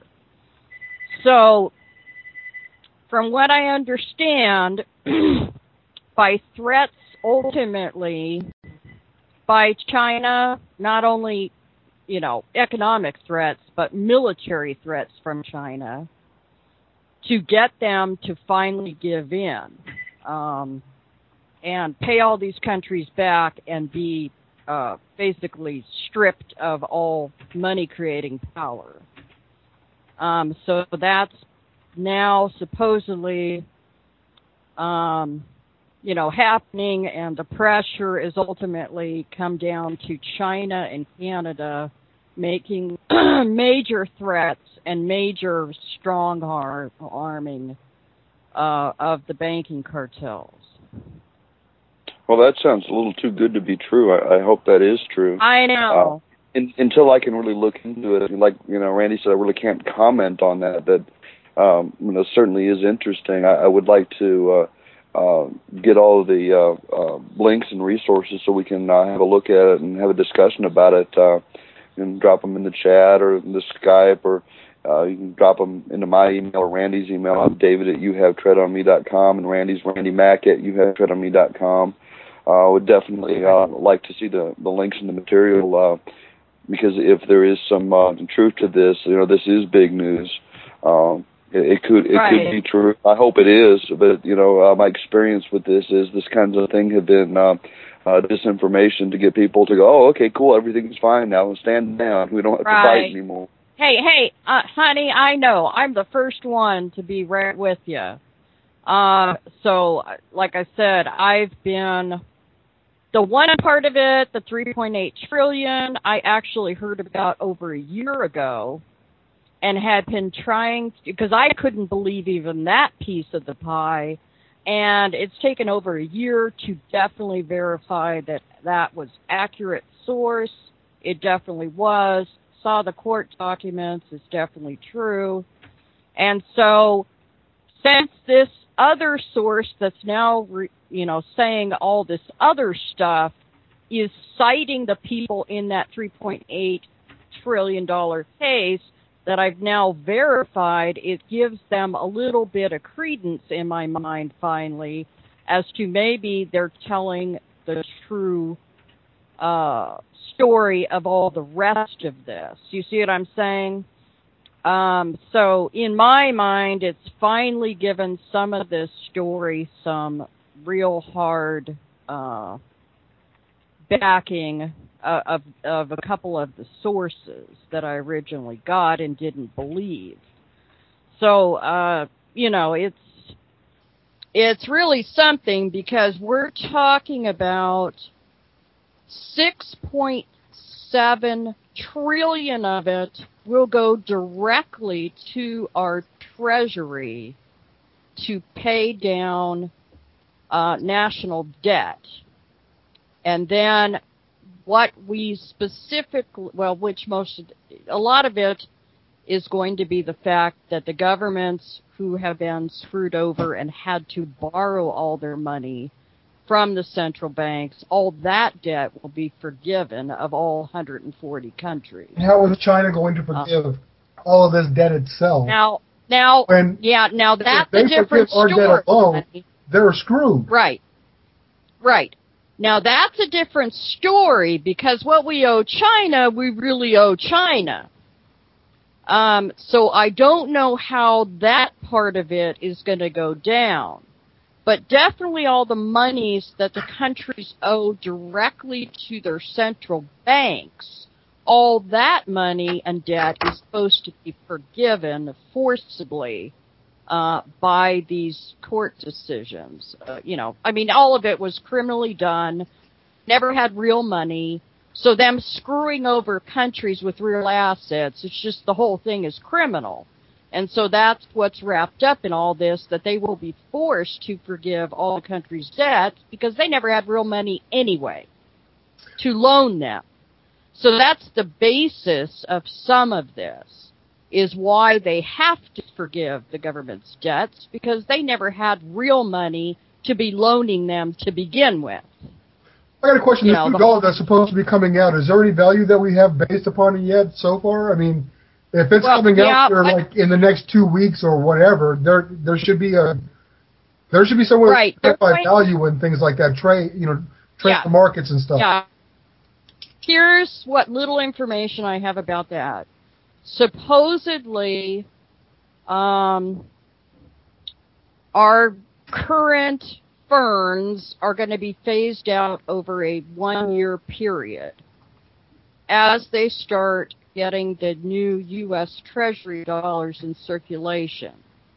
So, from what I understand, by threats ultimately by China, not only, you know, economic threats, but military threats from China, to get them to finally give in. Um, and pay all these countries back and be uh, basically stripped of all money-creating power. Um, so that's now supposedly, um, you know, happening, and the pressure is ultimately come down to China and Canada making major threats and major strong arm, arming Uh, of the banking cartels. Well, that sounds a little too good to be true. I, I hope that is true. I know. Uh, in, until I can really look into it, like you know, Randy said, I really can't comment on that. That um, you know certainly is interesting. I, I would like to uh, uh, get all of the uh, uh, links and resources so we can uh, have a look at it and have a discussion about it, uh, and drop them in the chat or in the Skype or. Uh, you can drop them into my email or Randy's email. I'm David at you have tread on me dot com, and Randy's Randy Mack at you have tread on me dot com. I uh, would definitely uh, like to see the, the links in the material uh, because if there is some uh, truth to this, you know, this is big news. Um, it, it could it right. could be true. I hope it is, but you know, uh, my experience with this is this kind of thing have been uh, uh, disinformation to get people to go, oh, okay, cool, everything's fine now, stand down. We don't have right. to fight anymore. Hey, hey, uh, honey, I know. I'm the first one to be right with you. Uh, so, like I said, I've been, the one part of it, the three point eight trillion dollars, I actually heard about over a year ago and had been trying, because I couldn't believe even that piece of the pie, and it's taken over a year to definitely verify that that was accurate source. It definitely was. Saw the court documents, it's definitely true. And so, since this other source that's now, re, you know, saying all this other stuff is citing the people in that three point eight trillion dollars case that I've now verified, it gives them a little bit of credence in my mind finally as to maybe they're telling the true uh, story of all the rest of this. You see what I'm saying? Um, so in my mind, it's finally given some of this story some real hard uh, backing uh, of of a couple of the sources that I originally got and didn't believe. So uh, you know, it's it's really something because we're talking about six point seven trillion of it will go directly to our treasury to pay down uh, national debt. And then what we specifically, well, which most, a lot of it is going to be the fact that the governments who have been screwed over and had to borrow all their money from the central banks, all that debt will be forgiven of all one hundred forty countries. How is China going to forgive uh, all of this debt itself? Now, Now, when yeah, now that's they a different forgive our debt alone, story. they're screwed. Right. Right. Now that's a different story, because what we owe China, we really owe China. Um, so I don't know how that part of it is going to go down. But definitely all the monies that the countries owe directly to their central banks, all that money and debt is supposed to be forgiven forcibly uh, by these court decisions. Uh, you know, I mean, all of it was criminally done, never had real money. So them screwing over countries with real assets, it's just the whole thing is criminal. And so that's what's wrapped up in all this, that they will be forced to forgive all the countries' debts because they never had real money anyway to loan them. So that's the basis of some of this, is why they have to forgive the government's debts, because they never had real money to be loaning them to begin with. I got a question. You This know, new the- dollar that's supposed to be coming out, is there any value that we have based upon it yet so far? I mean, if it's Well, coming yeah, out here I- like in the next two weeks or whatever, there there should be a there should be somewhere Right, to they're by going- value and things like that, trade you know trade Yeah. the markets and stuff. Yeah. Here's what little information I have about that. Supposedly, um, our current ferns are going to be phased out over a one-year period as they start getting the new U S Treasury dollars in circulation.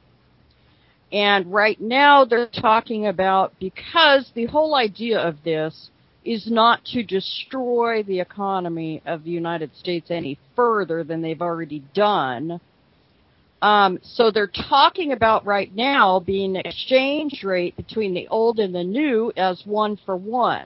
And right now they're talking about, because the whole idea of this is not to destroy the economy of the United States any further than they've already done. Um, so they're talking about right now being an exchange rate between the old and the new as one for one.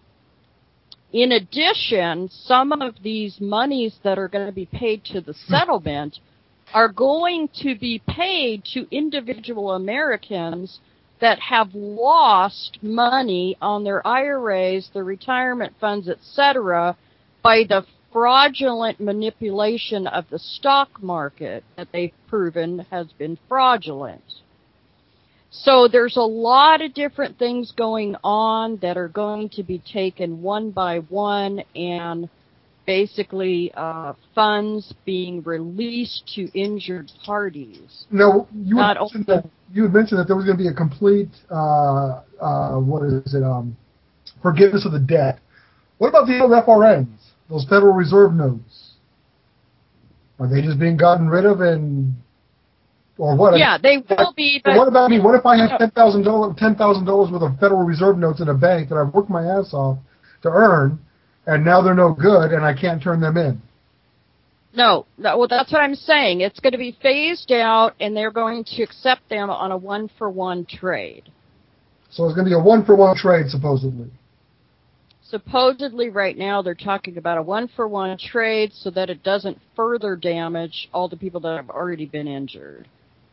In addition, some of these monies that are going to be paid to the settlement are going to be paid to individual Americans that have lost money on their I R As, their retirement funds, et cetera, by the fraudulent manipulation of the stock market that they've proven has been fraudulent. So there's a lot of different things going on that are going to be taken one by one, and basically uh, funds being released to injured parties. Now you had Not mentioned only- that you had mentioned that there was going to be a complete uh, uh, what is it um, forgiveness of the debt. What about the old F R Ns, those Federal Reserve notes? Are they just being gotten rid of, and or what? Yeah, they will be. But what about me? What if I have ten thousand dollars, ten thousand dollars worth of Federal Reserve notes in a bank that I've worked my ass off to earn, and now they're no good, and I can't turn them in? No, no, well, that's what I'm saying. It's going to be phased out, and they're going to accept them on a one-for-one trade. So it's going to be a one-for-one trade, supposedly. Supposedly, right now, they're talking about a one-for-one trade so that it doesn't further damage all the people that have already been injured.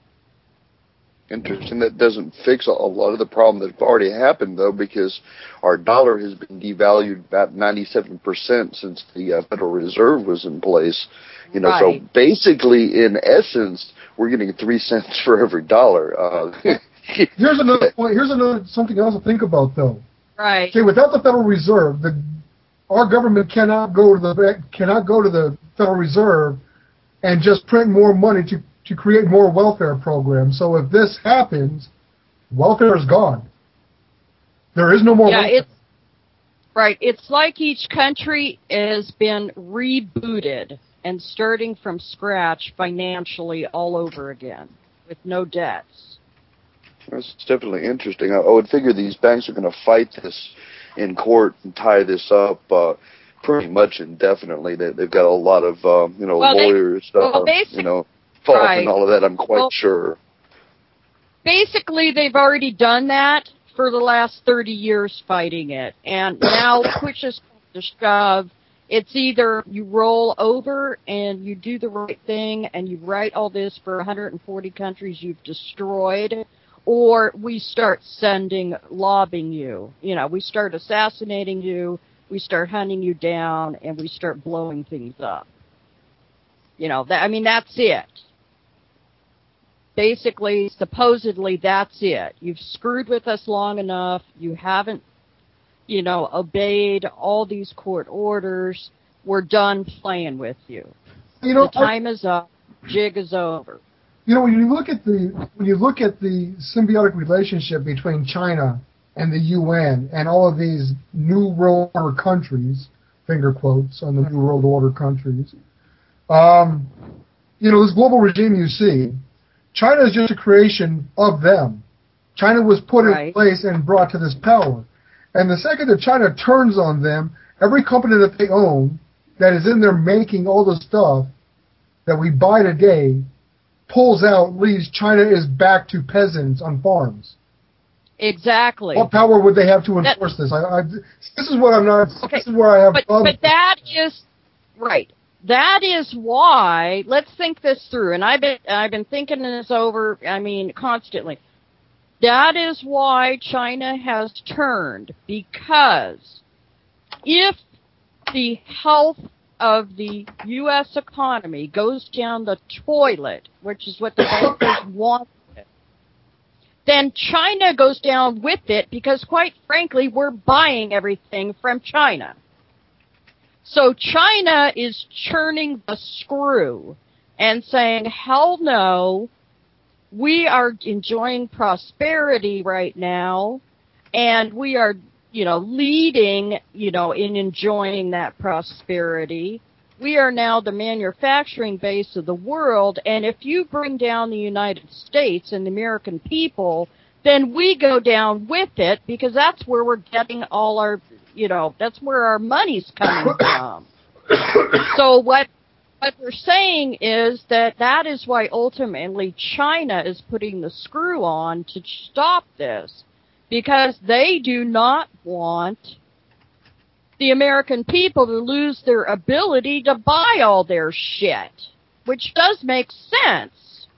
Interesting. That doesn't fix a lot of the problem that's already happened, though, because our dollar has been devalued about ninety-seven percent since the uh, Federal Reserve was in place. You know, Right. so basically, in essence, we're getting three cents for every dollar. Uh, Here's another point. Here's another something else to think about, though. Right. Okay, without the Federal Reserve, the our government cannot go to the cannot go to the Federal Reserve and just print more money to to create more welfare programs. So if this happens, welfare is gone. There is no more Yeah, welfare. it's right. It's like each country has been rebooted and starting from scratch financially all over again with no debts. That's definitely interesting. I, I would figure these banks are going to fight this in court and tie this up uh, pretty much indefinitely. They, they've got a lot of um, you know Well, they- lawyers, well, uh, basic- you know, fault right. and all of that. I'm quite Well, sure. Basically, they've already done that for the last thirty years fighting it. And now, push us to shove, it's either you roll over and you do the right thing and you write all this for one hundred forty countries you've destroyed, or we start sending, lobbing you. You know, we start assassinating you, we start hunting you down, and we start blowing things up. You know, that, I mean, that's it. basically, supposedly, that's it. You've screwed with us long enough. You haven't, you know, obeyed all these court orders. We're done playing with you. You know, the time I, is up. Jig is over. You know, when you look at the when you look at the symbiotic relationship between China and the U N and all of these New World Order countries, finger quotes on the New World Order countries, um, you know, this global regime you see, China is just a creation of them. China was put right. in place and brought to this power. And the second that China turns on them, every company that they own that is in there making all the stuff that we buy today pulls out, leaves China is back to peasants on farms. Exactly. What power would they have to enforce that, this? I, I, this is what I'm not. Okay, this is where I have. But, but that is right. That is why. Let's think this through. And I've been I've been thinking this over. I mean, constantly. That is why China has turned, because if the health of the U S economy goes down the toilet, which is what the bankers want, then China goes down with it because, quite frankly, we're buying everything from China. So China is churning the screw and saying, hell no, we are enjoying prosperity right now, and we are, you know, leading, you know, in enjoying that prosperity. We are now the manufacturing base of the world, and if you bring down the United States and the American people, then we go down with it, because that's where we're getting all our, you know, that's where our money's coming from. So what what we're saying is that that is why ultimately China is putting the screw on to stop this, because they do not want the American people to lose their ability to buy all their shit, which does make sense.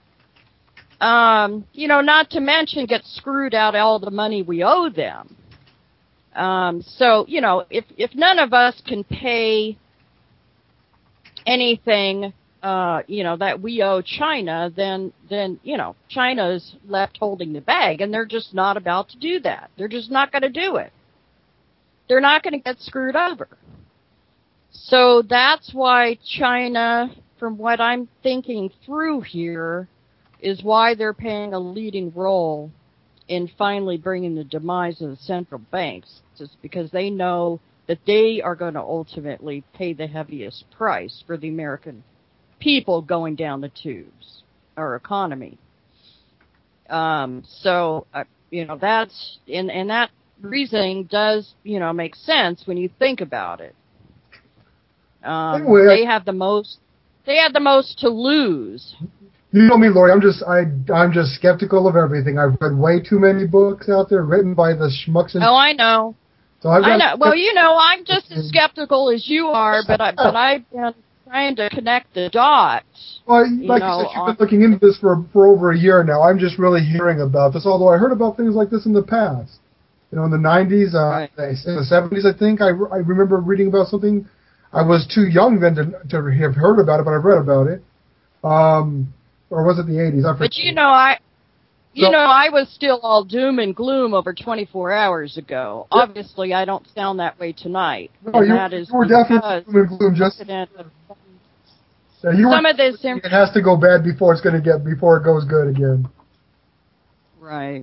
Um, you know, not to mention get screwed out all the money we owe them. Um, so, you know, if, if none of us can pay anything, uh, you know, that we owe China, then, then, you know, China's left holding the bag, and they're just not about to do that. They're just not going to do it. They're not going to get screwed over. So that's why China, from what I'm thinking through here, is why they're playing a leading role in finally bringing the demise of the central banks, just because they know that they are going to ultimately pay the heaviest price for the American people going down the tubes, our economy. Um, so, uh, you know, that's, and, and that reasoning does, you know, make sense when you think about it. Um, anyway, they have the most, they have the most to lose. You know me, Lori. I'm just, I, I'm just skeptical of everything. I've read way too many books out there written by the schmucks. And oh, I know. So I've I know. Well, you know, I'm just as skeptical as you are, but I, but I've been trying to connect the dots. Well, like you, know, you said, you've been looking into this for for over a year now. I'm just really hearing about this, although I heard about things like this in the past. You know, in the nineties, uh, right. in the seventies, I think I, I remember reading about something. I was too young then to to have heard about it, but I've read about it. Um, or was it the eighties? I but you know, I. You so, know, I was still all doom and gloom over twenty-four hours ago. Yeah. Obviously, I don't sound that way tonight. No, and you, that is you were definitely doom and gloom. Just yeah, you some were, of this it has to go bad before it's going to get before it goes good again. Right.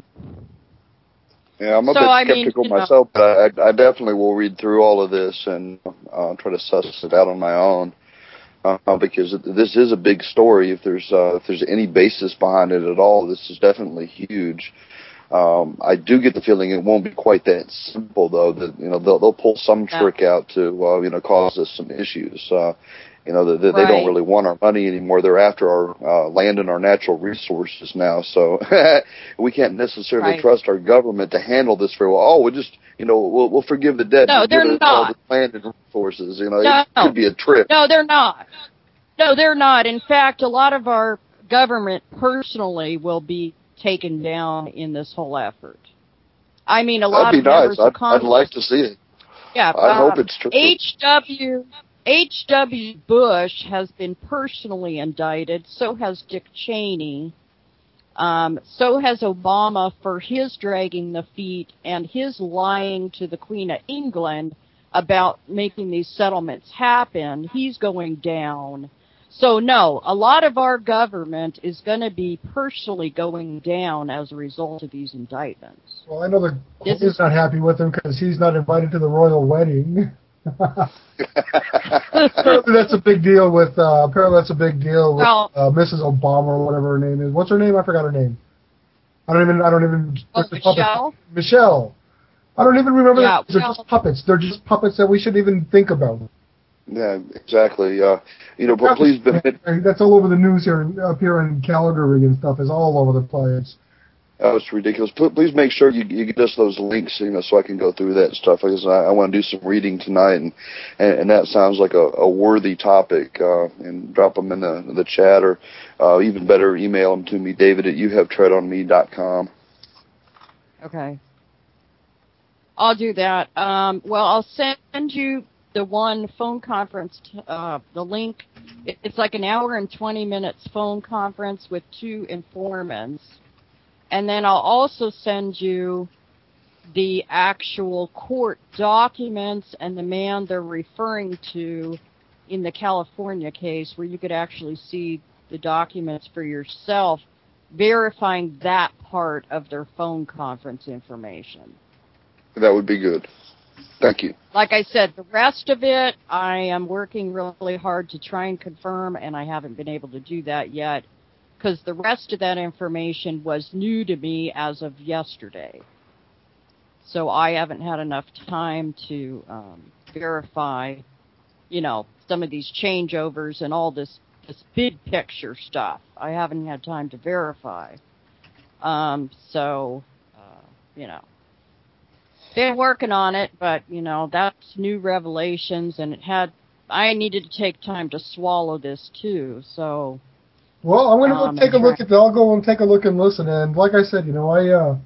Yeah, I'm a so, bit I skeptical mean, myself, know, but I, I definitely will read through all of this and uh, try to suss it out on my own. Uh, because this is a big story. If there's uh, if there's any basis behind it at all, this is definitely huge. Um, I do get the feeling it won't be quite that simple, though. That you know they'll, they'll pull some trick yeah. out to uh, you know cause us some issues. Uh, you know they, they right. don't really want our money anymore. They're after our uh, land and our natural resources now. So we can't necessarily right. trust our government to handle this very well. Oh, we'll just you know we'll, we'll forgive the debt. No, they're not. All the land and resources. You know no. it could be a trick. No, they're not. No, they're not. In fact, a lot of our government personally will be taken down in this whole effort. I mean, a lot That'd be of members nice. of Congress. I'd like to see it. Yeah, I um, hope it's true. H W H W Bush has been personally indicted. So has Dick Cheney. Um, so has Obama for his dragging the feet and his lying to the Queen of England about making these settlements happen. He's going down. So no, a lot of our government is going to be personally going down as a result of these indictments. Well, I know the This Queen's is- not happy with him because he's not invited to the royal wedding. Apparently that's a big deal with. Uh, apparently that's a big deal with Well- uh, Missus Obama or whatever her name is. What's her name? I forgot her name. I don't even. I don't even. Oh, there's a puppet- Michelle? Michelle. I don't even remember. Yeah, that. They're well- just puppets. They're just puppets that we shouldn't even think about. Yeah, exactly. Uh, you know, but please, but, That's all over the news here, in, up here in Calgary and stuff. Is all over the place. oh, it's ridiculous. P- Please make sure you, you get us those links, you know, so I can go through that stuff. Because I, I want to do some reading tonight, and, and, and that sounds like a, a worthy topic. Uh, and drop them in the the chat, or uh, even better, email them to me, David at you have tread on me dot com. Okay. I'll do that. Um, well, I'll send you the one phone conference, t- uh, the link. It, it's like an hour and twenty minutes phone conference with two informants. And then I'll also send you the actual court documents and the man they're referring to in the California case, where you could actually see the documents for yourself, verifying that part of their phone conference information. That would be good. Thank you. Like I said, the rest of it, I am working really hard to try and confirm, and I haven't been able to do that yet, because the rest of that information was new to me as of yesterday. So I haven't had enough time to um, verify, you know, some of these changeovers and all this, this big picture stuff. I haven't had time to verify. Um, so, uh, you know. Been working on it, but, you know, that's new revelations, and it had, I needed to take time to swallow this, too, so. Well, I'm going to Um, go take a and look try- at. I'll go and take a look and listen. And like I said, you know, I. Uh,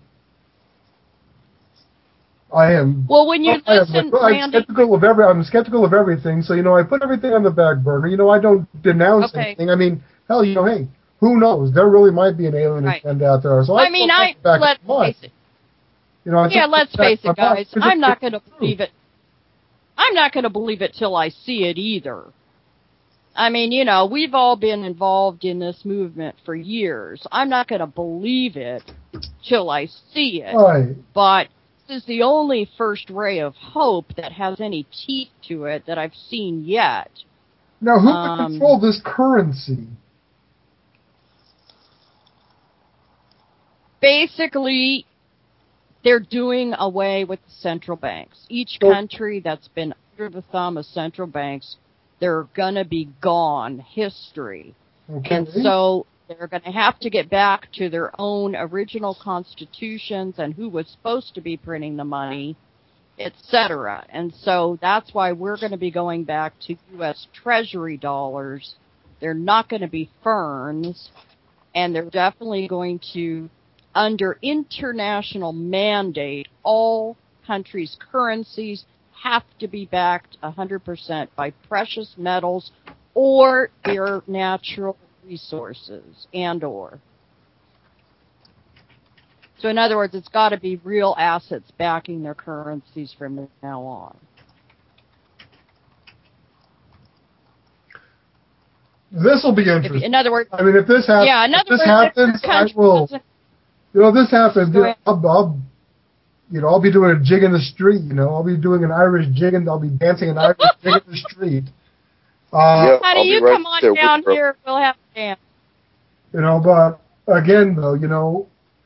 I am. Well, when you I am, listen, I'm Randy. skeptical of every. I'm skeptical of everything. So you know, I put everything on the back burner. You know, I don't denounce Okay. anything. I mean, hell, you know, hey, who knows? There really might be an alien Right. agenda out there. So I, I mean, put I, that back let's in mind. face it. You know, I Yeah, just let's put that face in it, my mind guys. because I'm it's not the going to truth. believe it. I'm not going to believe it till I see it either. I mean, you know, we've all been involved in this movement for years. I'm not going to believe it till I see it. Right. But this is the only first ray of hope that has any teeth to it that I've seen yet. Now, who Um, would control this currency? Basically, they're doing away with the central banks. Each So- country that's been under the thumb of central banks, they're going to be gone, history. Okay. And so they're going to have to get back to their own original constitutions and who was supposed to be printing the money, et cetera. And so that's why we're going to be going back to U S Treasury dollars. They're not going to be ferns, and they're definitely going to, under international mandate, all countries' currencies have to be backed one hundred percent by precious metals or their natural resources and or. So in other words, it's got to be real assets backing their currencies from now on. This will be If, interesting. in other words, I mean, if this happens, yeah, in if other this words, happens, if your I country will. doesn't- You know, if this happens, Go you know, ahead. I'll, I'll, you know, I'll be doing a jig in the street. You know, I'll be doing an Irish jig, and I'll be dancing an Irish jig in the street. Uh, Yeah. honey, I'll be you right come on there with down you. here. We'll have a dance. You know, but again, though, you know,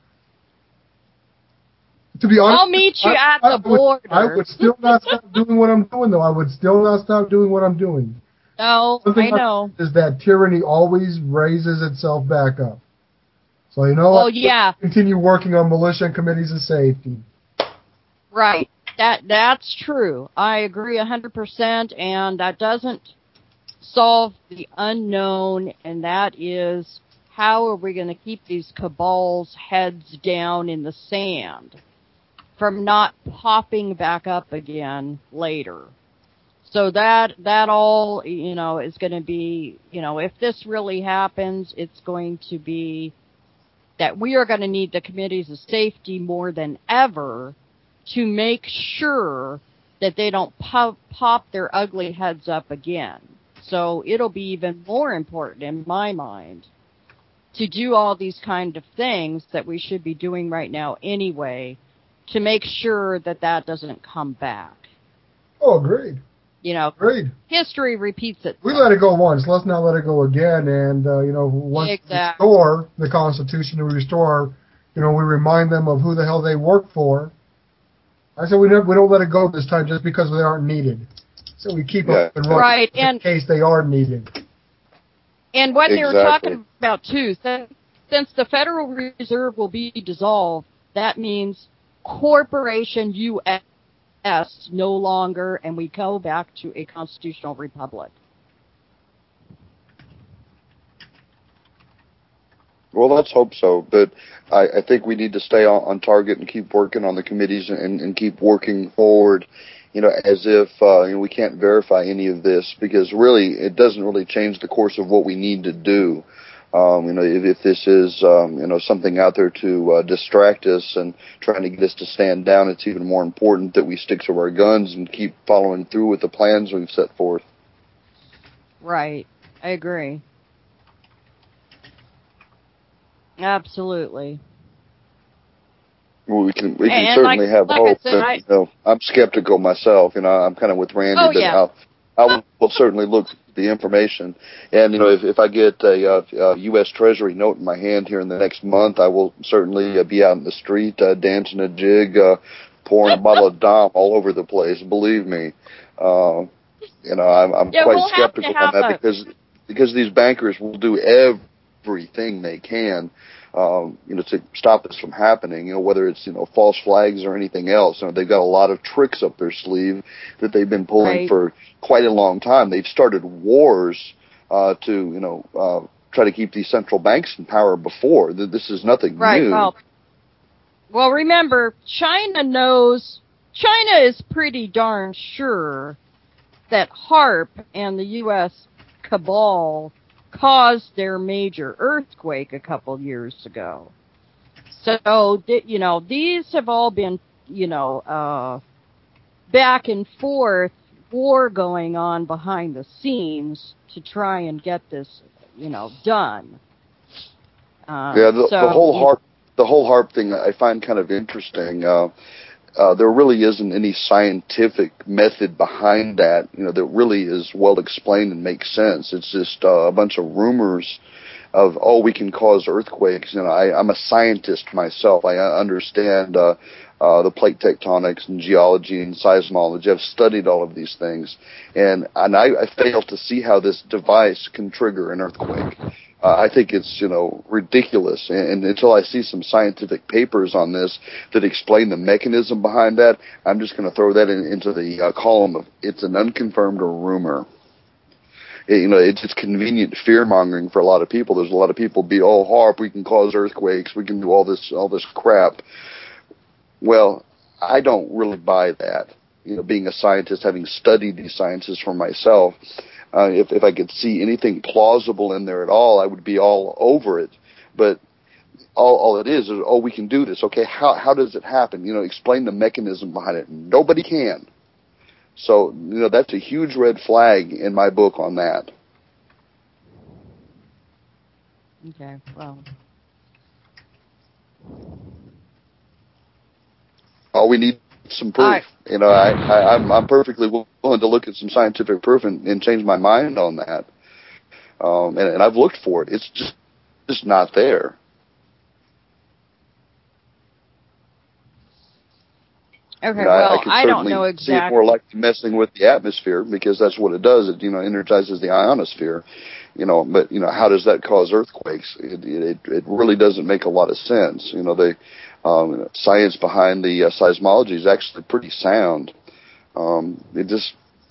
to be honest, I'll meet you I, at I the would, border. I would still not stop doing what I'm doing, though. I would still not stop doing what I'm doing. No, One thing I know. Is that tyranny always raises itself back up. So, you know, Oh, I yeah. continue working on militia and committees of safety. Right. That that's true. I agree one hundred percent, and that doesn't solve the unknown, and that is how are we going to keep these cabals' heads down in the sand from not popping back up again later. So that that all, you know, is going to be, you know, if this really happens, it's going to be that we are going to need the committees of safety more than ever to make sure that they don't pop, pop their ugly heads up again. So it'll be even more important in my mind to do all these kind of things that we should be doing right now anyway to make sure that that doesn't come back. Oh, agreed. You know, agreed. History repeats itself. We let it go once. Let's not let it go again. And, uh, you know, once exactly. we restore the Constitution and we restore, you know, we remind them of who the hell they work for. I said we never, we don't let it go this time just because they aren't needed. So we keep yeah. up and running right. in and, case they are needed. And what exactly. they were talking about, too, since, since the Federal Reserve will be dissolved, that means Corporation U S no longer, and we go back to a constitutional republic. Well, let's hope so, but I, I think we need to stay on, on target and keep working on the committees and, and keep working forward, you know, as if uh, you know, we can't verify any of this, because really it doesn't really change the course of what we need to do. Um, you know, if, if this is, um, you know, something out there to uh, distract us and trying to get us to stand down, it's even more important that we stick to our guns and keep following through with the plans we've set forth. Right. I agree. Absolutely. Well, we can we can and certainly like, have like hope. I said, But, I, you know, I'm skeptical myself. You know, I'm kind of with Randy, oh, but yeah. I'll, I will certainly look at the information. And you know, if if I get a, a, a U S Treasury note in my hand here in the next month, I will certainly uh, be out in the street uh, dancing a jig, uh, pouring a bottle of Dom all over the place. Believe me. Uh, you know, I'm, I'm yeah, quite we'll skeptical have to on have that a, because because these bankers will do everything they can, um, you know, to stop this from happening. You know, whether it's you know false flags or anything else. You know, they've got a lot of tricks up their sleeve that they've been pulling right. for quite a long time. They've started wars uh, to you know uh, try to keep these central banks in power before. This is nothing right. new. Well, well, remember, China knows. China is pretty darn sure that HAARP and the U S cabal caused their major earthquake a couple years ago. So, you know, these have all been, you know, uh, back and forth war going on behind the scenes to try and get this, you know, done. Um, yeah, the, so, the whole HAARP, the whole HAARP thing I find kind of interesting. Uh, Uh, there really isn't any scientific method behind that, you know, that really is well explained and makes sense. It's just uh, a bunch of rumors of, oh, we can cause earthquakes. You know, I, I'm a scientist myself. I understand uh, uh, the plate tectonics and geology and seismology. I've studied all of these things, and and I, I fail to see how this device can trigger an earthquake. Uh, I think it's, you know, ridiculous. And, and until I see some scientific papers on this that explain the mechanism behind that, I'm just going to throw that in, into the uh, column of it's an unconfirmed or rumor. It, you know, it's, it's convenient fear-mongering for a lot of people. There's a lot of people be, oh, HAARP, we can cause earthquakes, we can do all this, all this crap. Well, I don't really buy that. You know, being a scientist, having studied these sciences for myself, Uh, if, if I could see anything plausible in there at all, I would be all over it. But all, all it is is, oh, we can do this. Okay, how how does it happen? You know, explain the mechanism behind it. Nobody can. So, you know, that's a huge red flag in my book on that. okay, well. All we need is some proof. I, you know, I, I, I'm, I'm perfectly willing to look at some scientific proof and, and change my mind on that. Um, and, and I've looked for it. It's just, just not there. okay, You know, well, I, I can I certainly don't know see it exactly. more like messing with the atmosphere, because that's what it does. It, you know, energizes the ionosphere. You know, but you know, how does that cause earthquakes? It it, it really doesn't make a lot of sense. You know, the um, science behind the uh, seismology is actually pretty sound. Um, it just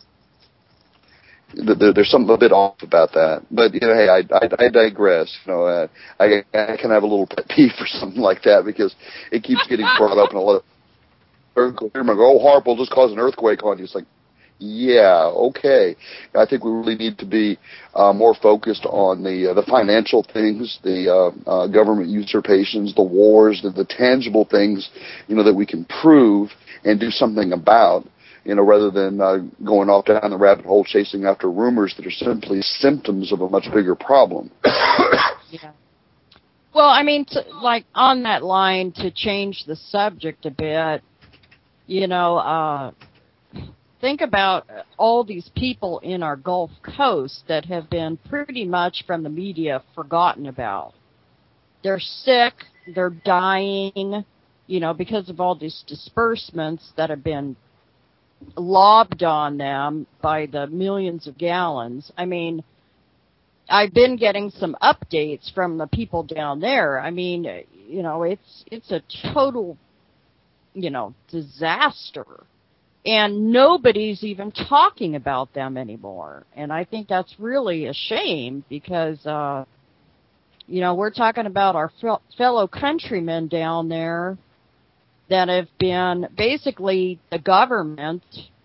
there, there's something a bit off about that. But you know, hey, I I, I digress. You know, uh, I I can have a little pet peeve for something like that, because it keeps getting brought up in a lot of. Go, oh, HAARP will just cause an earthquake on you. It's like, yeah, okay. I think we really need to be uh, more focused on the uh, the financial things, the uh, uh, government usurpations, the wars, the, the tangible things, you know, that we can prove and do something about, you know, rather than uh, going off down the rabbit hole chasing after rumors that are simply symptoms of a much bigger problem. Yeah. Well, I mean, to, like, on that line, to change the subject a bit, you know, uh, think about all these people in our Gulf Coast that have been pretty much from the media forgotten about. They're sick, they're dying, you know, because of all these disbursements that have been lobbed on them by the millions of gallons. I mean, I've been getting some updates from the people down there. I mean, you know, it's it's a total, you know, disaster. And nobody's even talking about them anymore. And I think that's really a shame because, uh, you know, we're talking about our fellow countrymen down there that have been basically the government,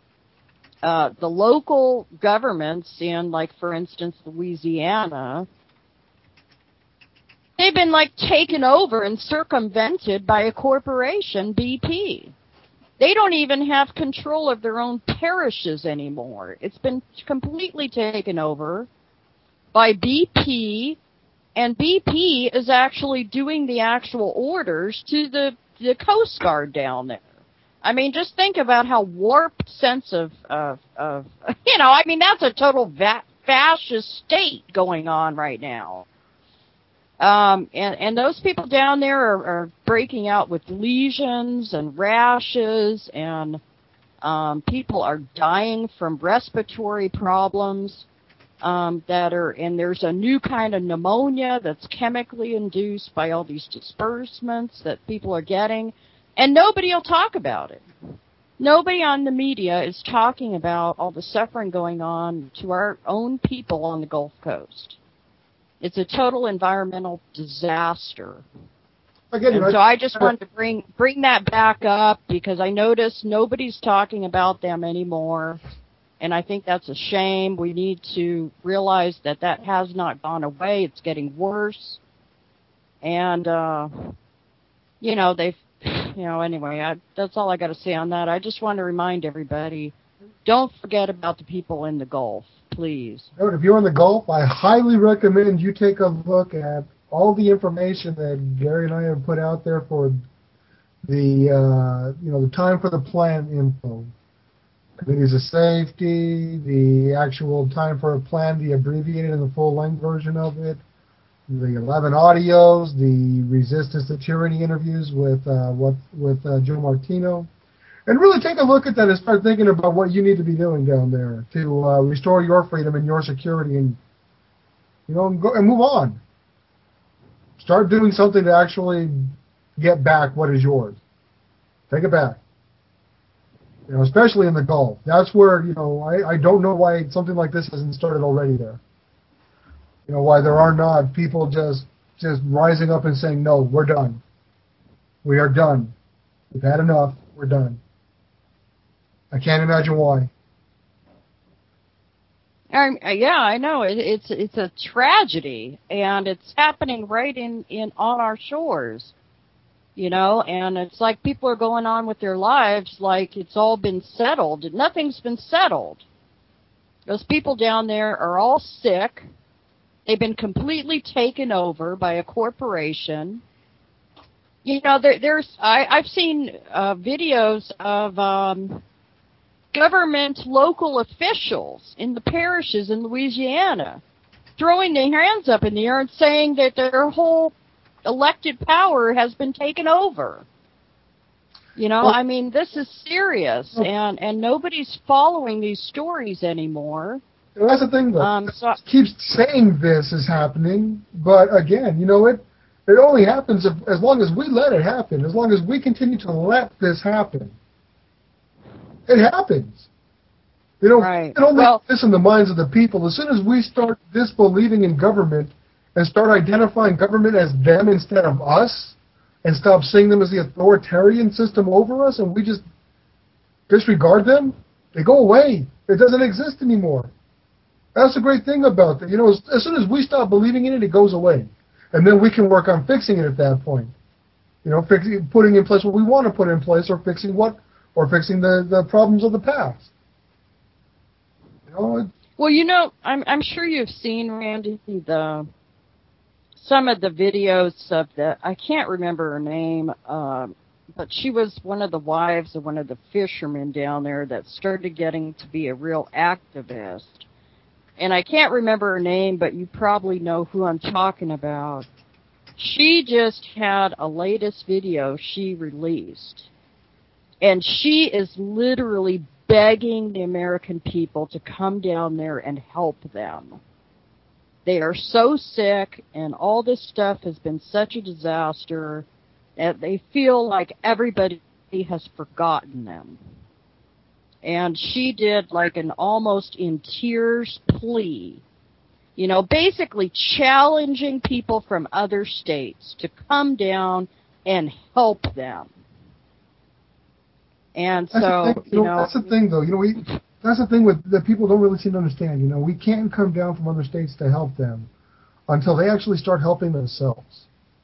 uh, the local governments in, like, for instance, Louisiana, they've been, like, taken over and circumvented by a corporation, B P. They don't even have control of their own parishes anymore. It's been completely taken over by B P, and B P is actually doing the actual orders to the, the Coast Guard down there. I mean, just think about how warped sense of, of, of you know, I mean, that's a total va- fascist state going on right now. Um, and, and those people down there are, are breaking out with lesions and rashes, and um, people are dying from respiratory problems um, that are, and there's a new kind of pneumonia that's chemically induced by all these disbursements that people are getting, and nobody will talk about it. Nobody on the media is talking about all the suffering going on to our own people on the Gulf Coast. It's a total environmental disaster. Again, and so I just wanted to bring bring that back up because I noticed nobody's talking about them anymore, and I think that's a shame. We need to realize that that has not gone away. It's getting worse, and uh, you know they've, you know, anyway. I, that's all I got to say on that. I just want to remind everybody: don't forget about the people in the Gulf. Please. If you're in the Gulf, I highly recommend you take a look at all the information that Gary and I have put out there for the, uh, you know, the time for the plan info. Committees of safety, the actual time for a plan, the abbreviated and the full-length version of it, the eleven audios, the resistance to tyranny interviews with uh, what with uh, Joe Martino. And really take a look at that and start thinking about what you need to be doing down there to uh, restore your freedom and your security, and you know, and, go, and move on. Start doing something to actually get back what is yours. Take it back. You know, especially in the Gulf. That's where, you know, I, I don't know why something like this hasn't started already there. You know, why there are not people just just rising up and saying, no, we're done. We are done. We've had enough. We're done. I can't imagine why. Um, yeah, I know. It, it's it's a tragedy, and it's happening right in, in on our shores, you know. And it's like people are going on with their lives like it's all been settled. Nothing's been settled. Those people down there are all sick. They've been completely taken over by a corporation. You know, there, there's I, I've seen uh, videos of. Um, government local officials in the parishes in Louisiana throwing their hands up in the air and saying that their whole elected power has been taken over. You know, I mean, this is serious, and, and nobody's following these stories anymore. That's the thing, though. Um, so, it keeps saying this is happening, but again, you know, it it only happens if, as long as we let it happen, as long as we continue to let this happen. It happens. You know, right. it only well, this in the minds of the people. As soon as we start disbelieving in government and start identifying government as them instead of us, and stop seeing them as the authoritarian system over us, and we just disregard them, They go away. It doesn't exist anymore. That's the great thing about it. You know, as, as soon as we stop believing in it, it goes away. And then we can work on fixing it at that point. You know, fixing, putting in place what we want to put in place, or fixing what, or fixing the, the problems of the past. You know, it, well, you know, I'm I'm sure you've seen, Randy, the some of the videos of the, I can't remember her name, uh, but she was one of the wives of one of the fishermen down there that started getting to be a real activist. And I can't remember her name, but you probably know who I'm talking about. She just had a latest video she released. And she is literally begging the American people to come down there and help them. They are so sick, and all this stuff has been such a disaster that they feel like everybody has forgotten them. And she did like an almost in tears plea, you know, basically challenging people from other states to come down and help them. And that's so, the thing, you, you know, know, that's the thing, though. You know, we that's the thing with that people don't really seem to understand. You know, we can't come down from other states to help them until they actually start helping themselves.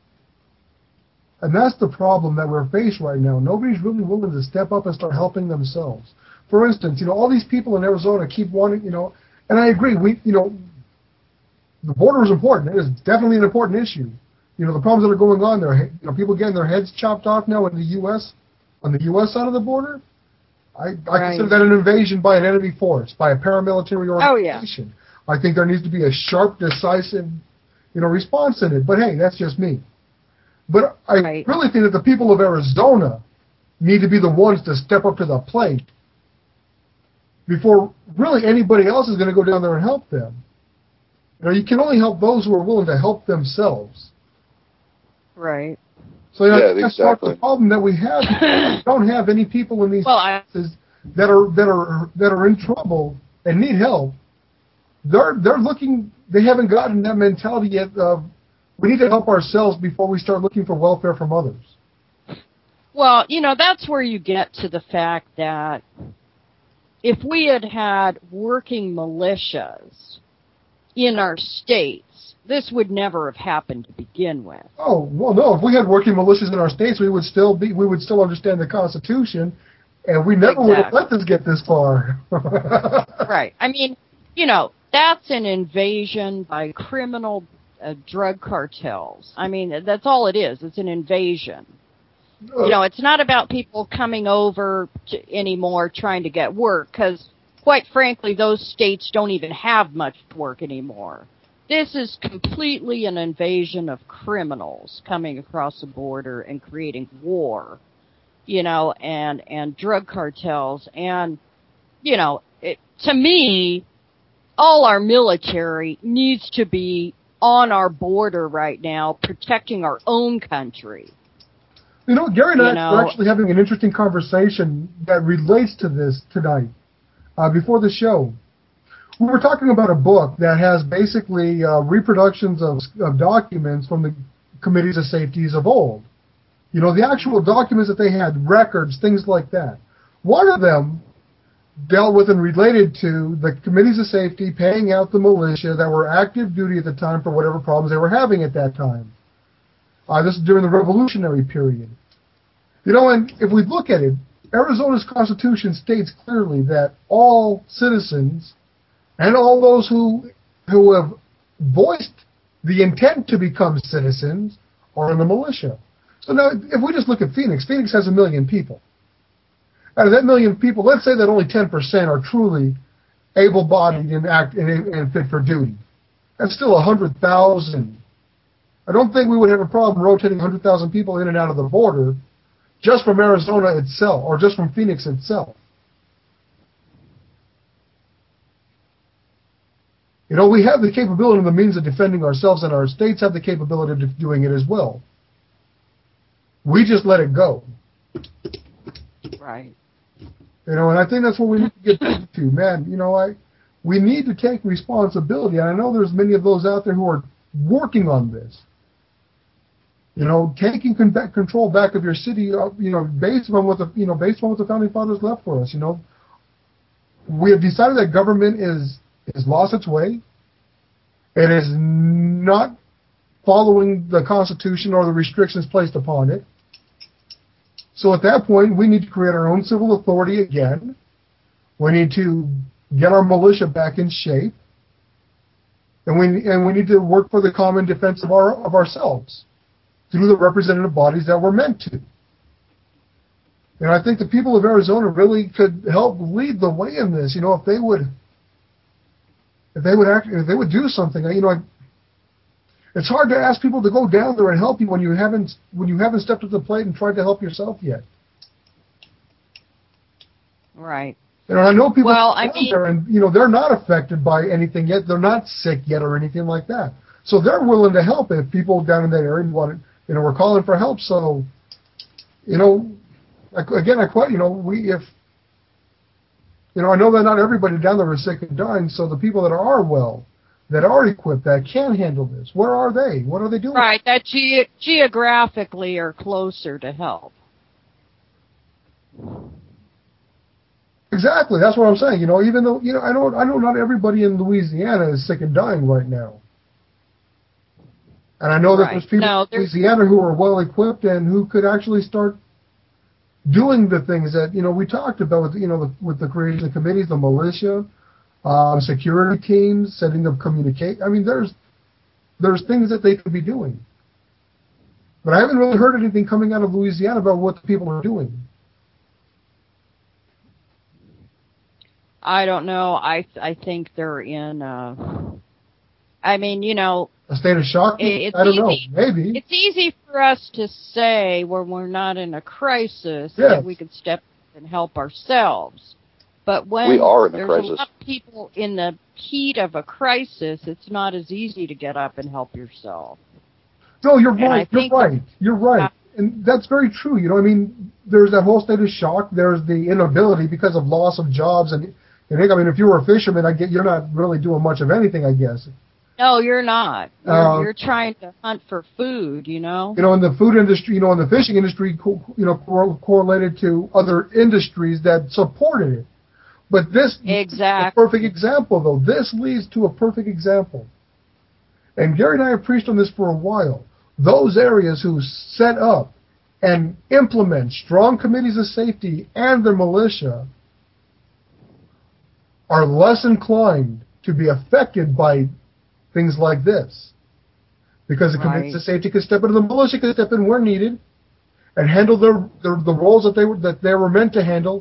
And that's the problem that we're faced right now. Nobody's really willing to step up and start helping themselves. For instance, you know, all these people in Arizona keep wanting, you know, and I agree, we, you know, the border is important. It is definitely an important issue. You know, the problems that are going on there, you know, people getting their heads chopped off now in the U S, on the U S side of the border, I, I right. consider that an invasion by an enemy force, by a paramilitary organization. Oh, yeah. I think there needs to be a sharp, decisive, you know, response in it. But hey, that's just me. But I right. really think that the people of Arizona need to be the ones to step up to the plate before really anybody else is going to go down there and help them. You know, you can only help those who are willing to help themselves. Right. So you know, yeah, that's exactly. part of the problem that we have. We don't have any people in these well, I, places that are that are that are in trouble and need help. They're they're looking. They haven't gotten that mentality yet of we need to help ourselves before we start looking for welfare from others. Well, you know, that's where you get to the fact that if we had had working militias in our states, this would never have happened to begin with. Oh, well, no. If we had working militias in our states, we would still be, we would still understand the Constitution, and we never exactly. would have let this get this far. Right. I mean, you know, that's an invasion by criminal uh, drug cartels. I mean, that's all it is. It's an invasion. You know, it's not about people coming over to, anymore trying to get work, because, quite frankly, those states don't even have much work anymore. This is completely an invasion of criminals coming across the border and creating war, you know, and, and drug cartels. And, you know, it, to me, all our military needs to be on our border right now, protecting our own country. You know, Gary and I You know, are actually having an interesting conversation that relates to this tonight, uh, before the show. We were talking about a book that has basically uh, reproductions of, of documents from the committees of safeties of old. You know, the actual documents that they had, records, things like that. One of them dealt with and related to the committees of safety paying out the militia that were active duty at the time for whatever problems they were having at that time. Uh, this is during the Revolutionary period. You know, and if we look at it, Arizona's Constitution states clearly that all citizens and all those who who have voiced the intent to become citizens are in the militia. So now, if we just look at Phoenix, Phoenix has a million people. Out of that million people, let's say that only ten percent are truly able-bodied and, act, and, and fit for duty. That's still one hundred thousand. I don't think we would have a problem rotating one hundred thousand people in and out of the border just from Arizona itself, or just from Phoenix itself. You know, we have the capability and the means of defending ourselves, and our states have the capability of doing it as well. We just let it go. right. You know, and I think that's what we need to get back to, man. You know, I we need to take responsibility, and I know there's many of those out there who are working on this. You know, taking con- control back of your city, uh, you know, based on what the you know based on what the founding fathers left for us. You know, we have decided that government is has lost its way. It is not following the Constitution or the restrictions placed upon it. So at that point, we need to create our own civil authority again. We need to get our militia back in shape. And we and we need to work for the common defense of our of ourselves through the representative bodies that we're meant to. And I think the people of Arizona really could help lead the way in this. You know, if they would, if they would act, if they would do something. You know, it's hard to ask people to go down there and help you when you haven't when you haven't stepped up to the plate and tried to help yourself yet. Right. You know, I know people well, down I mean, there, and you know, they're not affected by anything yet. They're not sick yet or anything like that. So they're willing to help if people down in that area want, you know, we're calling for help. So, you know, again, I quite, you know, we if, you know, I know that not everybody down there is sick and dying. So the people that are well, that are equipped, that can handle this, where are they? What are they doing? Right, that ge- geographically are closer to help. Exactly, that's what I'm saying. You know, even though you know, I know, I know, not everybody in Louisiana is sick and dying right now, and I know that right. there's people no, in Louisiana who are well equipped and who could actually start doing the things that you know we talked about. With, you know, the, with the creation of committees, the militia, um, security teams, setting up communicate. I mean, there's there's things that they could be doing, but I haven't really heard anything coming out of Louisiana about what the people are doing. I don't know. I I think they're in. Uh, I mean, you know, a state of shock. It, I don't easy. know. Maybe it's easy for us to say when we're not in a crisis yes. that we could step up and help ourselves. But when we are in a there's crisis. a lot of people in the heat of a crisis, it's not as easy to get up and help yourself. No, you're and right. You're right. You're right. And that's very true. You know, I mean, there's that whole state of shock. There's the inability because of loss of jobs and. I mean, if you were a fisherman, I get you're not really doing much of anything, I guess. No, you're not. You're, uh, you're trying to hunt for food, you know. You know, in the food industry, you know, in the fishing industry, co- you know, cor- correlated to other industries that supported it. But this exactly. is a perfect example, though. This leads to a perfect example. And Gary and I have preached on this for a while. Those areas who set up and implement strong committees of safety and their militia are less inclined to be affected by things like this. Because the right. committees of safety can step in, the militia can step in where needed and handle their, their the roles that they were that they were meant to handle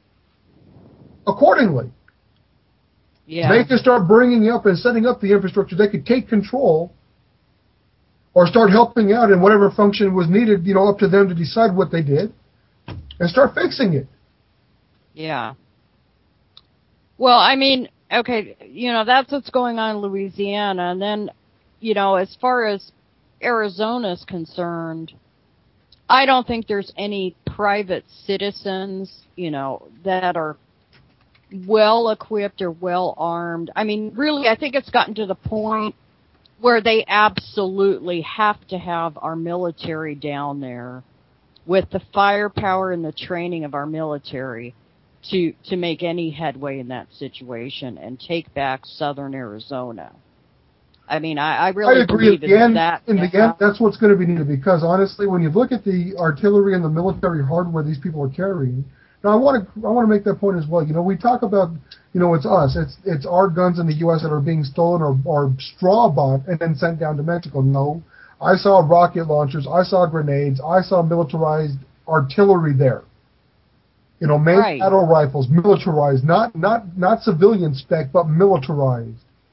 accordingly. Yeah. They can start bringing up and setting up the infrastructure. They could take control or start helping out in whatever function was needed, you know, up to them to decide what they did and start fixing it. Yeah. Well, I mean, okay, you know, that's what's going on in Louisiana. And then, you know, as far as Arizona's concerned, I don't think there's any private citizens, you know, that are well equipped or well armed. I mean, really, I think it's gotten to the point where they absolutely have to have our military down there with the firepower and the training of our military to to make any headway in that situation and take back southern Arizona. I mean, I, I really I agree. believe in the end, that. In the end, that's what's going to be needed because, honestly, when you look at the artillery and the military hardware these people are carrying, now I want to I want to make that point as well. You know, we talk about, you know, it's us. It's it's our guns in the U S that are being stolen or, or straw bought and then sent down to Mexico. No, I saw rocket launchers. I saw grenades. I saw militarized artillery there. You know, main right. battle rifles, militarized, not not not civilian spec, but militarized.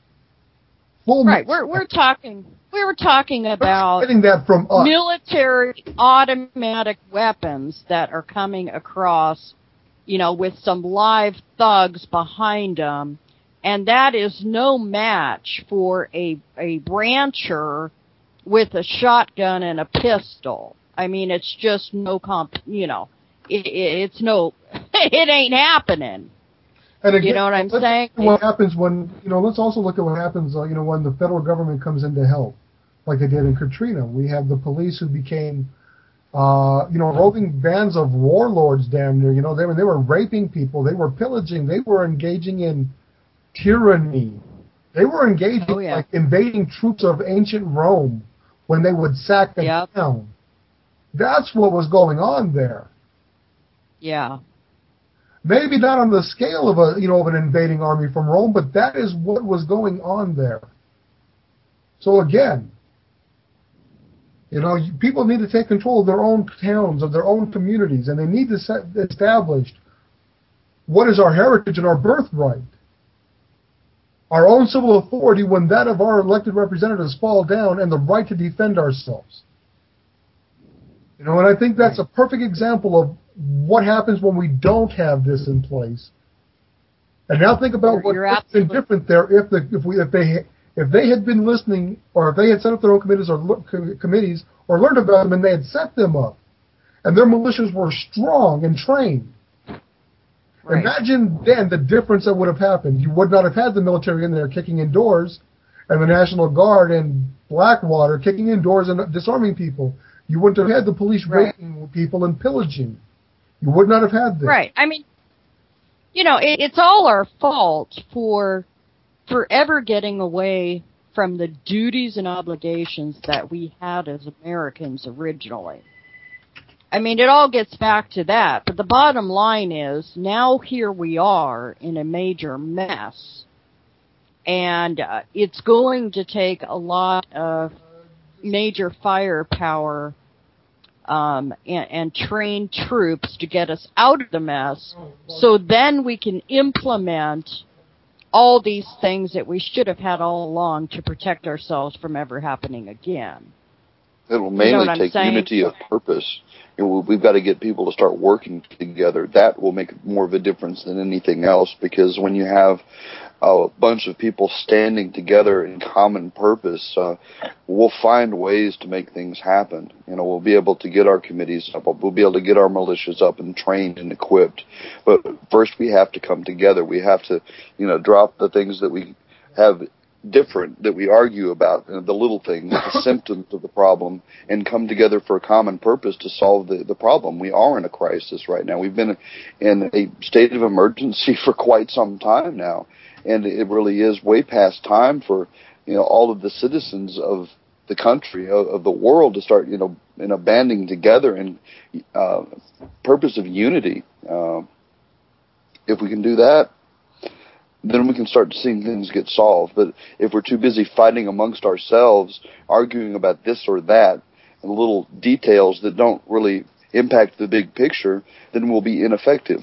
Full right, we're we're talking we were talking about getting that from us. Military automatic weapons that are coming across, you know, with some live thugs behind them, and that is no match for a a rancher with a shotgun and a pistol. I mean, it's just no comp, you know. It, it, it's no, it ain't happening. And again, you know what I'm saying? What happens when, you know, let's also look at what happens, uh, you know, when the federal government comes in to help, like they did in Katrina. We have the police who became Uh, you know, roving bands of warlords, damn near. You know, they were they were raping people, they were pillaging, they were engaging in tyranny. They were engaging Oh, yeah. like invading troops of ancient Rome when they would sack a Yep. town. That's what was going on there. Yeah. Maybe not on the scale of a you know of an invading army from Rome, but that is what was going on there. So again, you know, you- people need to take control of their own towns, of their own communities, and they need to set establish what is our heritage and our birthright. Our own civil authority when that of our elected representatives fall down, and the right to defend ourselves. You know, and I think that's a perfect example of what happens when we don't have this in place. And now think about You're- what you're would have been absolutely- different there if the if we if they if they had been listening, or if they had set up their own committees or lo- co- committees or learned about them and they had set them up, and their militias were strong and trained. Right. Imagine then the difference that would have happened. You would not have had the military in there kicking in doors, and the National Guard and Blackwater kicking in doors and disarming people. You wouldn't have had the police Right. raping people and pillaging. You would not have had this. Right. I mean, you know, it, it's all our fault for forever getting away from the duties and obligations that we had as Americans originally. I mean, it all gets back to that. But the bottom line is, now here we are in a major mess. And uh, it's going to take a lot of major firepower um, and, and trained troops to get us out of the mess. So then we can implement all these things that we should have had all along to protect ourselves from ever happening again. It will You know mainly what I'm take saying? unity of purpose. You know, we've got to get people to start working together. That will make more of a difference than anything else, because when you have a bunch of people standing together in common purpose, uh, we'll find ways to make things happen. You know, we'll be able to get our committees up. We'll be able to get our militias up and trained and equipped. But first we have to come together. We have to, you know, drop the things that we have different, that we argue about, you know, the little things, the symptoms of the problem, and come together for a common purpose to solve the, the problem. We are in a crisis right now. We've been in a state of emergency for quite some time now, and it really is way past time for, you know, all of the citizens of the country, of, of the world, to start, you know, you know, banding together in uh, purpose of unity. Uh, if we can do that, then we can start seeing things get solved. But if we're too busy fighting amongst ourselves, arguing about this or that, and little details that don't really impact the big picture, then we'll be ineffective.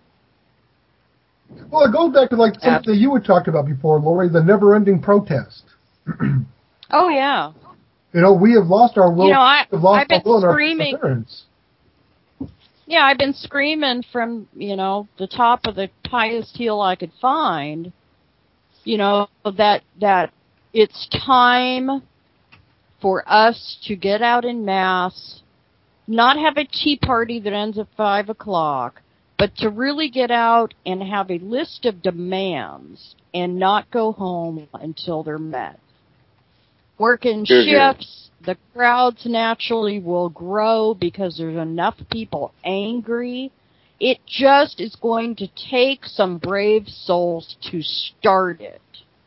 Well, it goes back to like something that you had talked about before, Lori, the never-ending protest. Oh, yeah. You know, we have lost our will. You know, I, we've lost I've been our will and our screaming. perseverance. Yeah, I've been screaming from, you know, the top of the highest hill I could find, you know, that that it's time for us to get out in mass, not have a tea party that ends at five o'clock, but to really get out and have a list of demands and not go home until they're met. Working Hear, hear. shifts, the crowds naturally will grow because there's enough people angry. It just is going to take some brave souls to start it.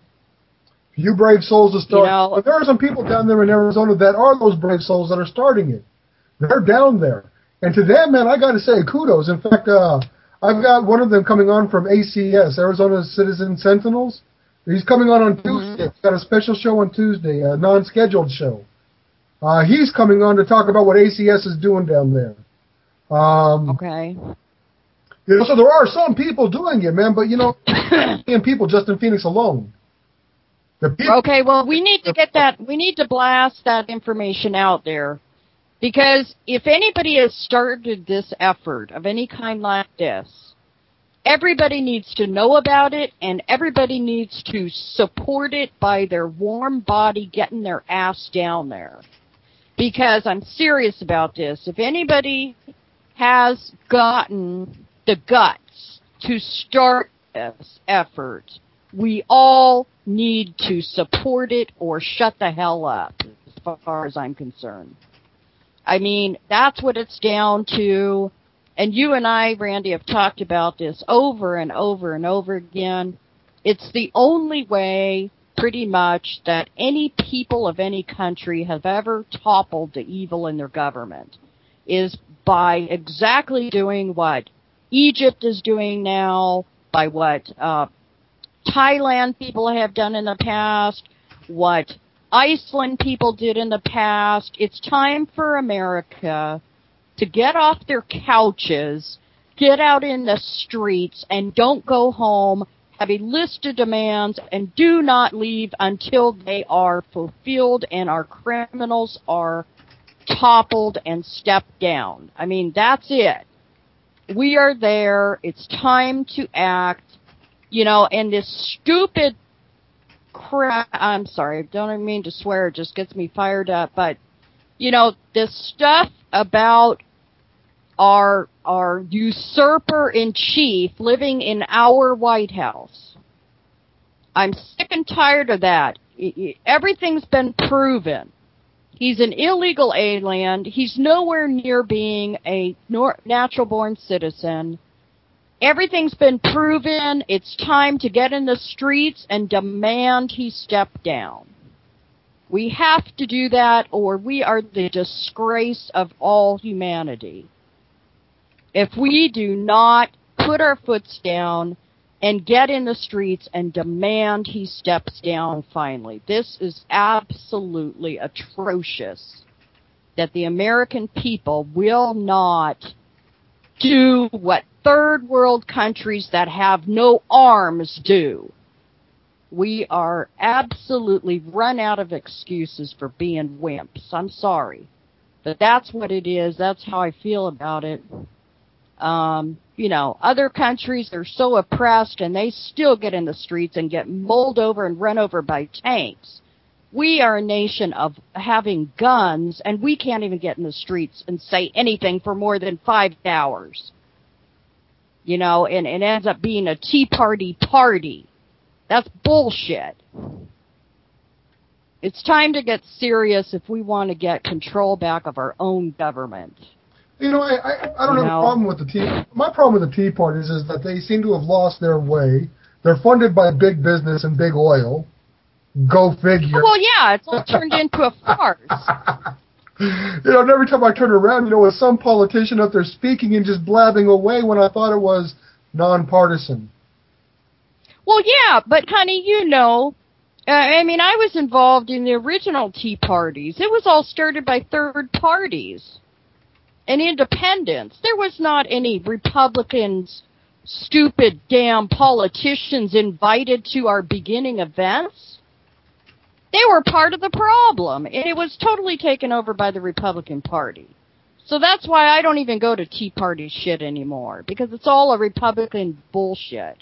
You brave souls to start. You know, but there are some people down there in Arizona that are those brave souls that are starting it. They're down there. And to them, man, I got to say kudos. In fact, uh, I've got one of them coming on from A C S, Arizona Citizen Sentinels. He's coming on on Mm-hmm. Tuesday. He's got a special show on Tuesday, a non-scheduled show. Uh, he's coming on to talk about what A C S is doing down there. Um, okay. You know, so there are some people doing it, man, but, you know, and people just in Phoenix alone. The people, Okay, well, we need to get that, we need to blast that information out there. Because if anybody has started this effort of any kind like this, everybody needs to know about it, and everybody needs to support it by their warm body getting their ass down there. Because I'm serious about this. If anybody has gotten the guts to start this effort, we all need to support it or shut the hell up, as far as I'm concerned. I mean, that's what it's down to. And you and I, Randy, have talked about this over and over and over again. It's the only way, pretty much, that any people of any country have ever toppled the evil in their government, is by exactly doing what Egypt is doing now, by what uh, Thailand people have done in the past, what Iceland people did in the past. It's time for America to get off their couches, get out in the streets, and don't go home, have a list of demands, and do not leave until they are fulfilled and our criminals are toppled and stepped down. I mean, that's it. We are there. It's time to act. You know, and this stupid crap, I'm sorry, I don't even mean to swear, it just gets me fired up, but, you know, this stuff about our, our usurper-in-chief living in our White House. I'm sick and tired of that. Everything's been proven. He's an illegal alien. He's nowhere near being a natural-born citizen. Everything's been proven. It's time to get in the streets and demand he step down. We have to do that, or we are the disgrace of all humanity. If we do not put our foots down and get in the streets and demand he steps down finally, this is absolutely atrocious that the American people will not do what third world countries that have no arms do. We are absolutely run out of excuses for being wimps. I'm sorry. But that's what it is. That's how I feel about it. Um, you know, other countries are so oppressed and they still get in the streets and get mulled over and run over by tanks. We are a nation of having guns, and we can't even get in the streets and say anything for more than five hours. You know, and it ends up being a Tea Party party. That's bullshit. It's time to get serious if we want to get control back of our own government. You know, I, I, I don't you have know? a problem with the Tea. My problem with the Tea Parties is that they seem to have lost their way. They're funded by big business and big oil. Go figure. Well, yeah, it's all turned into a farce. You know, and every time I turn around, you know, with some politician up there speaking and just blabbing away when I thought it was nonpartisan. Well, yeah, but honey, you know, uh, I mean, I was involved in the original Tea Parties. It was all started by third parties and independents. There was not any Republicans, stupid damn politicians invited to our beginning events. They were part of the problem, and it was totally taken over by the Republican Party. So that's why I don't even go to Tea Party shit anymore, because it's all a Republican bullshit.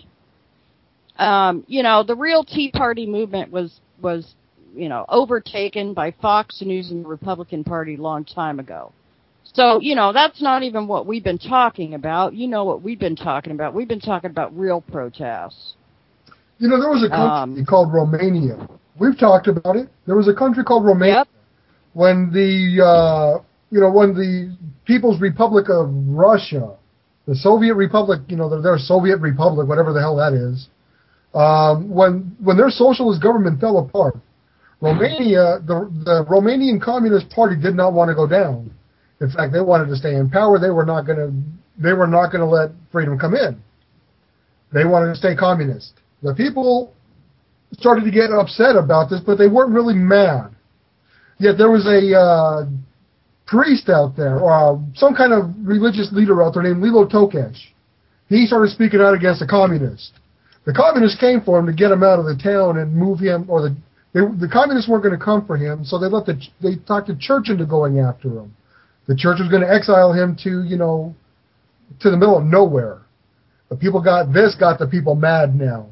Um, you know, the real Tea Party movement was, was, you know, overtaken by Fox News and the Republican Party a long time ago. So, you know, that's not even what we've been talking about. You know what we've been talking about. We've been talking about real protests. You know, there was a country Um, called Romania. We've talked about it. There was a country called Romania. Yep. When the, uh, you know, when the People's Republic of Russia, the Soviet Republic, you know, their, their Soviet Republic, whatever the hell that is, um, when when their socialist government fell apart, Romania, the, the Romanian Communist Party did not want to go down. In fact, they wanted to stay in power. They were not going to, they were not going to let freedom come in. They wanted to stay communist. The people started to get upset about this, but they weren't really mad. Yet there was a uh, priest out there, or uh, some kind of religious leader out there named Lilo Tokash. He started speaking out against the communists. The communists came for him to get him out of the town and move him, or the they, the communists weren't going to come for him, so they let the they talked the church into going after him. The church was going to exile him to, you know, to the middle of nowhere. The people got this, got the people mad now.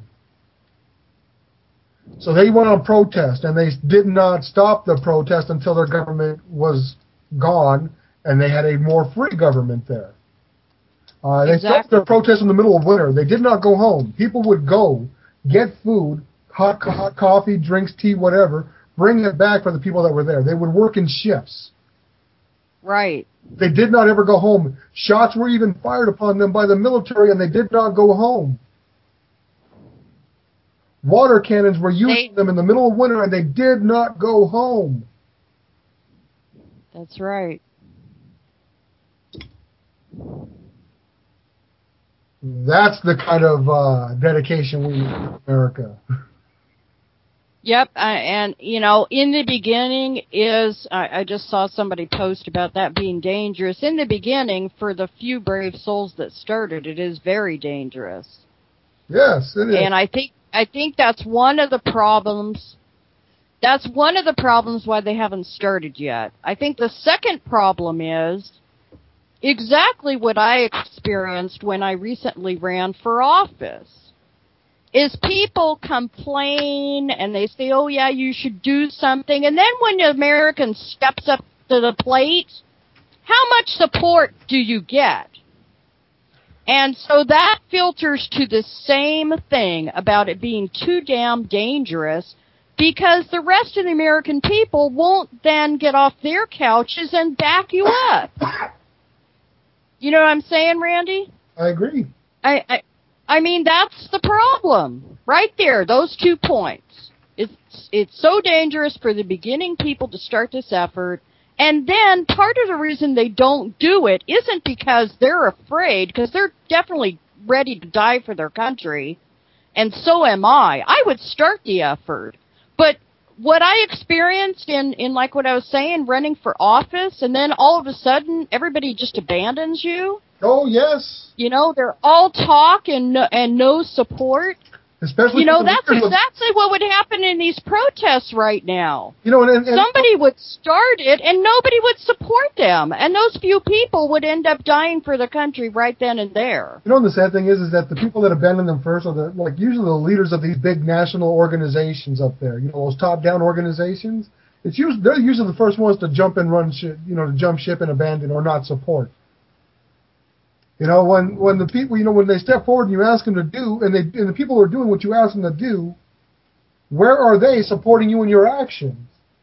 So they went on protest, and they did not stop the protest until their government was gone, and they had a more free government there. Uh, they Exactly. stopped their protest in the middle of winter. They did not go home. People would go, get food, hot, hot coffee, drinks, tea, whatever, bring it back for the people that were there. They would work in shifts. Right. They did not ever go home. Shots were even fired upon them by the military, and they did not go home. Water cannons were used on them in the middle of winter, and they did not go home. That's right. That's the kind of uh, dedication we need in America. Yep, uh, and, you know, in the beginning is, I, I just saw somebody post about that being dangerous. In the beginning, for the few brave souls that started, it is very dangerous. Yes, it is. And I think, I think that's one of the problems, that's one of the problems why they haven't started yet. I think the second problem is exactly what I experienced when I recently ran for office. Is people complain and they say, oh yeah, you should do something. And then when the American steps up to the plate, how much support do you get? And so that filters to the same thing about it being too damn dangerous, because the rest of the American people won't then get off their couches and back you up. You know what I'm saying, Randy? I agree. I, I I mean, that's the problem. Right there, those two points. It's it's so dangerous for the beginning people to start this effort, and then part of the reason they don't do it isn't because they're afraid, because they're definitely ready to die for their country, and so am I. I would start the effort. But what I experienced in, in like what I was saying, running for office, and then all of a sudden everybody just abandons you. Oh, yes. You know, they're all talk and no, and no support. Especially, you know, that's exactly of, what would happen in these protests right now. You know, and, and, and somebody would start it, and nobody would support them, and those few people would end up dying for the country right then and there. You know, and the sad thing is, is that the people that abandon them first are the like usually the leaders of these big national organizations up there. You know, those top-down organizations. It's usually they're usually the first ones to jump and run shit. You know, to jump ship and abandon or not support. You know, when, when the people, you know, when they step forward and you ask them to do, and they and the people who are doing what you ask them to do, where are they supporting you in your actions?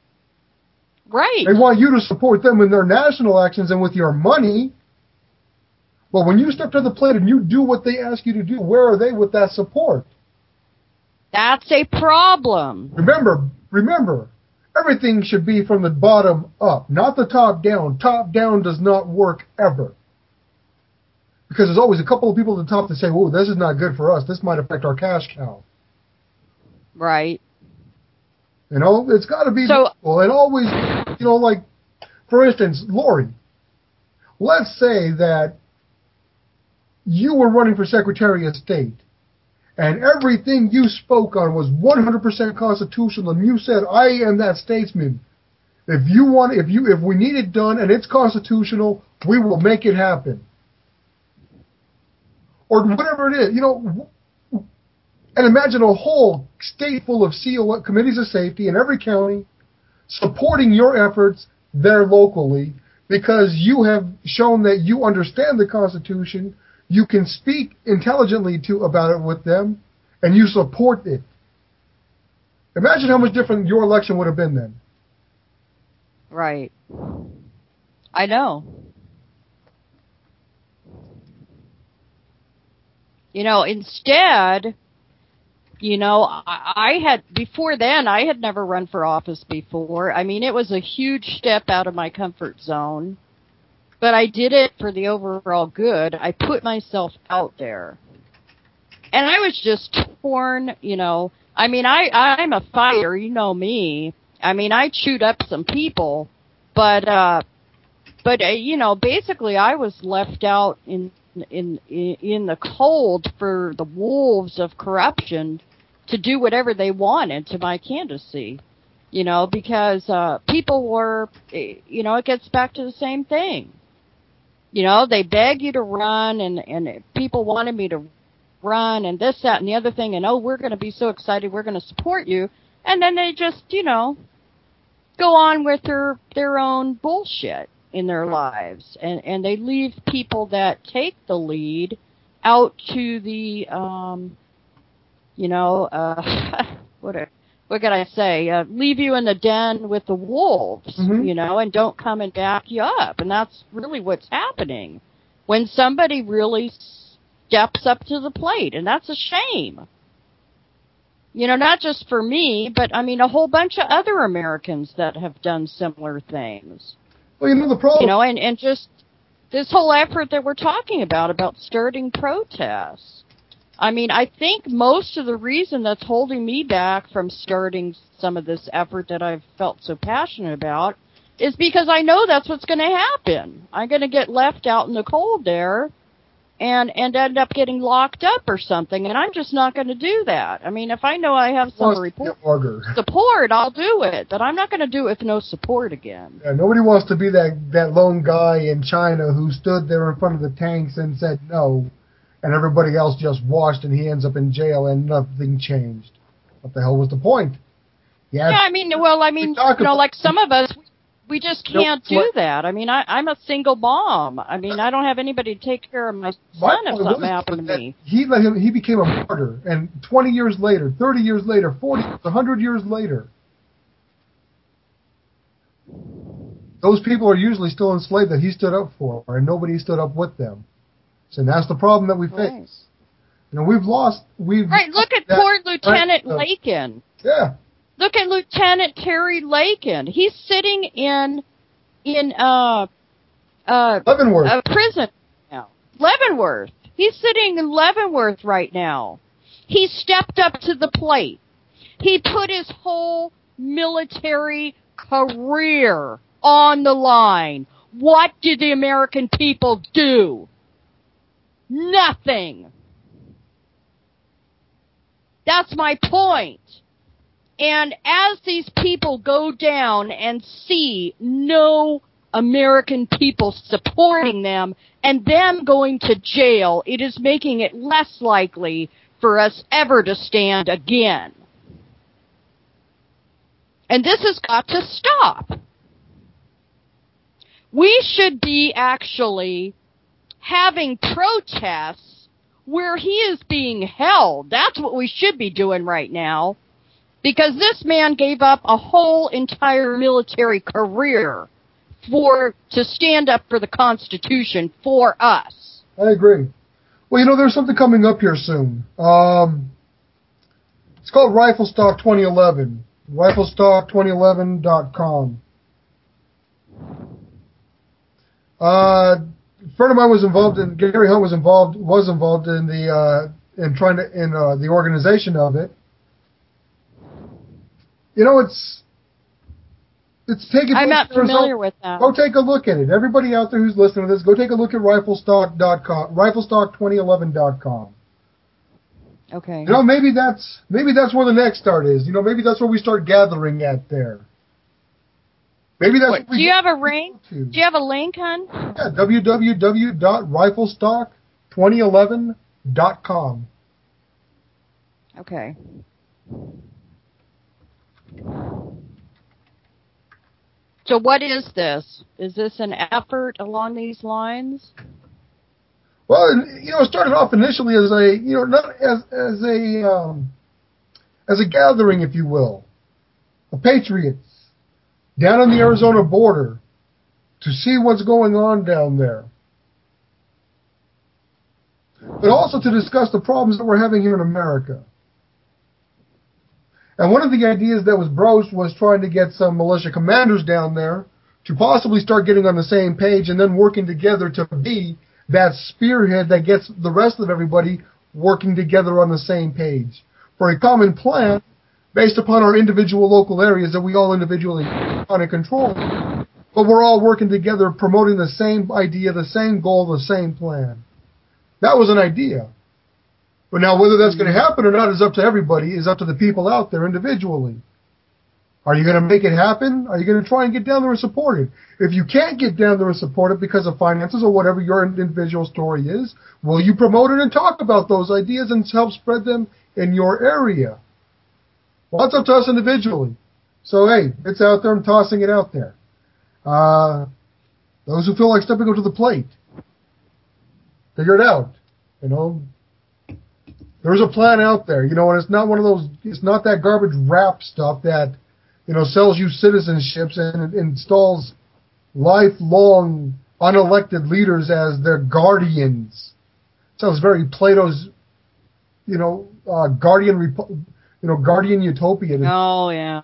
Right. They want you to support them in their national actions and with your money. But when you step to the plate and you do what they ask you to do, where are they with that support? That's a problem. Remember, remember, everything should be from the bottom up, not the top down. Top down does not work ever. Because there's always a couple of people at the top that say, "Oh, this is not good for us. This might affect our cash cow." Right. You know, it's got to be so, equal. And always, you know, like, for instance, Lori, let's say that you were running for Secretary of State, and everything you spoke on was one hundred percent constitutional, and you said, "I am that statesman. If you want, if you, if we need it done and it's constitutional, we will make it happen." Or whatever it is, you know, and imagine a whole state full of C O committees of safety in every county supporting your efforts there locally because you have shown that you understand the Constitution, you can speak intelligently to about it with them, and you support it. Imagine how much different your election would have been then. Right. I know. You know, instead, you know, I, I had, before then, I had never run for office before. I mean, it was a huge step out of my comfort zone, but I did it for the overall good. I put myself out there. And I was just torn, you know. I mean, I, I'm a fighter, you know me. I mean, I chewed up some people, but, uh, but, uh, you know, basically I was left out in, in, in the cold for the wolves of corruption to do whatever they wanted to my candidacy, you know, because, uh, people were, you know, it gets back to the same thing. You know, they beg you to run and, and people wanted me to run and this, that, and the other thing, and oh, we're going to be so excited, we're going to support you. And then they just, you know, go on with their, their own bullshit in their lives. And, and they leave people that take the lead out to the, um, you know, uh, what a, what can I say, uh, leave you in the den with the wolves, mm-hmm. you know, and don't come and back you up. And that's really what's happening when somebody really steps up to the plate. And that's a shame. You know, not just for me, but, I mean, a whole bunch of other Americans that have done similar things. Well, you know, the problem... You know, and, and just this whole effort that we're talking about, about starting protests. I mean, I think most of the reason that's holding me back from starting some of this effort that I've felt so passionate about is because I know that's what's going to happen. I'm going to get left out in the cold there and and end up getting locked up or something, and I'm just not going to do that. I mean, if I know I have some report, support, I'll do it, but I'm not going to do it with no support again. Yeah, nobody wants to be that, that lone guy in China who stood there in front of the tanks and said no, and everybody else just watched, and he ends up in jail, and nothing changed. What the hell was the point? Yeah, yeah I mean, well, I mean, you know, like some of us, we just can't do that. I mean, I, I'm a single mom. I mean, I don't have anybody to take care of my son if something happened to me. He let him. He became a martyr, and twenty years later, thirty years later, forty, a hundred years later, those people are usually still enslaved that he stood up for, and nobody stood up with them. So that's the problem that we face. Right. You know, we've lost. We've right. Look at poor Lieutenant uh, Lakin. Yeah. Look at Lieutenant Terry Lakin. He's sitting in in uh uh Leavenworth. a prison now. Leavenworth. He's sitting in Leavenworth right now. He stepped up to the plate. He put his whole military career on the line. What did the American people do? Nothing. That's my point. And as these people go down and see no American people supporting them and them going to jail, it is making it less likely for us ever to stand again. And this has got to stop. We should be actually having protests where he is being held. That's what we should be doing right now. Because this man gave up a whole entire military career for to stand up for the Constitution for us. I agree. Well, you know, there's something coming up here soon. Um, it's called Riflestock twenty eleven. Riflestock twenty eleven dot com. Uh, a friend of mine was involved in, Gary Hunt was involved, was involved in the, uh, in trying to, in, uh, the organization of it. You know, it's, it's taking. I'm not familiar with that. Go take a look at it. Everybody out there who's listening to this, go take a look at Riflestock dot com, Riflestock twenty eleven dot com. Okay. You know, maybe that's, maybe that's where the next start is. You know, maybe that's where we start gathering at there. Maybe that's what, what we do you have a link? Do you have a link, hon? Yeah, w w w dot riflestock twenty eleven dot com. Okay. So what is this? Is this an effort along these lines? Well, you know, it started off initially as a, you know, not as as a um, as a gathering, if you will, of patriots down on the Arizona border to see what's going on down there, but also to discuss the problems that we're having here in America. And one of the ideas that was broached was trying to get some militia commanders down there to possibly start getting on the same page and then working together to be that spearhead that gets the rest of everybody working together on the same page for a common plan based upon our individual local areas that we all individually kind of control. But we're all working together promoting the same idea, the same goal, the same plan. That was an idea. But now whether that's going to happen or not is up to everybody, is up to the people out there individually. Are you going to make it happen? Are you going to try and get down there and support it? If you can't get down there and support it because of finances or whatever your individual story is, will you promote it and talk about those ideas and help spread them in your area? Well, it's up to us individually. So, hey, it's out there. I'm tossing it out there. Uh, those who feel like stepping up to the plate, figure it out. You know, There's a plan out there, you know, and it's not one of those, it's not that garbage rap stuff that, you know, sells you citizenships and installs lifelong unelected leaders as their guardians. Sounds very Plato's, you know, uh, guardian, you know, guardian utopia. Oh, yeah.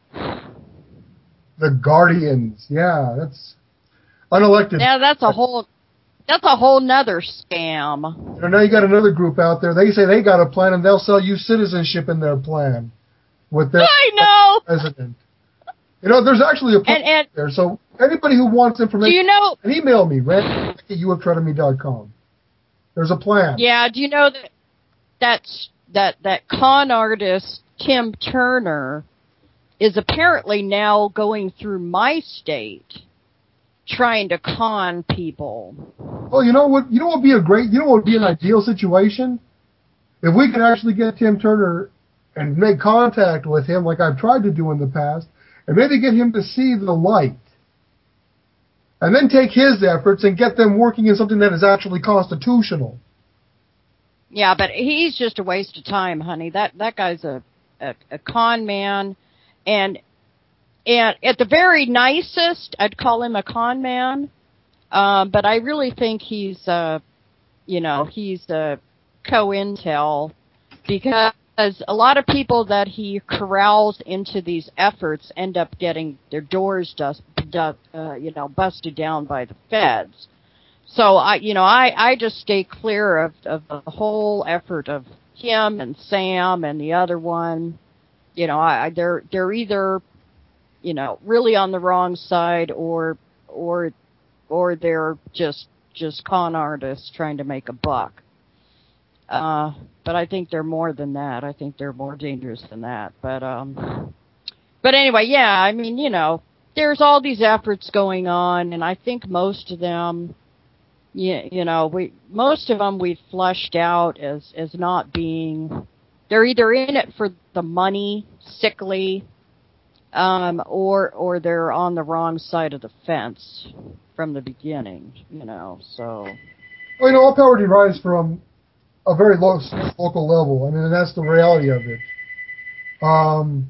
The Guardians, yeah, that's unelected. Yeah, that's a whole, that's a whole nother scam. You know, now you got another group out there. They say they got a plan, and they'll sell you citizenship in their plan with their I know. president. You know, there's actually a plan and, and, there. So anybody who wants information, do you know? Email me, rand at u f tredemy dot com. There's a plan. Yeah, do you know that that's, that that con artist Tim Turner is apparently now going through my state trying to con people. Well, you know what? You know what would be a great, you know what would be an ideal situation? If we could actually get Tim Turner and make contact with him like I've tried to do in the past, and maybe get him to see the light. And then take his efforts and get them working in something that is actually constitutional. Yeah, but he's just a waste of time, honey. That that guy's a, a, a con man. And and at the very nicest, I'd call him a con man. Um, but I really think he's, uh, you know, he's a co-intel, because a lot of people that he corrals into these efforts end up getting their doors dust, dust uh, you know, busted down by the feds. So I, you know, I, I just stay clear of, of the whole effort of him and Sam and the other one. You know, I, they're, they're either, you know, really on the wrong side, or, or, or they're just, just con artists trying to make a buck. Uh, but I think they're more than that. I think they're more dangerous than that. But, um, but anyway, yeah, I mean, you know, there's all these efforts going on, and I think most of them, you, you know, we, most of them we've flushed out as, as not being, they're either in it for the money, sickly, um, or, or they're on the wrong side of the fence from the beginning, you know, so. Well, you know, all power derives from a very low local level. I mean, that's the reality of it. Um,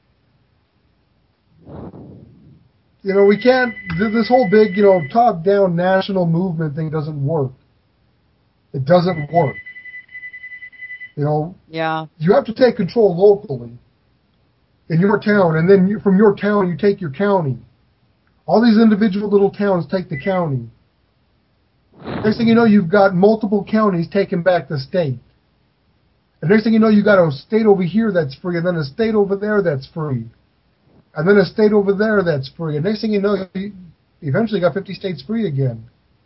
you know, we can't, this whole big, you know, top-down national movement thing doesn't work. It doesn't work. You know, yeah. You have to take control locally in your town, and then you, from your town you take your county. All these individual little towns take the county. Next thing you know, you've got multiple counties taking back the state. And next thing you know, you've got a state over here that's free, and then a state over there that's free. And then a state over there that's free. And next thing you know, you eventually got fifty states free again.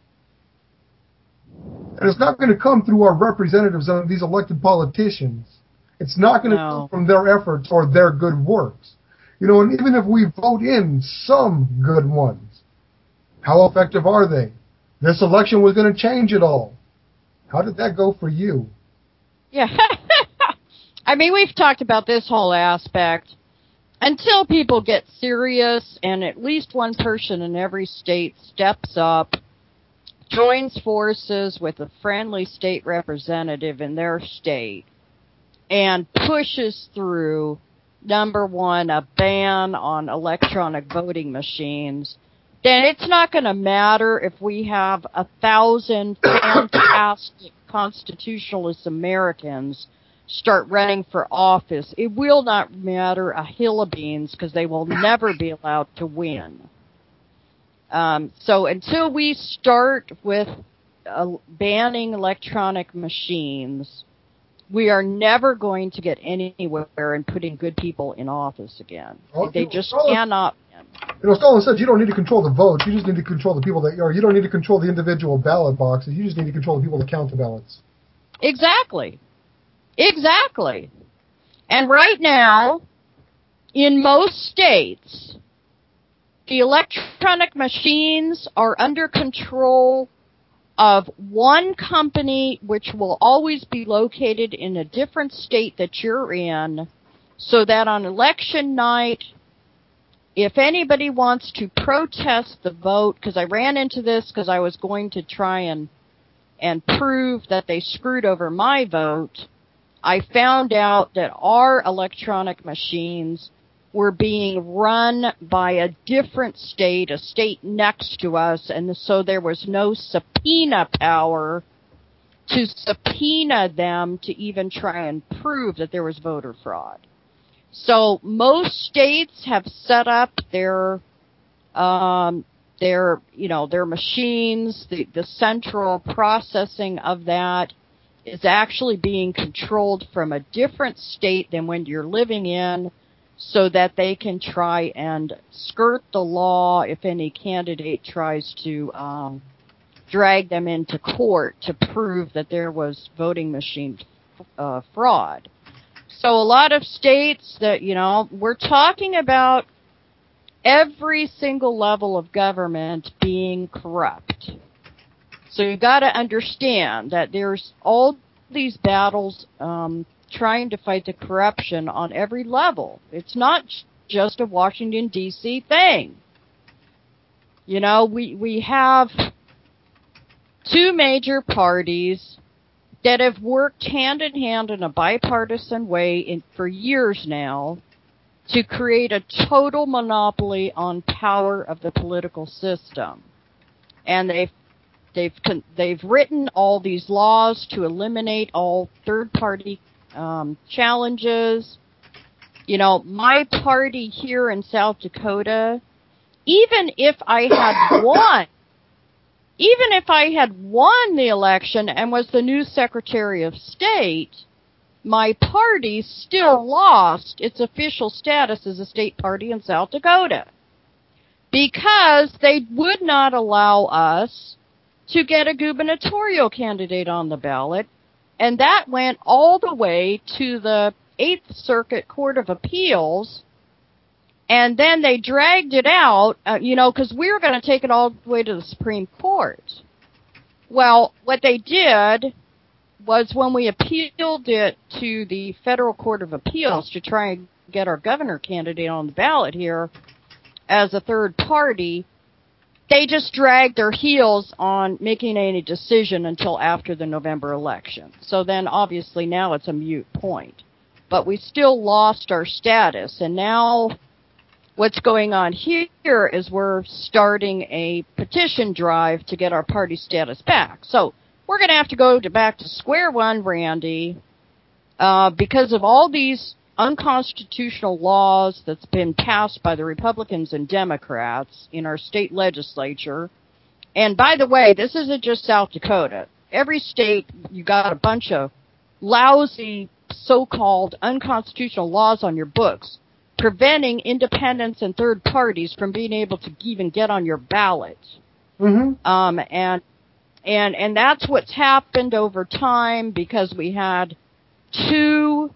And it's not going to come through our representatives and these elected politicians. It's not going to no. come from their efforts or their good works. You know, and even if we vote in some good ones, how effective are they? This election was going to change it all. How did that go for you? Yeah. I mean, we've talked about this whole aspect. Until people get serious and at least one person in every state steps up, joins forces with a friendly state representative in their state, and pushes through, number one, a ban on electronic voting machines, then it's not going to matter if we have a thousand fantastic constitutionalist Americans start running for office. It will not matter a hill of beans, because they will never be allowed to win. Um, so until we start with uh, banning electronic machines, we are never going to get anywhere in putting good people in office again. Well, they you know, just Stalin, cannot win. You know, Stalin said you don't need to control the votes. You just need to control the people that, or you don't need to control the individual ballot boxes. You just need to control the people that count the ballots. Exactly. Exactly. And right now, in most states, the electronic machines are under control of one company, which will always be located in a different state that you're in, so that on election night, if anybody wants to protest the vote, because I ran into this because I was going to try and and prove that they screwed over my vote, I found out that our electronic machines were being run by a different state, a state next to us, and so there was no subpoena power to subpoena them to even try and prove that there was voter fraud. So most states have set up their, um, their, you know, their machines. The, the central processing of that is actually being controlled from a different state than when you're living in, so that they can try and skirt the law if any candidate tries to um, drag them into court to prove that there was voting machine uh, fraud. So a lot of states that, you know, we're talking about every single level of government being corrupt. So you've got to understand that there's all these battles um, trying to fight the corruption on every level. It's not just a Washington, D C thing. You know, we, we have two major parties that have worked hand in hand in a bipartisan way in, for years now to create a total monopoly on power of the political system. And they've they've they've written all these laws to eliminate all third-party um, challenges. You know, my party here in South Dakota, even if I had won, even if I had won the election and was the new Secretary of State, my party still lost its official status as a state party in South Dakota because they would not allow us to get a gubernatorial candidate on the ballot, and that went all the way to the Eighth Circuit Court of Appeals, and then they dragged it out, uh, you know, because we were going to take it all the way to the Supreme Court. Well, what they did was when we appealed it to the Federal Court of Appeals to try and get our governor candidate on the ballot here as a third party, they just dragged their heels on making any decision until after the November election. So then obviously now it's a moot point. But we still lost our status, and now what's going on here is we're starting a petition drive to get our party status back. So we're going to have to go to back to square one, Randy, uh, because of all these unconstitutional laws that's been passed by the Republicans and Democrats in our state legislature. And by the way, this isn't just South Dakota. Every state, you got a bunch of lousy so-called unconstitutional laws on your books preventing independents and third parties from being able to even get on your ballot. Mm-hmm. Um, and and and that's what's happened over time because we had two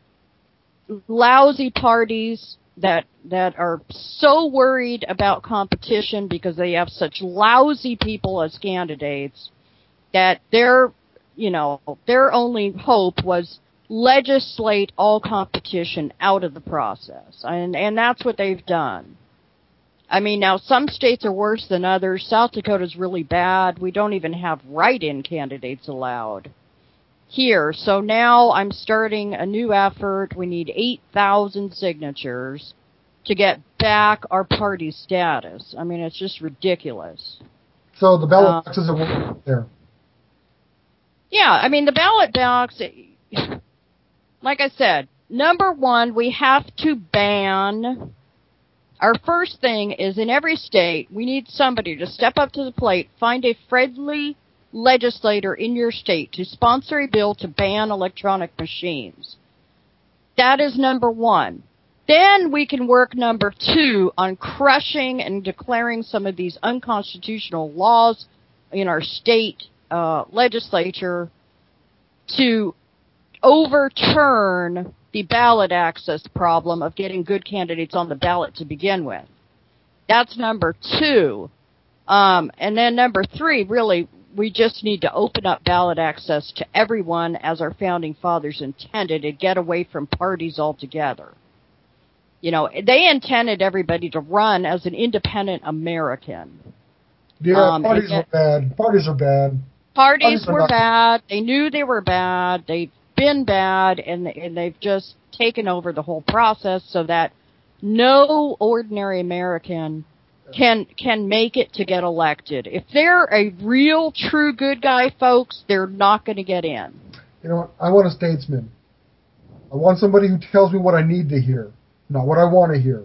lousy parties that that are so worried about competition because they have such lousy people as candidates that their you know their only hope was legislate all competition out of the process, and and that's what they've done. I mean, now some states are worse than others. South Dakota's really bad. We don't even have write-in candidates allowed here. So now I'm starting a new effort. We need eight thousand signatures to get back our party status. I mean, it's just ridiculous. So the ballot um, boxes are there. Yeah, I mean, the ballot box, like I said, number one, we have to ban. Our first thing is in every state, we need somebody to step up to the plate, find a friendly legislator in your state to sponsor a bill to ban electronic machines. That is number one. Then we can work number two on crushing and declaring some of these unconstitutional laws in our state uh, legislature to overturn the ballot access problem of getting good candidates on the ballot to begin with. That's number two. Um, and then number three, really, we just need to open up ballot access to everyone as our founding fathers intended and get away from parties altogether. You know, they intended everybody to run as an independent American. Yeah, um, parties yet, are bad. Parties are bad. Parties, parties are were not- bad. They knew they were bad. They been bad, and and they've just taken over the whole process so that no ordinary American can can make it to get elected. If they're a real, true good guy, folks, they're not going to get in. You know what? I want a statesman. I want somebody who tells me what I need to hear, not what I want to hear.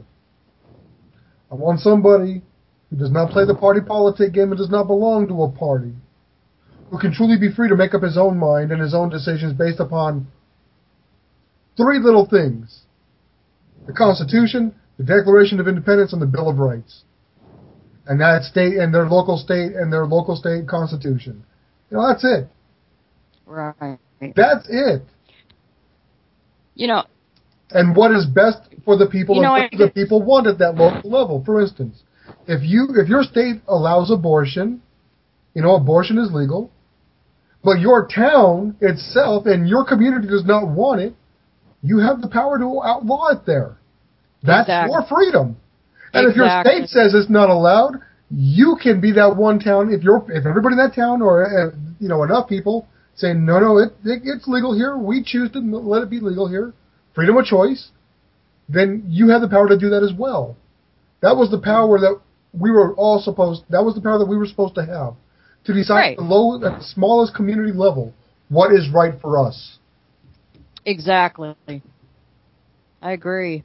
I want somebody who does not play the party politic game and does not belong to a party, who can truly be free to make up his own mind and his own decisions based upon three little things: the Constitution, the Declaration of Independence, and the Bill of Rights. And that state and their local state and their local state constitution. You know, that's it. Right. That's it. You know. And what is best for the people you know, and what the people want at that local level. For instance, if you if your state allows abortion, you know, abortion is legal, but your town itself and your community does not want it, you have the power to outlaw it there. That's exactly. your freedom. And exactly. if your state says it's not allowed, you can be that one town. If you're, if everybody in that town, or uh, you know, enough people saying no, no, it, it it's legal here. We choose to let it be legal here. Freedom of choice. Then you have the power to do that as well. That was the power that we were all supposed. That was the power that we were supposed to have to decide right. at the low, at the smallest community level, what is right for us. Exactly. I agree.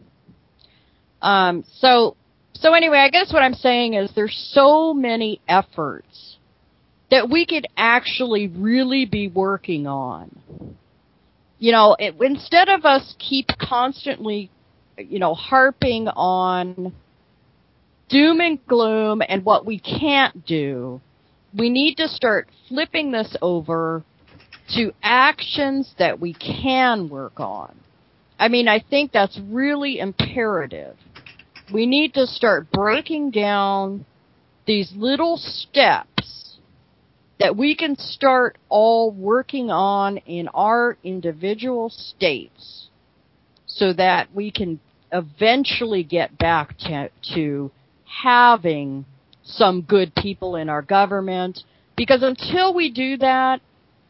Um. So. So anyway, I guess what I'm saying is there's so many efforts that we could actually really be working on. You know, it, instead of us keep constantly, you know, harping on doom and gloom and what we can't do, we need to start flipping this over to actions that we can work on. I mean, I think that's really imperative. We need to start breaking down these little steps that we can start all working on in our individual states so that we can eventually get back to, to having some good people in our government. Because until we do that,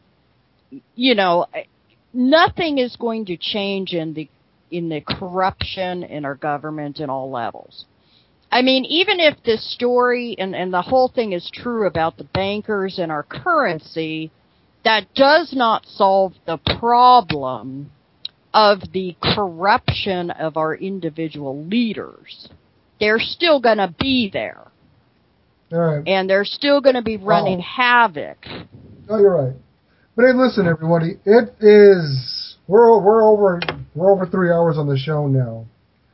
you know, nothing is going to change in the in the corruption in our government in all levels. I mean, even if this story and, and the whole thing is true about the bankers and our currency, that does not solve the problem of the corruption of our individual leaders. They're still going to be there. All right. And they're still going to be running oh. havoc. Oh, you're right. But hey, listen, everybody, it is... We're we're over we're over three hours on the show now.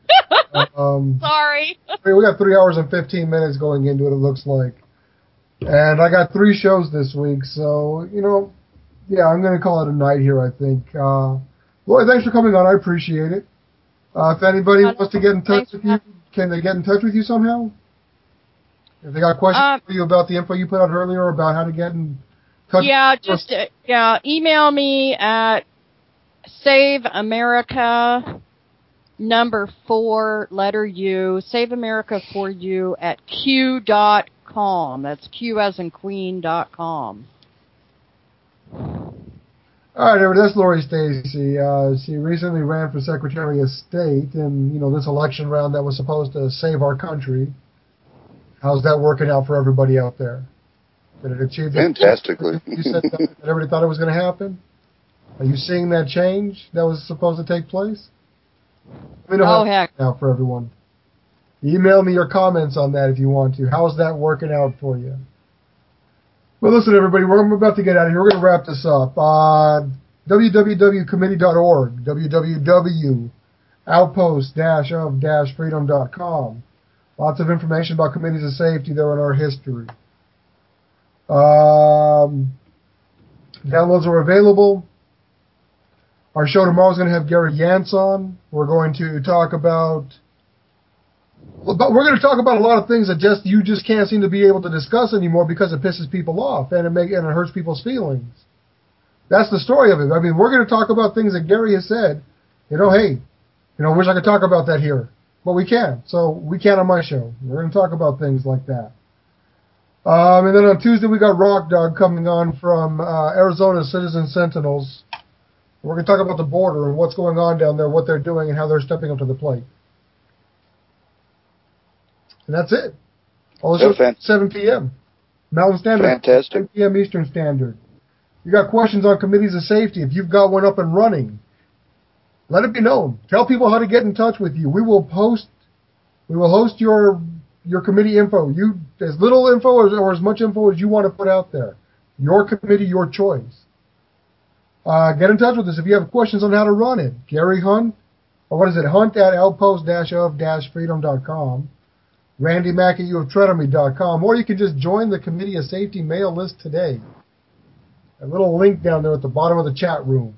Um, Sorry. We got three hours and fifteen minutes going into it. It looks like, and I got three shows this week, so you know, yeah, I'm going to call it a night here. I think. Uh, Lloyd, thanks for coming on. I appreciate it. Uh, if anybody uh, wants to get in touch with you, can they get in touch with you somehow? If they got questions uh, for you about the info you put out earlier about how to get in touch. Yeah, just uh, yeah, email me at Save America, number four, letter U, Save America for you at Q dot com. That's Q as in Queen dot com. All right, everybody, that's Lori Stacy. Uh, she recently ran for Secretary of State in, you know, this election round that was supposed to save our country. How's that working out for everybody out there? Did it achieve that? Fantastically. You said that, that everybody thought it was going to happen? Are you seeing that change that was supposed to take place? Let me know oh, how heck. Now for everyone. Email me your comments on that if you want to. How's that working out for you? Well, listen, everybody, we're about to get out of here. We're going to wrap this up. Uh, w w w committee dot org, w w w dot outpost dash of dash freedom dot com. Lots of information about committees of safety there in our history. Um, downloads are available. Our show tomorrow is going to have Gary Yance on. We're going to talk about, but we're going to talk about a lot of things that just you just can't seem to be able to discuss anymore because it pisses people off and it make and it hurts people's feelings. That's the story of it. I mean, we're going to talk about things that Gary has said. You know, hey, you know, I wish I could talk about that here, but we can't. So we can't on my show. We're going to talk about things like that. Um, and then on Tuesday we got Rock Dog coming on from uh, Arizona Citizen Sentinels. We're going to talk about the border and what's going on down there, what they're doing, and how they're stepping up to the plate. And that's it. All the show's at seven p.m. Mountain Standard. Fantastic. ten p.m. Eastern Standard. You got questions on committees of safety? If you've got one up and running, let it be known. Tell people how to get in touch with you. We will post. We will host your your committee info. You as little info or, or as much info as you want to put out there. Your committee, your choice. Uh, get in touch with us if you have questions on how to run it. Gary Hunt, or what is it? Hunt at outpost dash of dash freedom dot com. Randy Mack at you of treadome dot com. Or you can just join the Committee of Safety mail list today. A little link down there at the bottom of the chat room.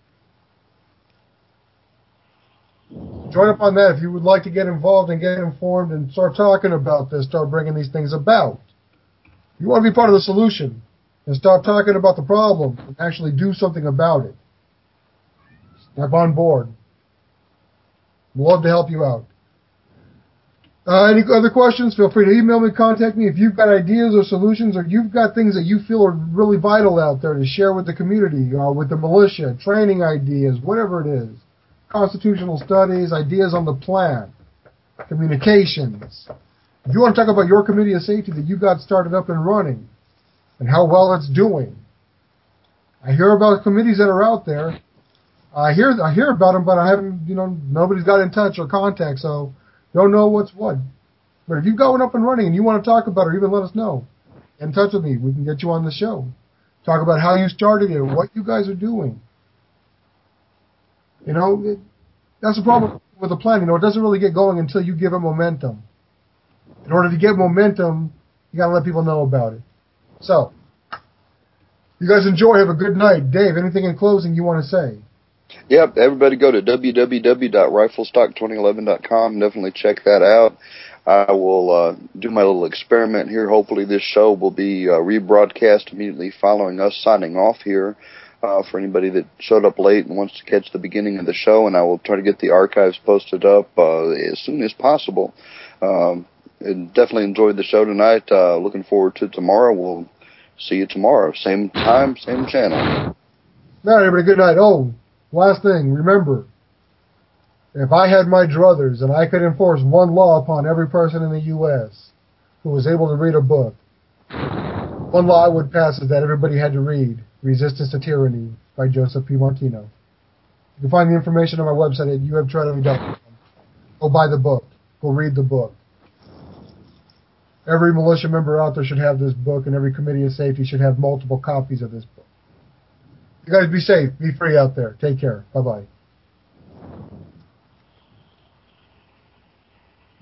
Join up on that if you would like to get involved and get informed and start talking about this, start bringing these things about. You want to be part of the solution and stop talking about the problem and actually do something about it. Step on board. We'd love to help you out. Uh, any other questions? Feel free to email me, contact me if you've got ideas or solutions, or you've got things that you feel are really vital out there to share with the community, uh, with the militia, training ideas, whatever it is. Constitutional studies, ideas on the plan, communications. If you want to talk about your committee of safety that you got started up and running and how well it's doing, I hear about committees that are out there. I hear I hear about them, but I haven't, you know, nobody's got in touch or contact, so don't know what's what. But if you've got one up and running and you want to talk about it, or even let us know, get in touch with me. We can get you on the show. Talk about how you started it, what you guys are doing. You know, it, that's the problem with the plan. You know, it doesn't really get going until you give it momentum. In order to get momentum, you got to let people know about it. So, you guys enjoy. Have a good night. Dave, anything in closing you want to say? Yep, everybody go to w w w dot rifle stock twenty eleven dot com. Definitely check that out. I will uh, do my little experiment here. Hopefully this show will be uh, rebroadcast immediately following us signing off here. Uh, for anybody that showed up late and wants to catch the beginning of the show, and I will try to get the archives posted up uh, as soon as possible. Um, and definitely enjoyed the show tonight. Uh, looking forward to tomorrow. We'll see you tomorrow. Same time, same channel. All right, everybody, good night. Oh, last thing, remember, if I had my druthers and I could enforce one law upon every person in the U S who was able to read a book, one law I would pass is that everybody had to read Resistance to Tyranny by Joseph P. Martino. You can find the information on my website at u f treadome dot com. Go buy the book. Go read the book. Every militia member out there should have this book, and every committee of safety should have multiple copies of this book. You guys be safe. Be free out there. Take care. Bye-bye.